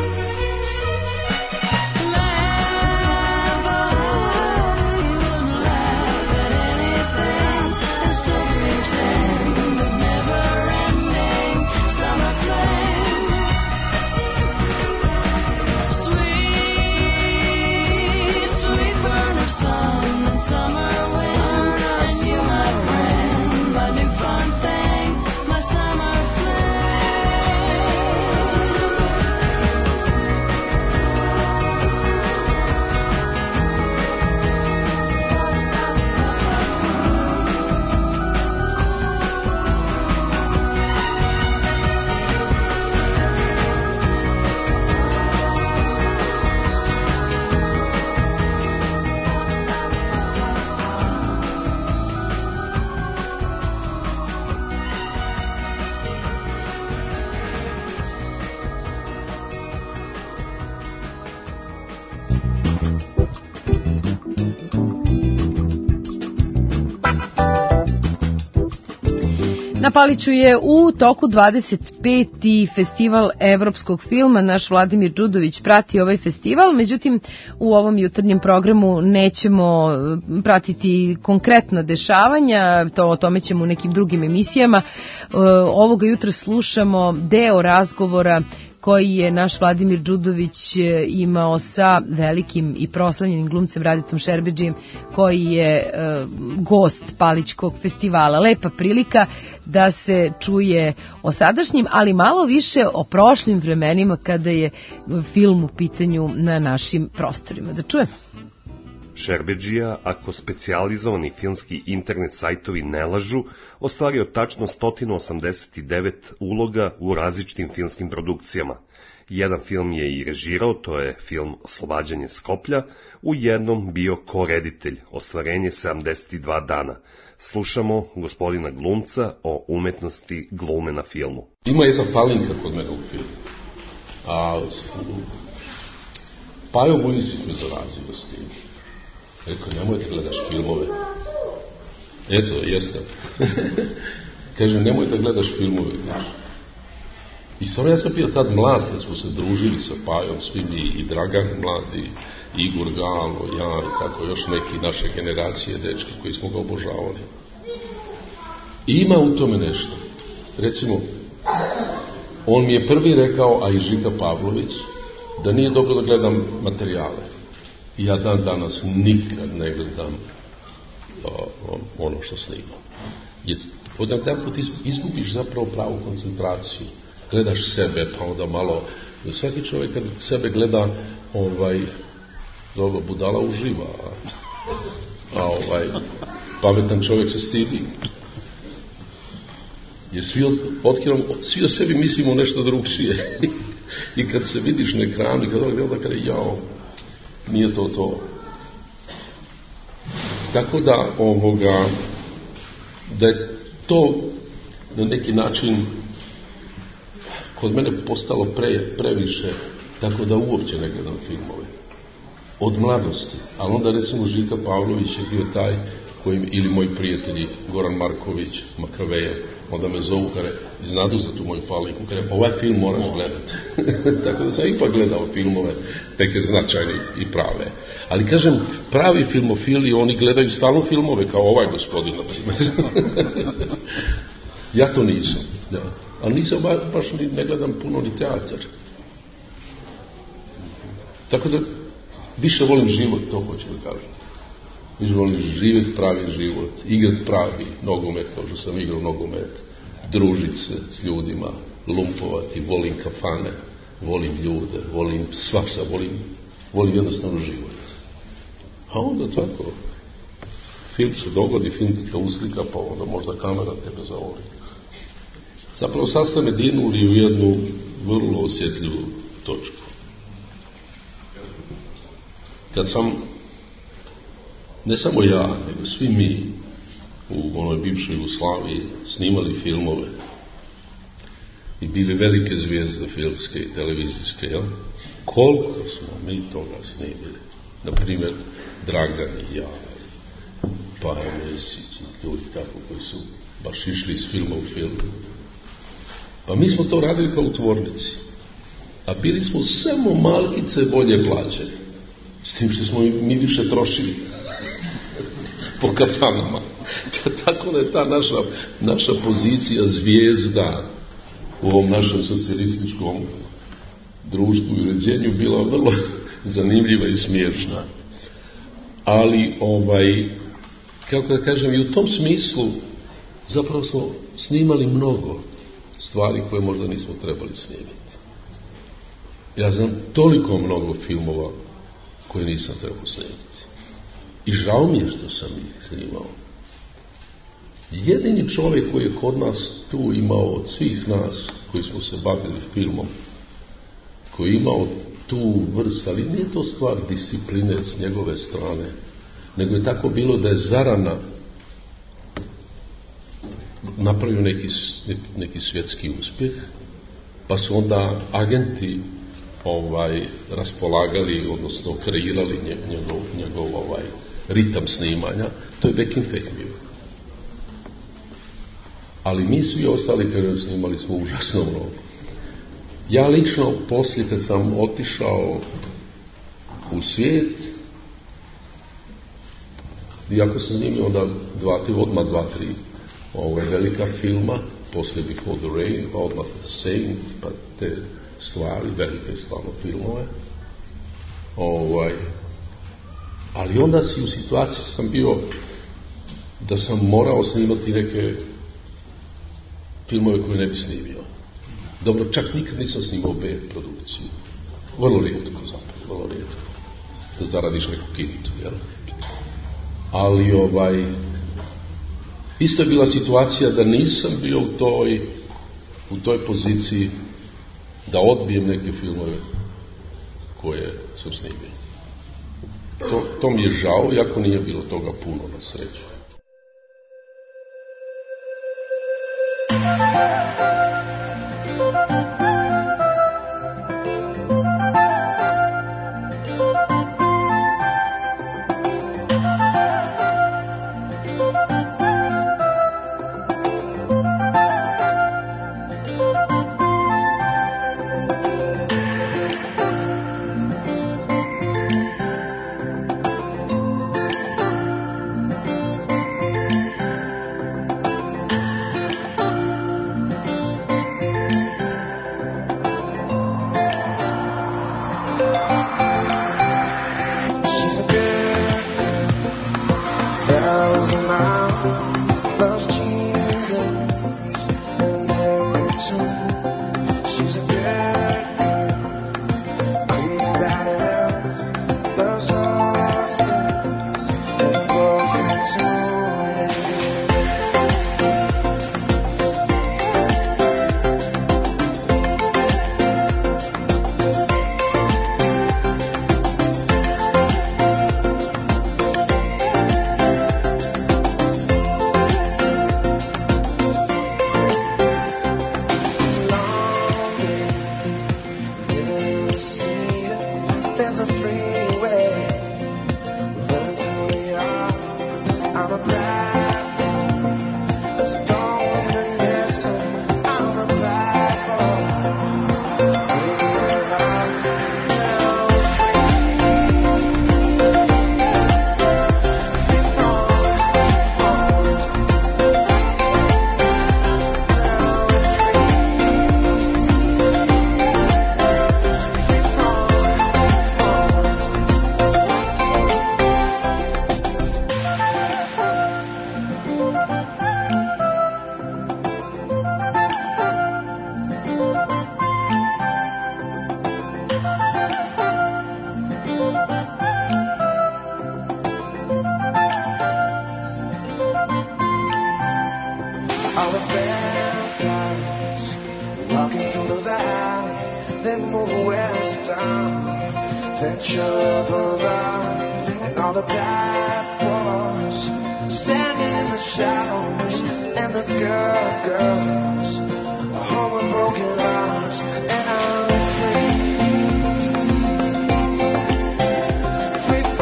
Na Paliću je u toku dvadeset peti festival evropskog filma. Naš Vladimir Đudović prati ovaj festival, međutim u ovom jutarnjem programu nećemo pratiti konkretna dešavanja, to o tome ćemo u nekim drugim emisijama. Ovoga jutra slušamo deo razgovora koji je naš Vladimir Đudović imao sa velikim i proslavljenim glumcem Raditom Šerbedžijem, koji je gost Palićkog festivala. Lepa prilika da se čuje o sadašnjim, ali malo više o prošlim vremenima kada je film u pitanju na našim prostorima. Da čujemo. Šerbedžija, ako specijalizovani filmski internet sajtovi ne lažu, ostvario tačno sto osamdeset devet uloga u različitim filmskim produkcijama. Jedan film je i režirao, to je film Oslobađanje Skoplja, u jednom bio koreditelj, ostvarenje sedamdeset dva dana. Slušamo gospodina glumca o umetnosti glume na filmu. Ima jedna falinka kod mene u filmu. A, Pajo Vujisić me zarazio s tim. Rekao, nemoj da gledaš filmove. Eto, jeste. Kaže, nemoj da gledaš filmove. I samo ja sam bio tad mlad, kad smo se družili sa Pajom, svi mi, i Dragan mladi, Igor Galo, ja i tako još neki naše generacije dečki koji smo ga obožavali. I ima u tome nešto. Recimo, on mi je prvi rekao, a i Žika Pavlović, da nije dobro da gledam materijale. I ja dan danas nikad ne gledam o, ono što snimam. Jer od jedan put izgubiš zapravo pravu koncentraciju. Gledaš sebe, pa onda malo... Svaki čovjek kad sebe gleda, ovaj, dobro, budala uživa, a, a ovaj, pametan čovjek se stidi. Jer svi, od, otkrivom, svi o sebi mislimo nešto drugčije. I kad se vidiš na ekranu, i kad ovaj gleda, kada je jao, nije to to. Tako da, ovoga, da je to na neki način kod mene postalo pre, previše, tako da uopće ne gledam filmove. Od mladosti. Ali onda recimo Žika Pavlović je bio taj, koji, ili moji prijatelji, Goran Marković, Makavejev, onda me zovu, kare, znadu za tu moju falinku, kare, ovaj film moraš gledati. Tako da sam ipak gledao filmove, neke značajne i prave. Ali kažem, pravi filmofili, oni gledaju stalno filmove, kao ovaj gospodin, na primjer. Ja to nisam, da. Ali nisam ba, baš ni, ne gledam puno ni teatar. Tako da više volim život, to hoću da kažem. Više volim živjeti pravi život, igrati pravi nogomet, kao što sam igrao nogomet, družiti se s ljudima, lumpovati, volim kafane, volim ljude, volim svašta, volim, volim jednostavno život. A onda tako, film se dogodi, film te uslika, pa onda možda kamera tebe zavoli. Zapravo sad ste me dinuli u jednu vrlo osjetljivu točku. Kad sam, ne samo ja, nego svi mi u onoj bivšoj Jugoslaviji snimali filmove i bili velike zvijezde filmske i televizijske, jel? Koliko smo mi toga snimili? Naprimjer, Dragan i ja, Paja Mesić i ljudi tako koji su baš išli iz filma u film. Pa mi smo to radili kao u tvornici. A bili smo samo malkice bolje plaćeni. S tim što smo mi više trošili po kafanama. Tako da je ta naša, naša pozicija zvijezda u ovom našem socijalističkom društvu i uređenju bila vrlo zanimljiva i smiješna. Ali, ovaj, kako da kažem, i u tom smislu zapravo smo snimali mnogo stvari koje možda nismo trebali snimiti. Ja znam toliko mnogo filmova koje nisam trebao snimiti. I žao mi je što sam ih snimao. Jedini čovjek koji je kod nas tu imao od svih nas koji smo se bavili filmom, koji je imao tu vrst, ali nije to stvar discipline s njegove strane, nego je tako bilo da je zarana napravio neki, neki svjetski uspjeh, pa su onda agenti ovaj, raspolagali, odnosno kreirali njegov, njegov ovaj, ritam snimanja. To je Beckenfeck bio. Ali mi svi ostali kada snimali smo užasno mnogo. Ja lično poslije kad sam otišao u svijet, iako sam snimio onda dva, odmah dva, tri ovaj, velika filma, poslije Before the Rain, pa odmah The Saint, pa te stvari, velike stvarno filmove. Ovaj, ali onda si u situaciji sam bio da sam morao snimati neke filmove koje ne bi snimio. Dobro, čak nikad nisam snimao B produkciju. Vrlo rijetko zapravo, vrlo rijetko. Da zaradiš neku kintu, jel? Ali ovaj, isto je bila situacija da nisam bio u toj, u toj poziciji da odbijem neke filmove koje sam snimio. To, to mi je žao, iako nije bilo toga puno na sreću.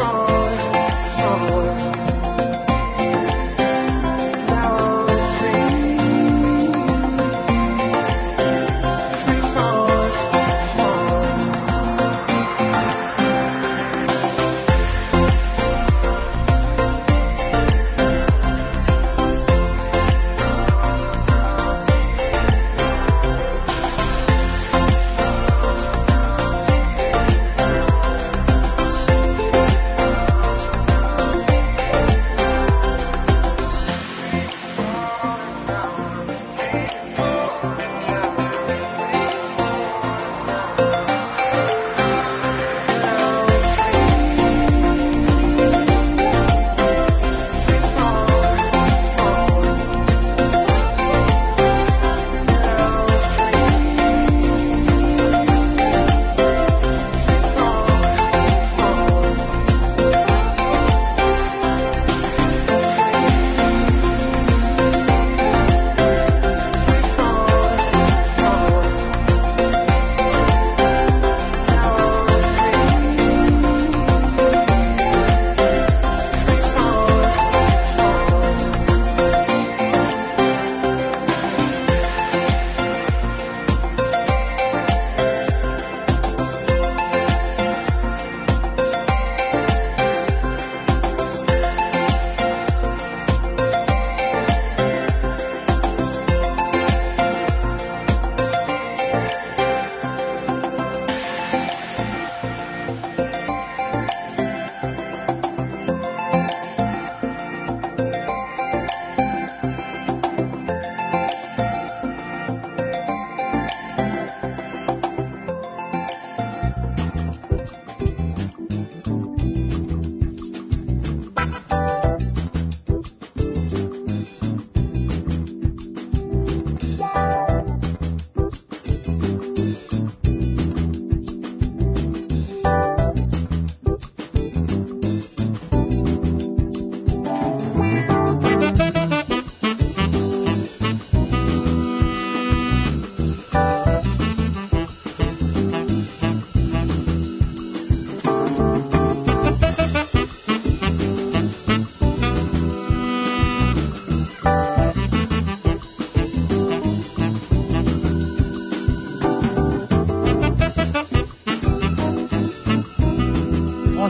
Now I'm free.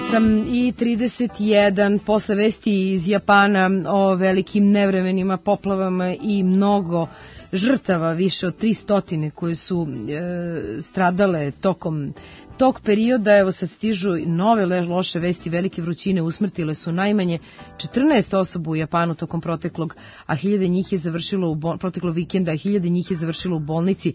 osam i trideset jedan, posle vesti iz Japana o velikim nevremenima, poplavama i mnogo žrtava, više od tristo koje su e, stradale tokom tog perioda, evo sad stižu nove loše vesti, velike vrućine usmrtile su najmanje četrnaest osoba u Japanu tokom proteklog, a hiljade njih je završilo u bol, proteklog vikenda, a hiljade njih je završilo u bolnici.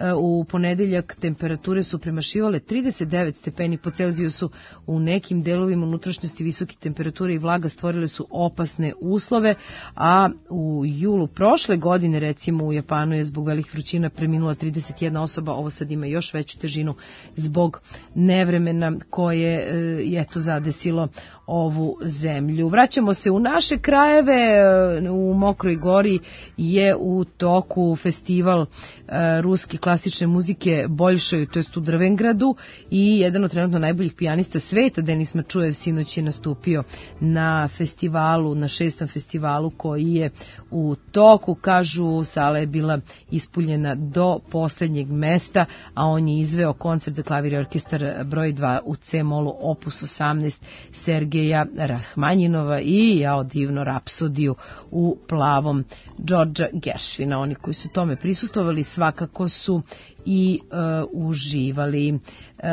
U ponedeljak temperature su premašivale trideset devet stepeni po Celzijusu, u nekim delovima unutrašnjosti visoke temperature i vlaga stvorile su opasne uslove, a u julu prošle godine recimo u Japanu je zbog velikih vrućina preminula trideset jedna osoba, ovo sad ima još veću težinu zbog nevremena koje je eto zadesilo ovu zemlju. Vraćamo se u naše krajeve, u Mokroj Gori je u toku festival ruske klasične muzike Boljšoj, to jest u Drvengradu, i jedan od trenutno najboljih pijanista sveta, Denis Mačujev, sinoć je nastupio na festivalu, na šestom festivalu koji je u toku. Kažu, sala je bila ispuljena do poslednjeg mesta, a on je izveo koncert za klavir i orkestar broj dva u C-molu opus osamnaest Sergeja Rahmanjinova i jao divno rapsodiju u plavom Đorđa Geršvina. Oni koji su tome prisustvovali svakako su i e, uživali. E,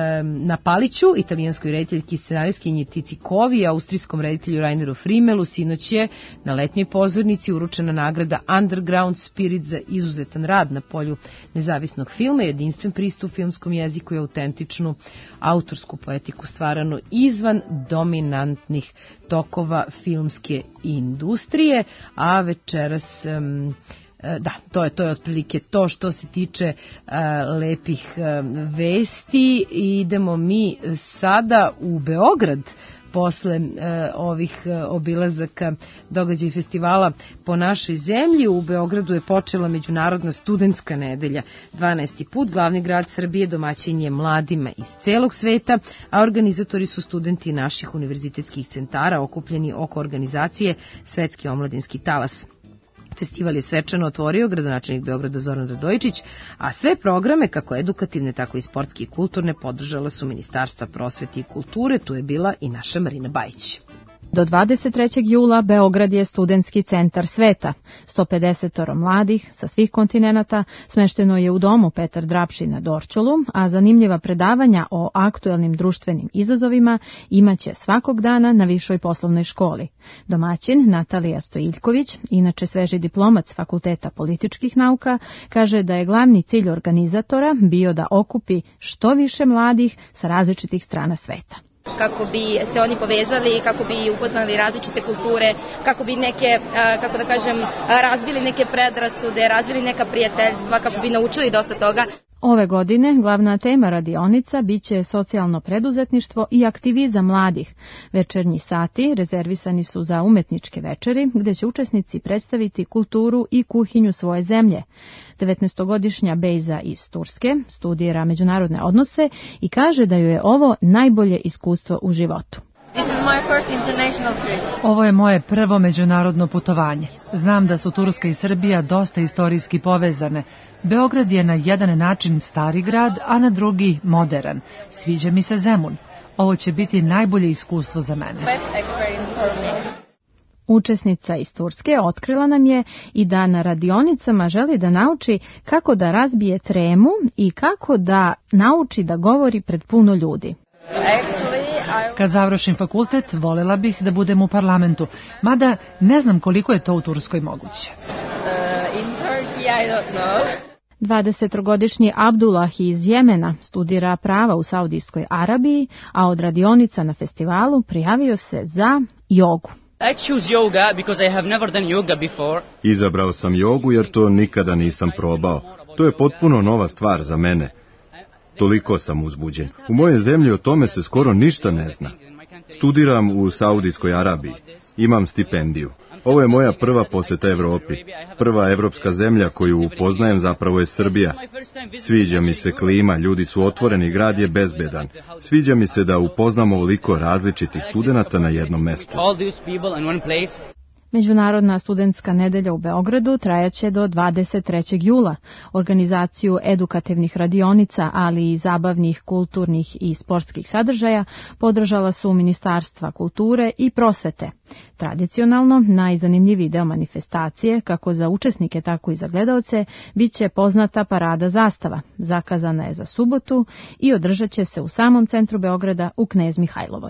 na Paliću, italijanskoj rediteljki i scenarijskinji Tici Kovi i austrijskom reditelju Raineru Frimelu sinoć je na letnjoj pozornici uručena nagrada Underground Spirit za izuzetan rad na polju nezavisnog filma, jedinstven pristup filmskom jeziku i autentičnu autorsku poetiku stvaranu izvan dominantnih tokova filmske industrije, a večeras um, da, to je to je otprilike to što se tiče uh, lepih uh, vesti. Idemo mi sada u Beograd posle uh, ovih uh, obilazaka događaja festivala po našoj zemlji. U Beogradu je počela Međunarodna studentska nedelja. dvanaesti put glavni grad Srbije domaćin je mladima iz celog sveta, a organizatori su studenti naših univerzitetskih centara okupljeni oko organizacije Svetski omladinski talas. Festival je svečano otvorio gradonačelnik Beograda Zoran Radojičić, a sve programe, kako edukativne, tako i sportske i kulturne, podržala su Ministarstva prosvete i kulture. Tu je bila i naša Marina Bajić. Do dvadeset trećeg jula Beograd je studentski centar sveta. sto pedeset mladih sa svih kontinenata smešteno je u domu Petar Drapši na Dorćolu, a zanimljiva predavanja o aktuelnim društvenim izazovima imaće svakog dana na Višoj poslovnoj školi. Domaćin Natalija Stojiljković, inače sveži diplomac Fakulteta političkih nauka, kaže da je glavni cilj organizatora bio da okupi što više mladih sa različitih strana sveta. Kako bi se oni povezali, kako bi upoznali različite kulture, kako bi neke, kako da kažem, razbili neke predrasude, razbili neka prijateljstva, kako bi naučili dosta toga. Ove godine glavna tema radionica biće socijalno preduzetništvo i aktivizam mladih. Večernji sati rezervisani su za umetničke večeri, gde će učesnici predstaviti kulturu i kuhinju svoje zemlje. devetnaestogodišnja Bejza iz Turske studira međunarodne odnose i kaže da joj je ovo najbolje iskustvo u životu. Ovo je moje prvo međunarodno putovanje. Znam da su Turska i Srbija dosta istorijski povezane. Beograd je na jedan način stari grad, a na drugi modern. Sviđa mi se Zemun. Ovo će biti najbolje iskustvo za mene. Učesnica iz Turske otkrila nam je i da na radionicama želi da nauči kako da razbije tremu i kako da nauči da govori pred puno ljudi. Kad završim fakultet, volela bih da budem u parlamentu, mada ne znam koliko je to u Turskoj moguće. dvadesetogodišnji Abdullah iz Jemena studira prava u Saudijskoj Arabiji, a od radionica na festivalu prijavio se za jogu. Izabrao sam jogu jer to nikada nisam probao. To je potpuno nova stvar za mene. Toliko sam uzbuđen. U mojoj zemlji o tome se skoro ništa ne zna. Studiram u Saudijskoj Arabiji. Imam stipendiju. Ovo je moja prva poseta Evropi. Prva evropska zemlja koju upoznajem zapravo je Srbija. Sviđa mi se klima, ljudi su otvoreni, grad je bezbedan. Sviđa mi se da upoznamo ovoliko različitih studenata na jednom mestu. Međunarodna studentska nedelja u Beogradu trajaće do dvadeset trećeg jula. Organizaciju edukativnih radionica, ali i zabavnih, kulturnih i sportskih sadržaja podržala su Ministarstva kulture i prosvete. Tradicionalno, najzanimljiviji deo manifestacije, kako za učesnike, tako i za gledaoce, bit će poznata parada zastava. Zakazana je za subotu i održat će se u samom centru Beograda u Knez Mihajlovoj.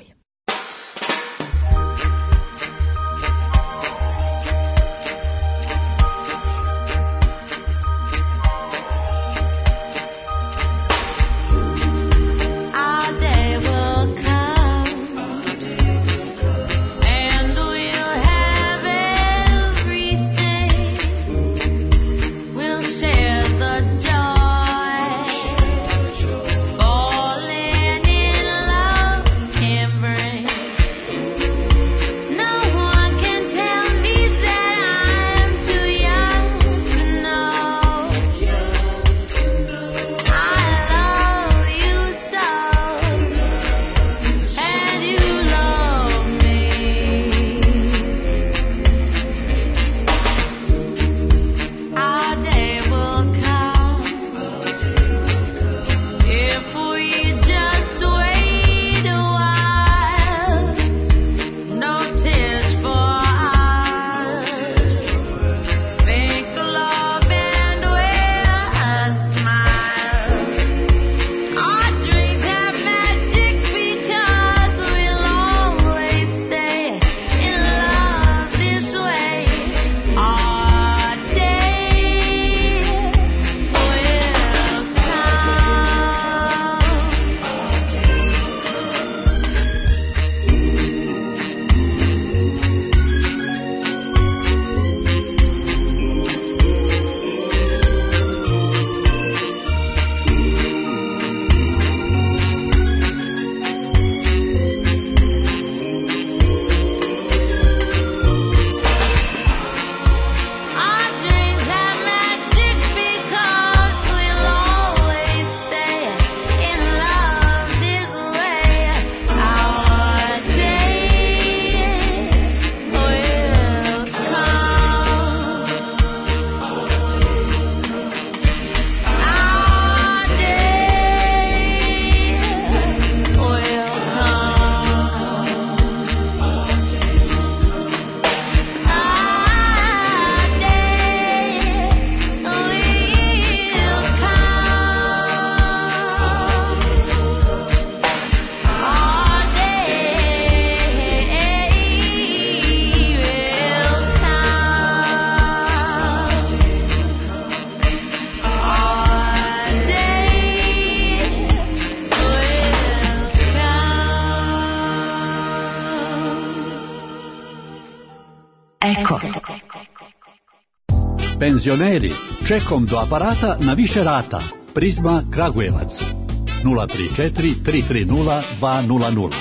Penzioneri, čekom do aparata na više rata. Prizma Kragujevac. nula tri četiri tri tri nula dva nula nula.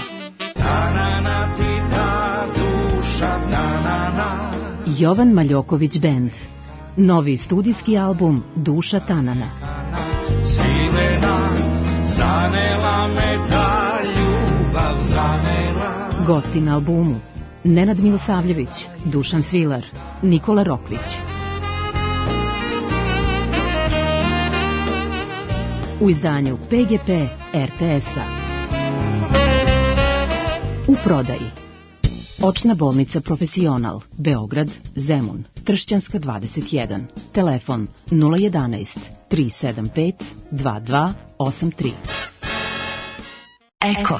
Jovan Maljoković Band. Novi studijski album Duša Tanana. Zanela me ta ljubav, zanela. Gosti na albumu: Nenad Milosavljević, Dušan Svilar, Nikola Rokvić. U izdanju P G P R T S-a. U prodaji: Očna bolnica Profesional, Beograd, Zemun, Tršćanska dvadeset jedan. Telefon nula jedanaest tri sedam pet dva dva osam tri. Eko.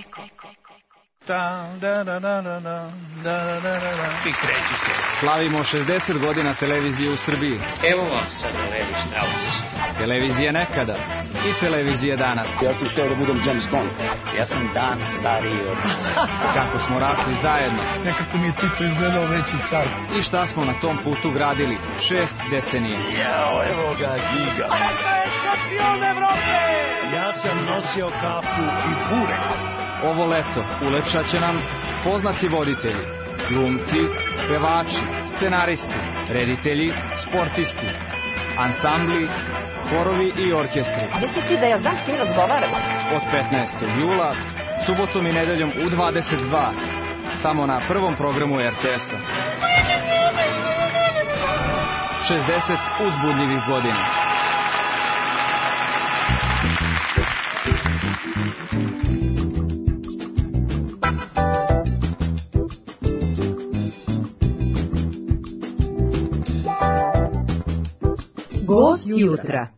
Slavimo šezdeset godina televizije u Srbiji. Evo vam sad Levi Strauss. Televizija nekada i televizija danas. Ja sam hteo da budem James Bond. Ja sam dan stariji od... Kako smo rasli zajedno. Nekako mi je Tito izgledao veći car. I šta smo na tom putu gradili šest decenije. Jao, evo ga Giga. Šampion Evrope! Ja sam nosio kapu i burek. Ovo leto ulepšat će nam poznati voditelji, glumci, pevači, scenaristi, reditelji, sportisti, ansambli, horovi i orkestri. A misliš ti da ja znam s kim razgovaram? Od petnaestog jula, subotom i nedeljom u dvadeset dva, samo na prvom programu R T S-a. šezdeset uzbudljivih godina. Gost jutra.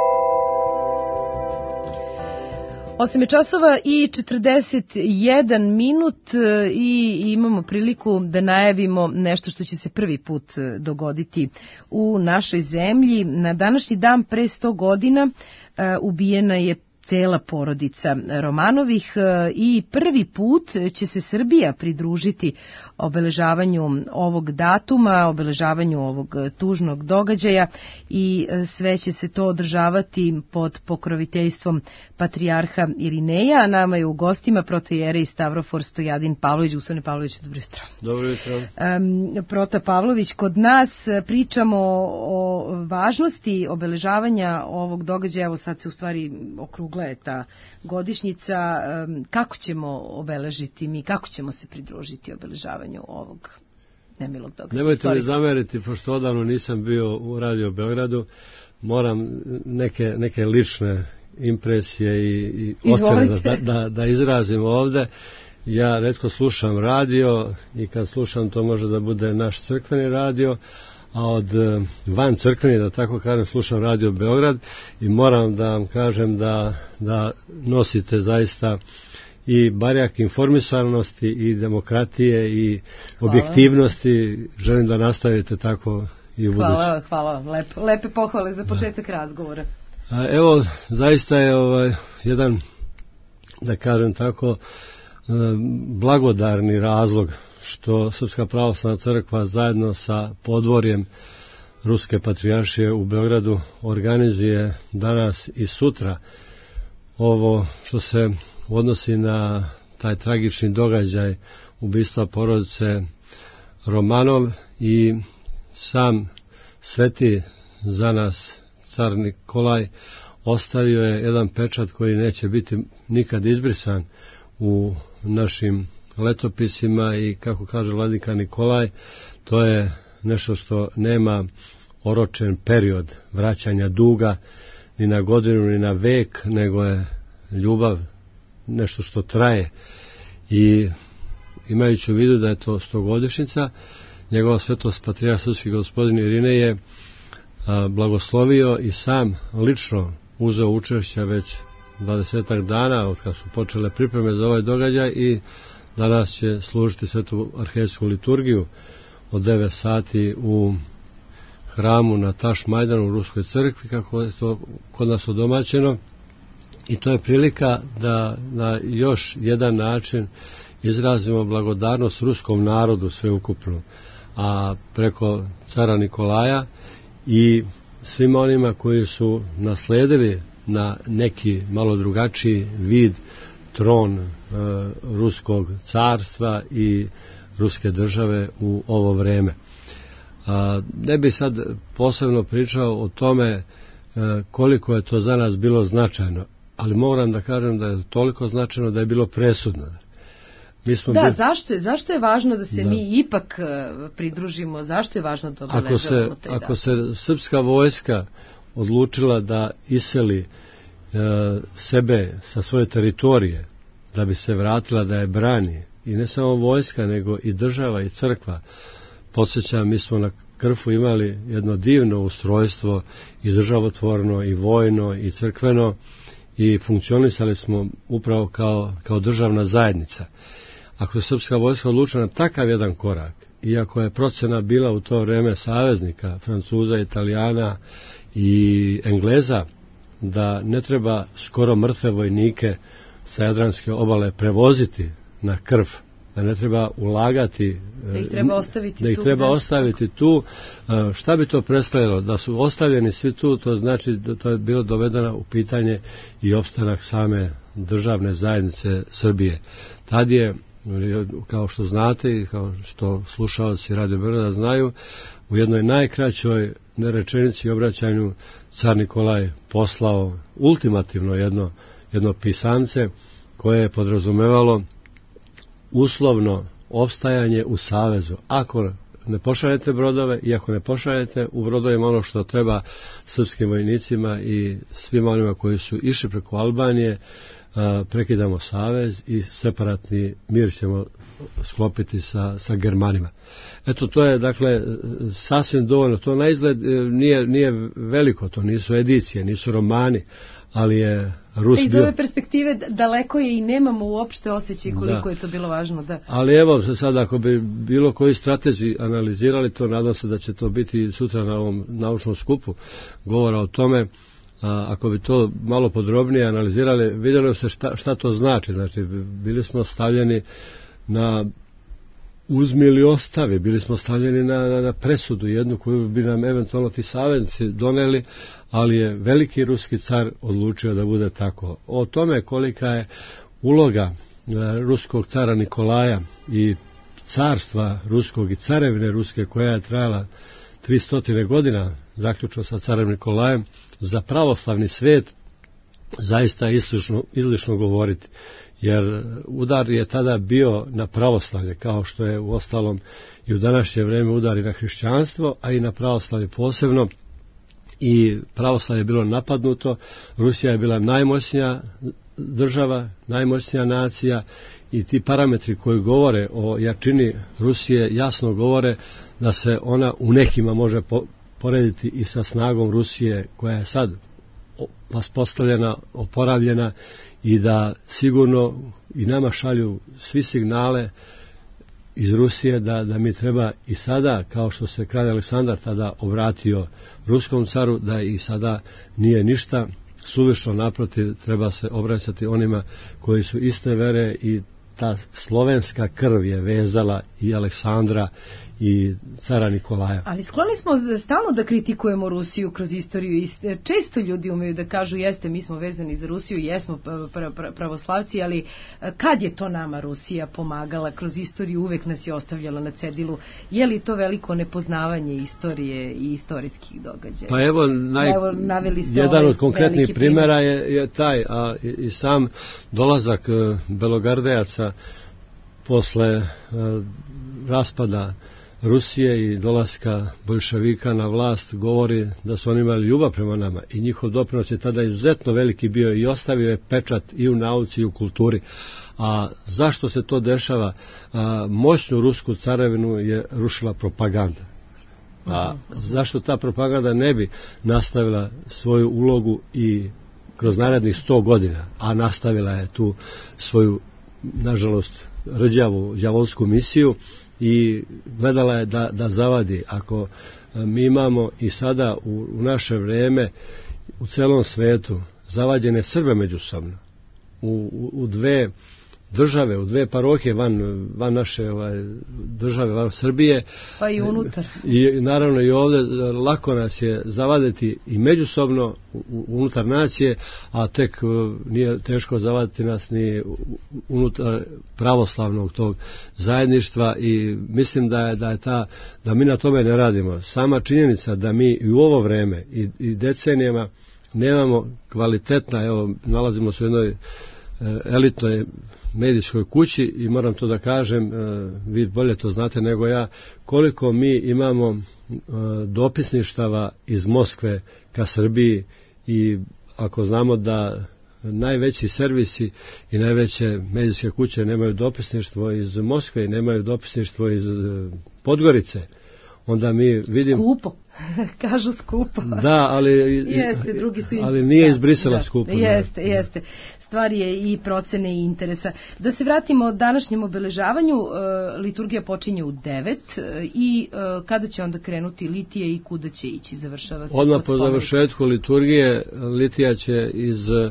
osam je časova i četrdeset jedan minut i imamo priliku da najavimo nešto što će se prvi put dogoditi u našoj zemlji. Na današnji dan pre sto godina ubijena je cela porodica Romanovih i prvi put će se Srbija pridružiti obeležavanju ovog datuma, obeležavanju ovog tužnog događaja i sve će se to održavati pod pokroviteljstvom patrijarha Irineja, a nama je u gostima protoijerej Stavrofor Stojadin Pavlović. Gospodine Pavlović, dobro jutro. Dobro jutro. Um, Prota Pavlović, kod nas pričamo o važnosti obeležavanja ovog događaja, evo sad se u stvari okrugla je ta godišnjica. Kako ćemo obeležiti mi, kako ćemo se pridružiti obeležavanju ovog nemilog događaja? Nemojte mi zameriti, pošto odavno nisam bio u Radio Beogradu, moram neke, neke lične impresije i, i ocene da, da, da izrazim ovde. Ja retko slušam radio i kad slušam to može da bude naš crkveni radio, a od van crkveni, da tako kažem, slušam Radio Beograd i moram da vam kažem da, da nosite zaista i barjak informisanosti i demokratije i objektivnosti. Hvala. Želim da nastavite tako i u budući. Hvala, hvala. Lepe, lepe pohvale za početak da. razgovora. A evo, zaista je ovaj, jedan, da kažem tako, blagodarni razlog što Srpska pravoslavna crkva zajedno sa podvorjem Ruske patrijaršije u Beogradu organizuje danas i sutra ovo što se odnosi na taj tragični događaj ubistva porodice Romanov i sam sveti za nas car Nikolaj ostavio je jedan pečat koji neće biti nikad izbrisan u našim letopisima i kako kaže vladika Nikolaj, to je nešto što nema oročen period vraćanja duga ni na godinu ni na vek, nego je ljubav nešto što traje. I imajući u vidu da je to stogodišnjica, njegova svetost patrijarh srpski gospodin Irinej je blagoslovio i sam lično uzeo učešća već dvadesetak dana od kad su počele pripreme za ovaj događaj i danas će služiti svetu arhejsku liturgiju od devet sati u hramu na Taš Majdanu u Ruskoj crkvi, kako je to kod nas odomaćeno. I to je prilika da na još jedan način izrazimo blagodarnost ruskom narodu sveukupno, a preko cara Nikolaja i svima onima koji su nasledili na neki malo drugačiji vid tron e, ruskog carstva i ruske države u ovo vreme. A, ne bi sad posebno pričao o tome e, koliko je to za nas bilo značajno, ali moram da kažem da je toliko značajno da je bilo presudno. Mi smo da, bili... zašto je, zašto je važno da se da. mi ipak pridružimo, zašto je važno da obeležavamo taj datum? Ako se srpska vojska odlučila da iseli e, sebe sa svoje teritorije, da bi se vratila da je brani, i ne samo vojska, nego i država i crkva. Podsjećam, mi smo na Krfu imali jedno divno ustrojstvo i državotvorno, i vojno, i crkveno, i funkcionisali smo upravo kao, kao državna zajednica. Ako je srpska vojska odlučila na takav jedan korak, iako je procena bila u to vreme saveznika, Francuza, Italijana i Engleza, da ne treba skoro mrtve vojnike sa Jadranske obale prevoziti na Krf, da ne treba ulagati, da ih treba ostaviti da ih tu. Treba ostaviti tu. Šta bi to predstavljalo? Da su ostavljeni svi tu, to znači da to je bilo dovedeno u pitanje i opstanak same državne zajednice Srbije. Tad je, kao što znate i kao što slušaoci Radio Beograda znaju, u jednoj najkraćoj rečenici i obraćanju car Nikolaj poslao ultimativno jedno, jedno pisance koje je podrazumevalo uslovno opstajanje u savezu. Ako ne pošaljete brodove i ako ne pošaljete u brodovima ono što treba srpskim vojnicima i svima onima koji su išli preko Albanije, prekidamo savez i separatni mir ćemo sklopiti sa, sa Germanima. Eto, to je, dakle, sasvim dovoljno. To na izgled nije, nije veliko, to nisu edicije, nisu romani, ali je Rus bio... Iz ove perspektive daleko je i nemamo uopšte osjećaj koliko da. je to bilo važno. Da. Ali evo, sad ako bi bilo koji stratezi analizirali to, nadam se da će to biti sutra na ovom naučnom skupu govora o tome. A, ako bi to malo podrobnije analizirali, vidjelo se šta, šta to znači. Znači, bili smo stavljeni na uzmi ili ostavi, bili smo stavljeni na, na, na presudu jednu koju bi nam eventualno ti saveznici doneli, ali je veliki ruski car odlučio da bude tako. O tome kolika je uloga ruskog cara Nikolaja i carstva ruskog i carevine ruske koja je trajala tristo godina, zaključno sa carem Nikolajem, za pravoslavni svet zaista izlišno, izlišno govoriti. Jer udar je tada bio na pravoslavlje, kao što je u ostalom i u današnje vrijeme udar i na hrišćanstvo, a i na pravoslavlje posebno. I pravoslavlje je bilo napadnuto, Rusija je bila najmoćnija država, najmoćnija nacija i ti parametri koji govore o jačini Rusije jasno govore da se ona u nekima može porediti i sa snagom Rusije koja je sad uspostavljena, oporavljena i da sigurno i nama šalju svi signale iz Rusije da, da mi treba i sada, kao što se kralj Aleksandar tada obratio ruskom caru, da i sada nije ništa suvišno, naprotiv, treba se obraćati onima koji su iste vere i ta slovenska krv je vezala i Aleksandra i cara Nikolaja. Ali skloni smo stalno da kritikujemo Rusiju kroz istoriju i često ljudi umeju da kažu jeste, mi smo vezani za Rusiju, jesmo pravoslavci, ali kad je to nama Rusija pomagala kroz istoriju, uvek nas je ostavljala na cedilu. Je li to veliko nepoznavanje istorije i istorijskih događaja? Pa evo, naj, evo jedan ovaj od konkretnih primjera je, je taj, a i, i sam dolazak Belogardejaca posle uh, raspada Rusije i dolaska boljševika na vlast govori da su oni imali ljubav prema nama i njihov doprinos je tada izuzetno veliki bio i ostavio je pečat i u nauci i u kulturi. A zašto se to dešava? A, moćnu rusku carevinu je rušila propaganda. A zašto ta propaganda ne bi nastavila svoju ulogu i kroz narednih sto godina, a nastavila je tu svoju, nažalost, rđavu đavolsku misiju i gledala je da, da zavadi. Ako mi imamo i sada u, u naše vrijeme u celom svetu zavađene Srbe međusobno u, u, u dve države, u dve parohije van, van naše ovaj, države, van Srbije. Pa i unutar. I naravno i ovdje lako nas je zavaditi i međusobno u, unutar nacije, a tek nije teško zavaditi nas ni unutar pravoslavnog tog zajedništva i mislim da je, da je ta, da mi na tome ne radimo. Sama činjenica da mi i u ovo vreme i, i decenijama nemamo kvalitetna, evo, nalazimo se u jednoj elitnoj medijskoj kući i moram to da kažem, vi bolje to znate nego ja, koliko mi imamo dopisništava iz Moskve ka Srbiji i ako znamo da najveći servisi i najveće medijske kuće nemaju dopisništvo iz Moskve i nemaju dopisništvo iz Podgorice, onda mi vidimo... Skupo, kažu skupo. Da, ali, jeste, drugi su... ali nije da, iz Brisela da, skupo. Jeste, jeste. Stvar je i procene i interesa. Da se vratimo današnjem obeležavanju, e, liturgija počinje u devet e, i e, kada će onda krenuti litije i kuda će ići, završava se? Odmah po završetku liturgije litija će iz e,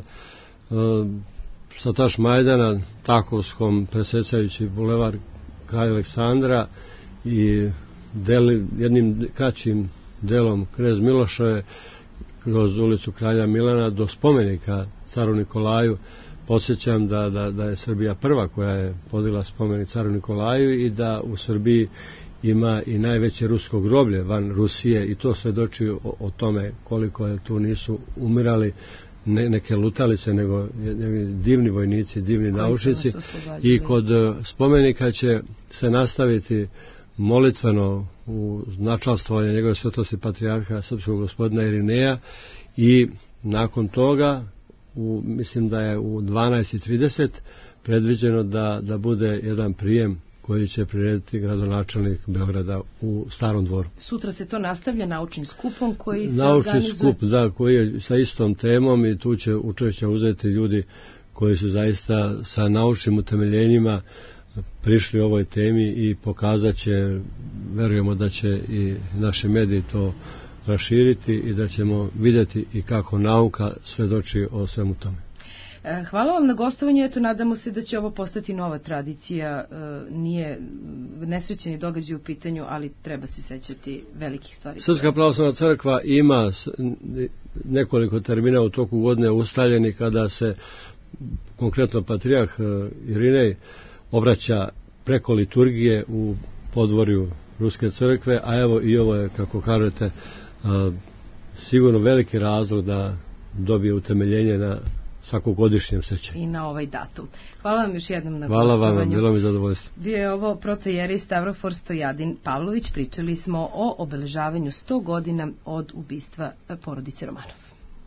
Sataš Majdana, Takovskom, presecajući bulevar kralja Aleksandra i deli, jednim kraćim delom Knez Miloše kroz ulicu kralja Milana do spomenika caru Nikolaju. Podsjećam da, da, da je Srbija prva koja je podigla spomenik caru Nikolaju i da u Srbiji ima i najveće rusko groblje van Rusije i to svedoči o, o tome koliko je tu nisu umirali ne, neke lutalice, nego divni vojnici, divni naučnici i kod spomenika će se nastaviti molitveno u načalstvovanje njegove svetosti patrijarha srpskog gospodina Irineja i nakon toga u, mislim da je u dvanaest i trideset predviđeno da, da bude jedan prijem koji će prirediti gradonačelnik Beograda u Starom dvoru. Sutra se to nastavlja naučnim skupom koji se naučni organizuje... skup, da, koji je sa istom temom i tu će učešće uzeti ljudi koji su zaista sa naučnim utemeljenjima prišli ovoj temi i pokazat će, verujemo da će i naši mediji to raširiti i da ćemo vidjeti i kako nauka svedoči o svemu tome. Hvala vam na gostovanju, eto nadamo se da će ovo postati nova tradicija, nije nesrećeni događaj u pitanju, ali treba se sećati velikih stvari. Srpska pravoslavna crkva ima nekoliko termina u toku godine ustaljeni kada se konkretno patrijarh Irinej obraća preko liturgije u podvorju Ruske crkve, a evo i ovo je, kako kažete, sigurno veliki razlog da dobije utemeljenje na svakogodišnjem sećanju. I na ovaj datum. Hvala vam još jednom na Hvala gostovanju. Hvala vam, bilo mi zadovoljstvo. Bio je ovo protoijerej Stavrofor Stojadin Pavlović, pričali smo o obeležavanju sto godina od ubistva porodice Romanov.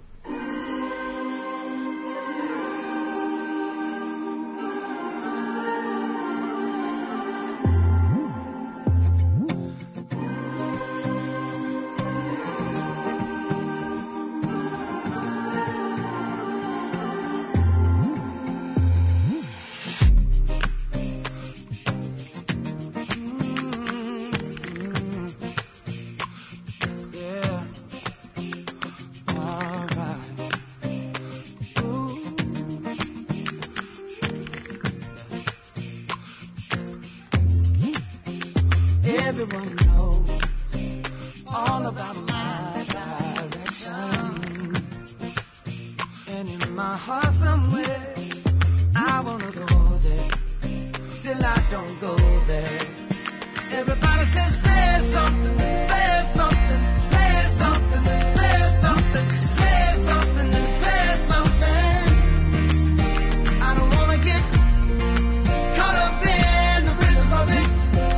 Everyone knows all about my direction, and in my heart somewhere I wanna go there, still I don't go there. Everybody says say something, say something, say something, say something, say something, say something. I don't wanna get caught up in the rhythm of it.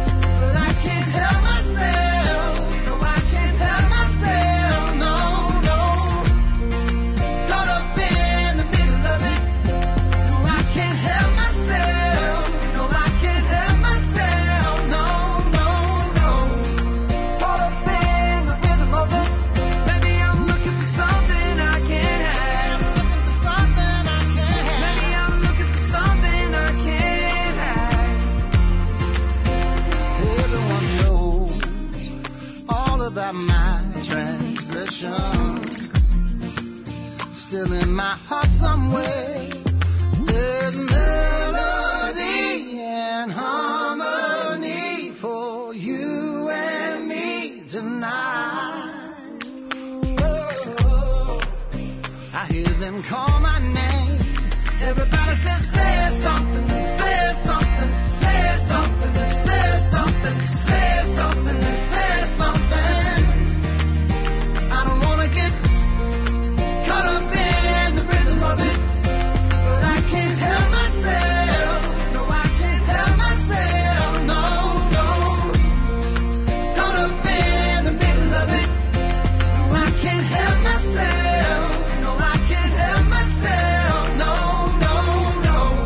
Still in my heart somewhere there's melody and harmony for you and me tonight. Oh, I hear them call my name. Everybody says say something, say something, say something, say something, say something, say something. I don't wanna get caught up in the rhythm of it, but I can't help myself. No, I can't help myself. No, no. Caught up in the middle of it. No, I can't help myself. No, I can't help myself. No, no, no.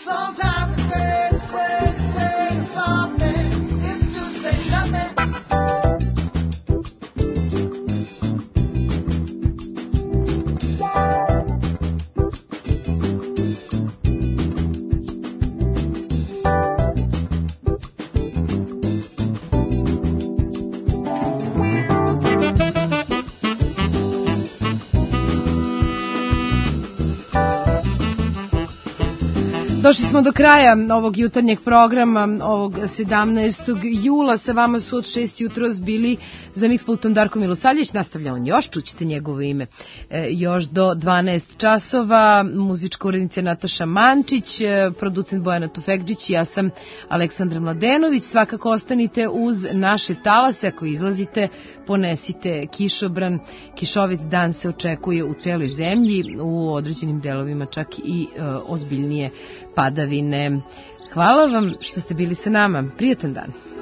Sometimes the greatest way to say something is to say nothing. Došli smo do kraja ovog jutarnjeg programa, ovog sedamnaestog jula. Sa vama su od šest jutros bili za Mixpultom Darko Milosavljević. Nastavlja on još, čućete njegovo ime e, još do dvanaest časova. Muzička urednica Nataša Mančić, e, producent Bojana Tufekđić i ja sam Aleksandra Mladenović. Svakako ostanite uz naše talase. Ako izlazite, ponesite kišobran. Kišovit dan se očekuje u celoj zemlji, u određenim delovima čak i e, ozbiljnije padavine. Hvala vam što ste bili sa nama. Prijatan dan.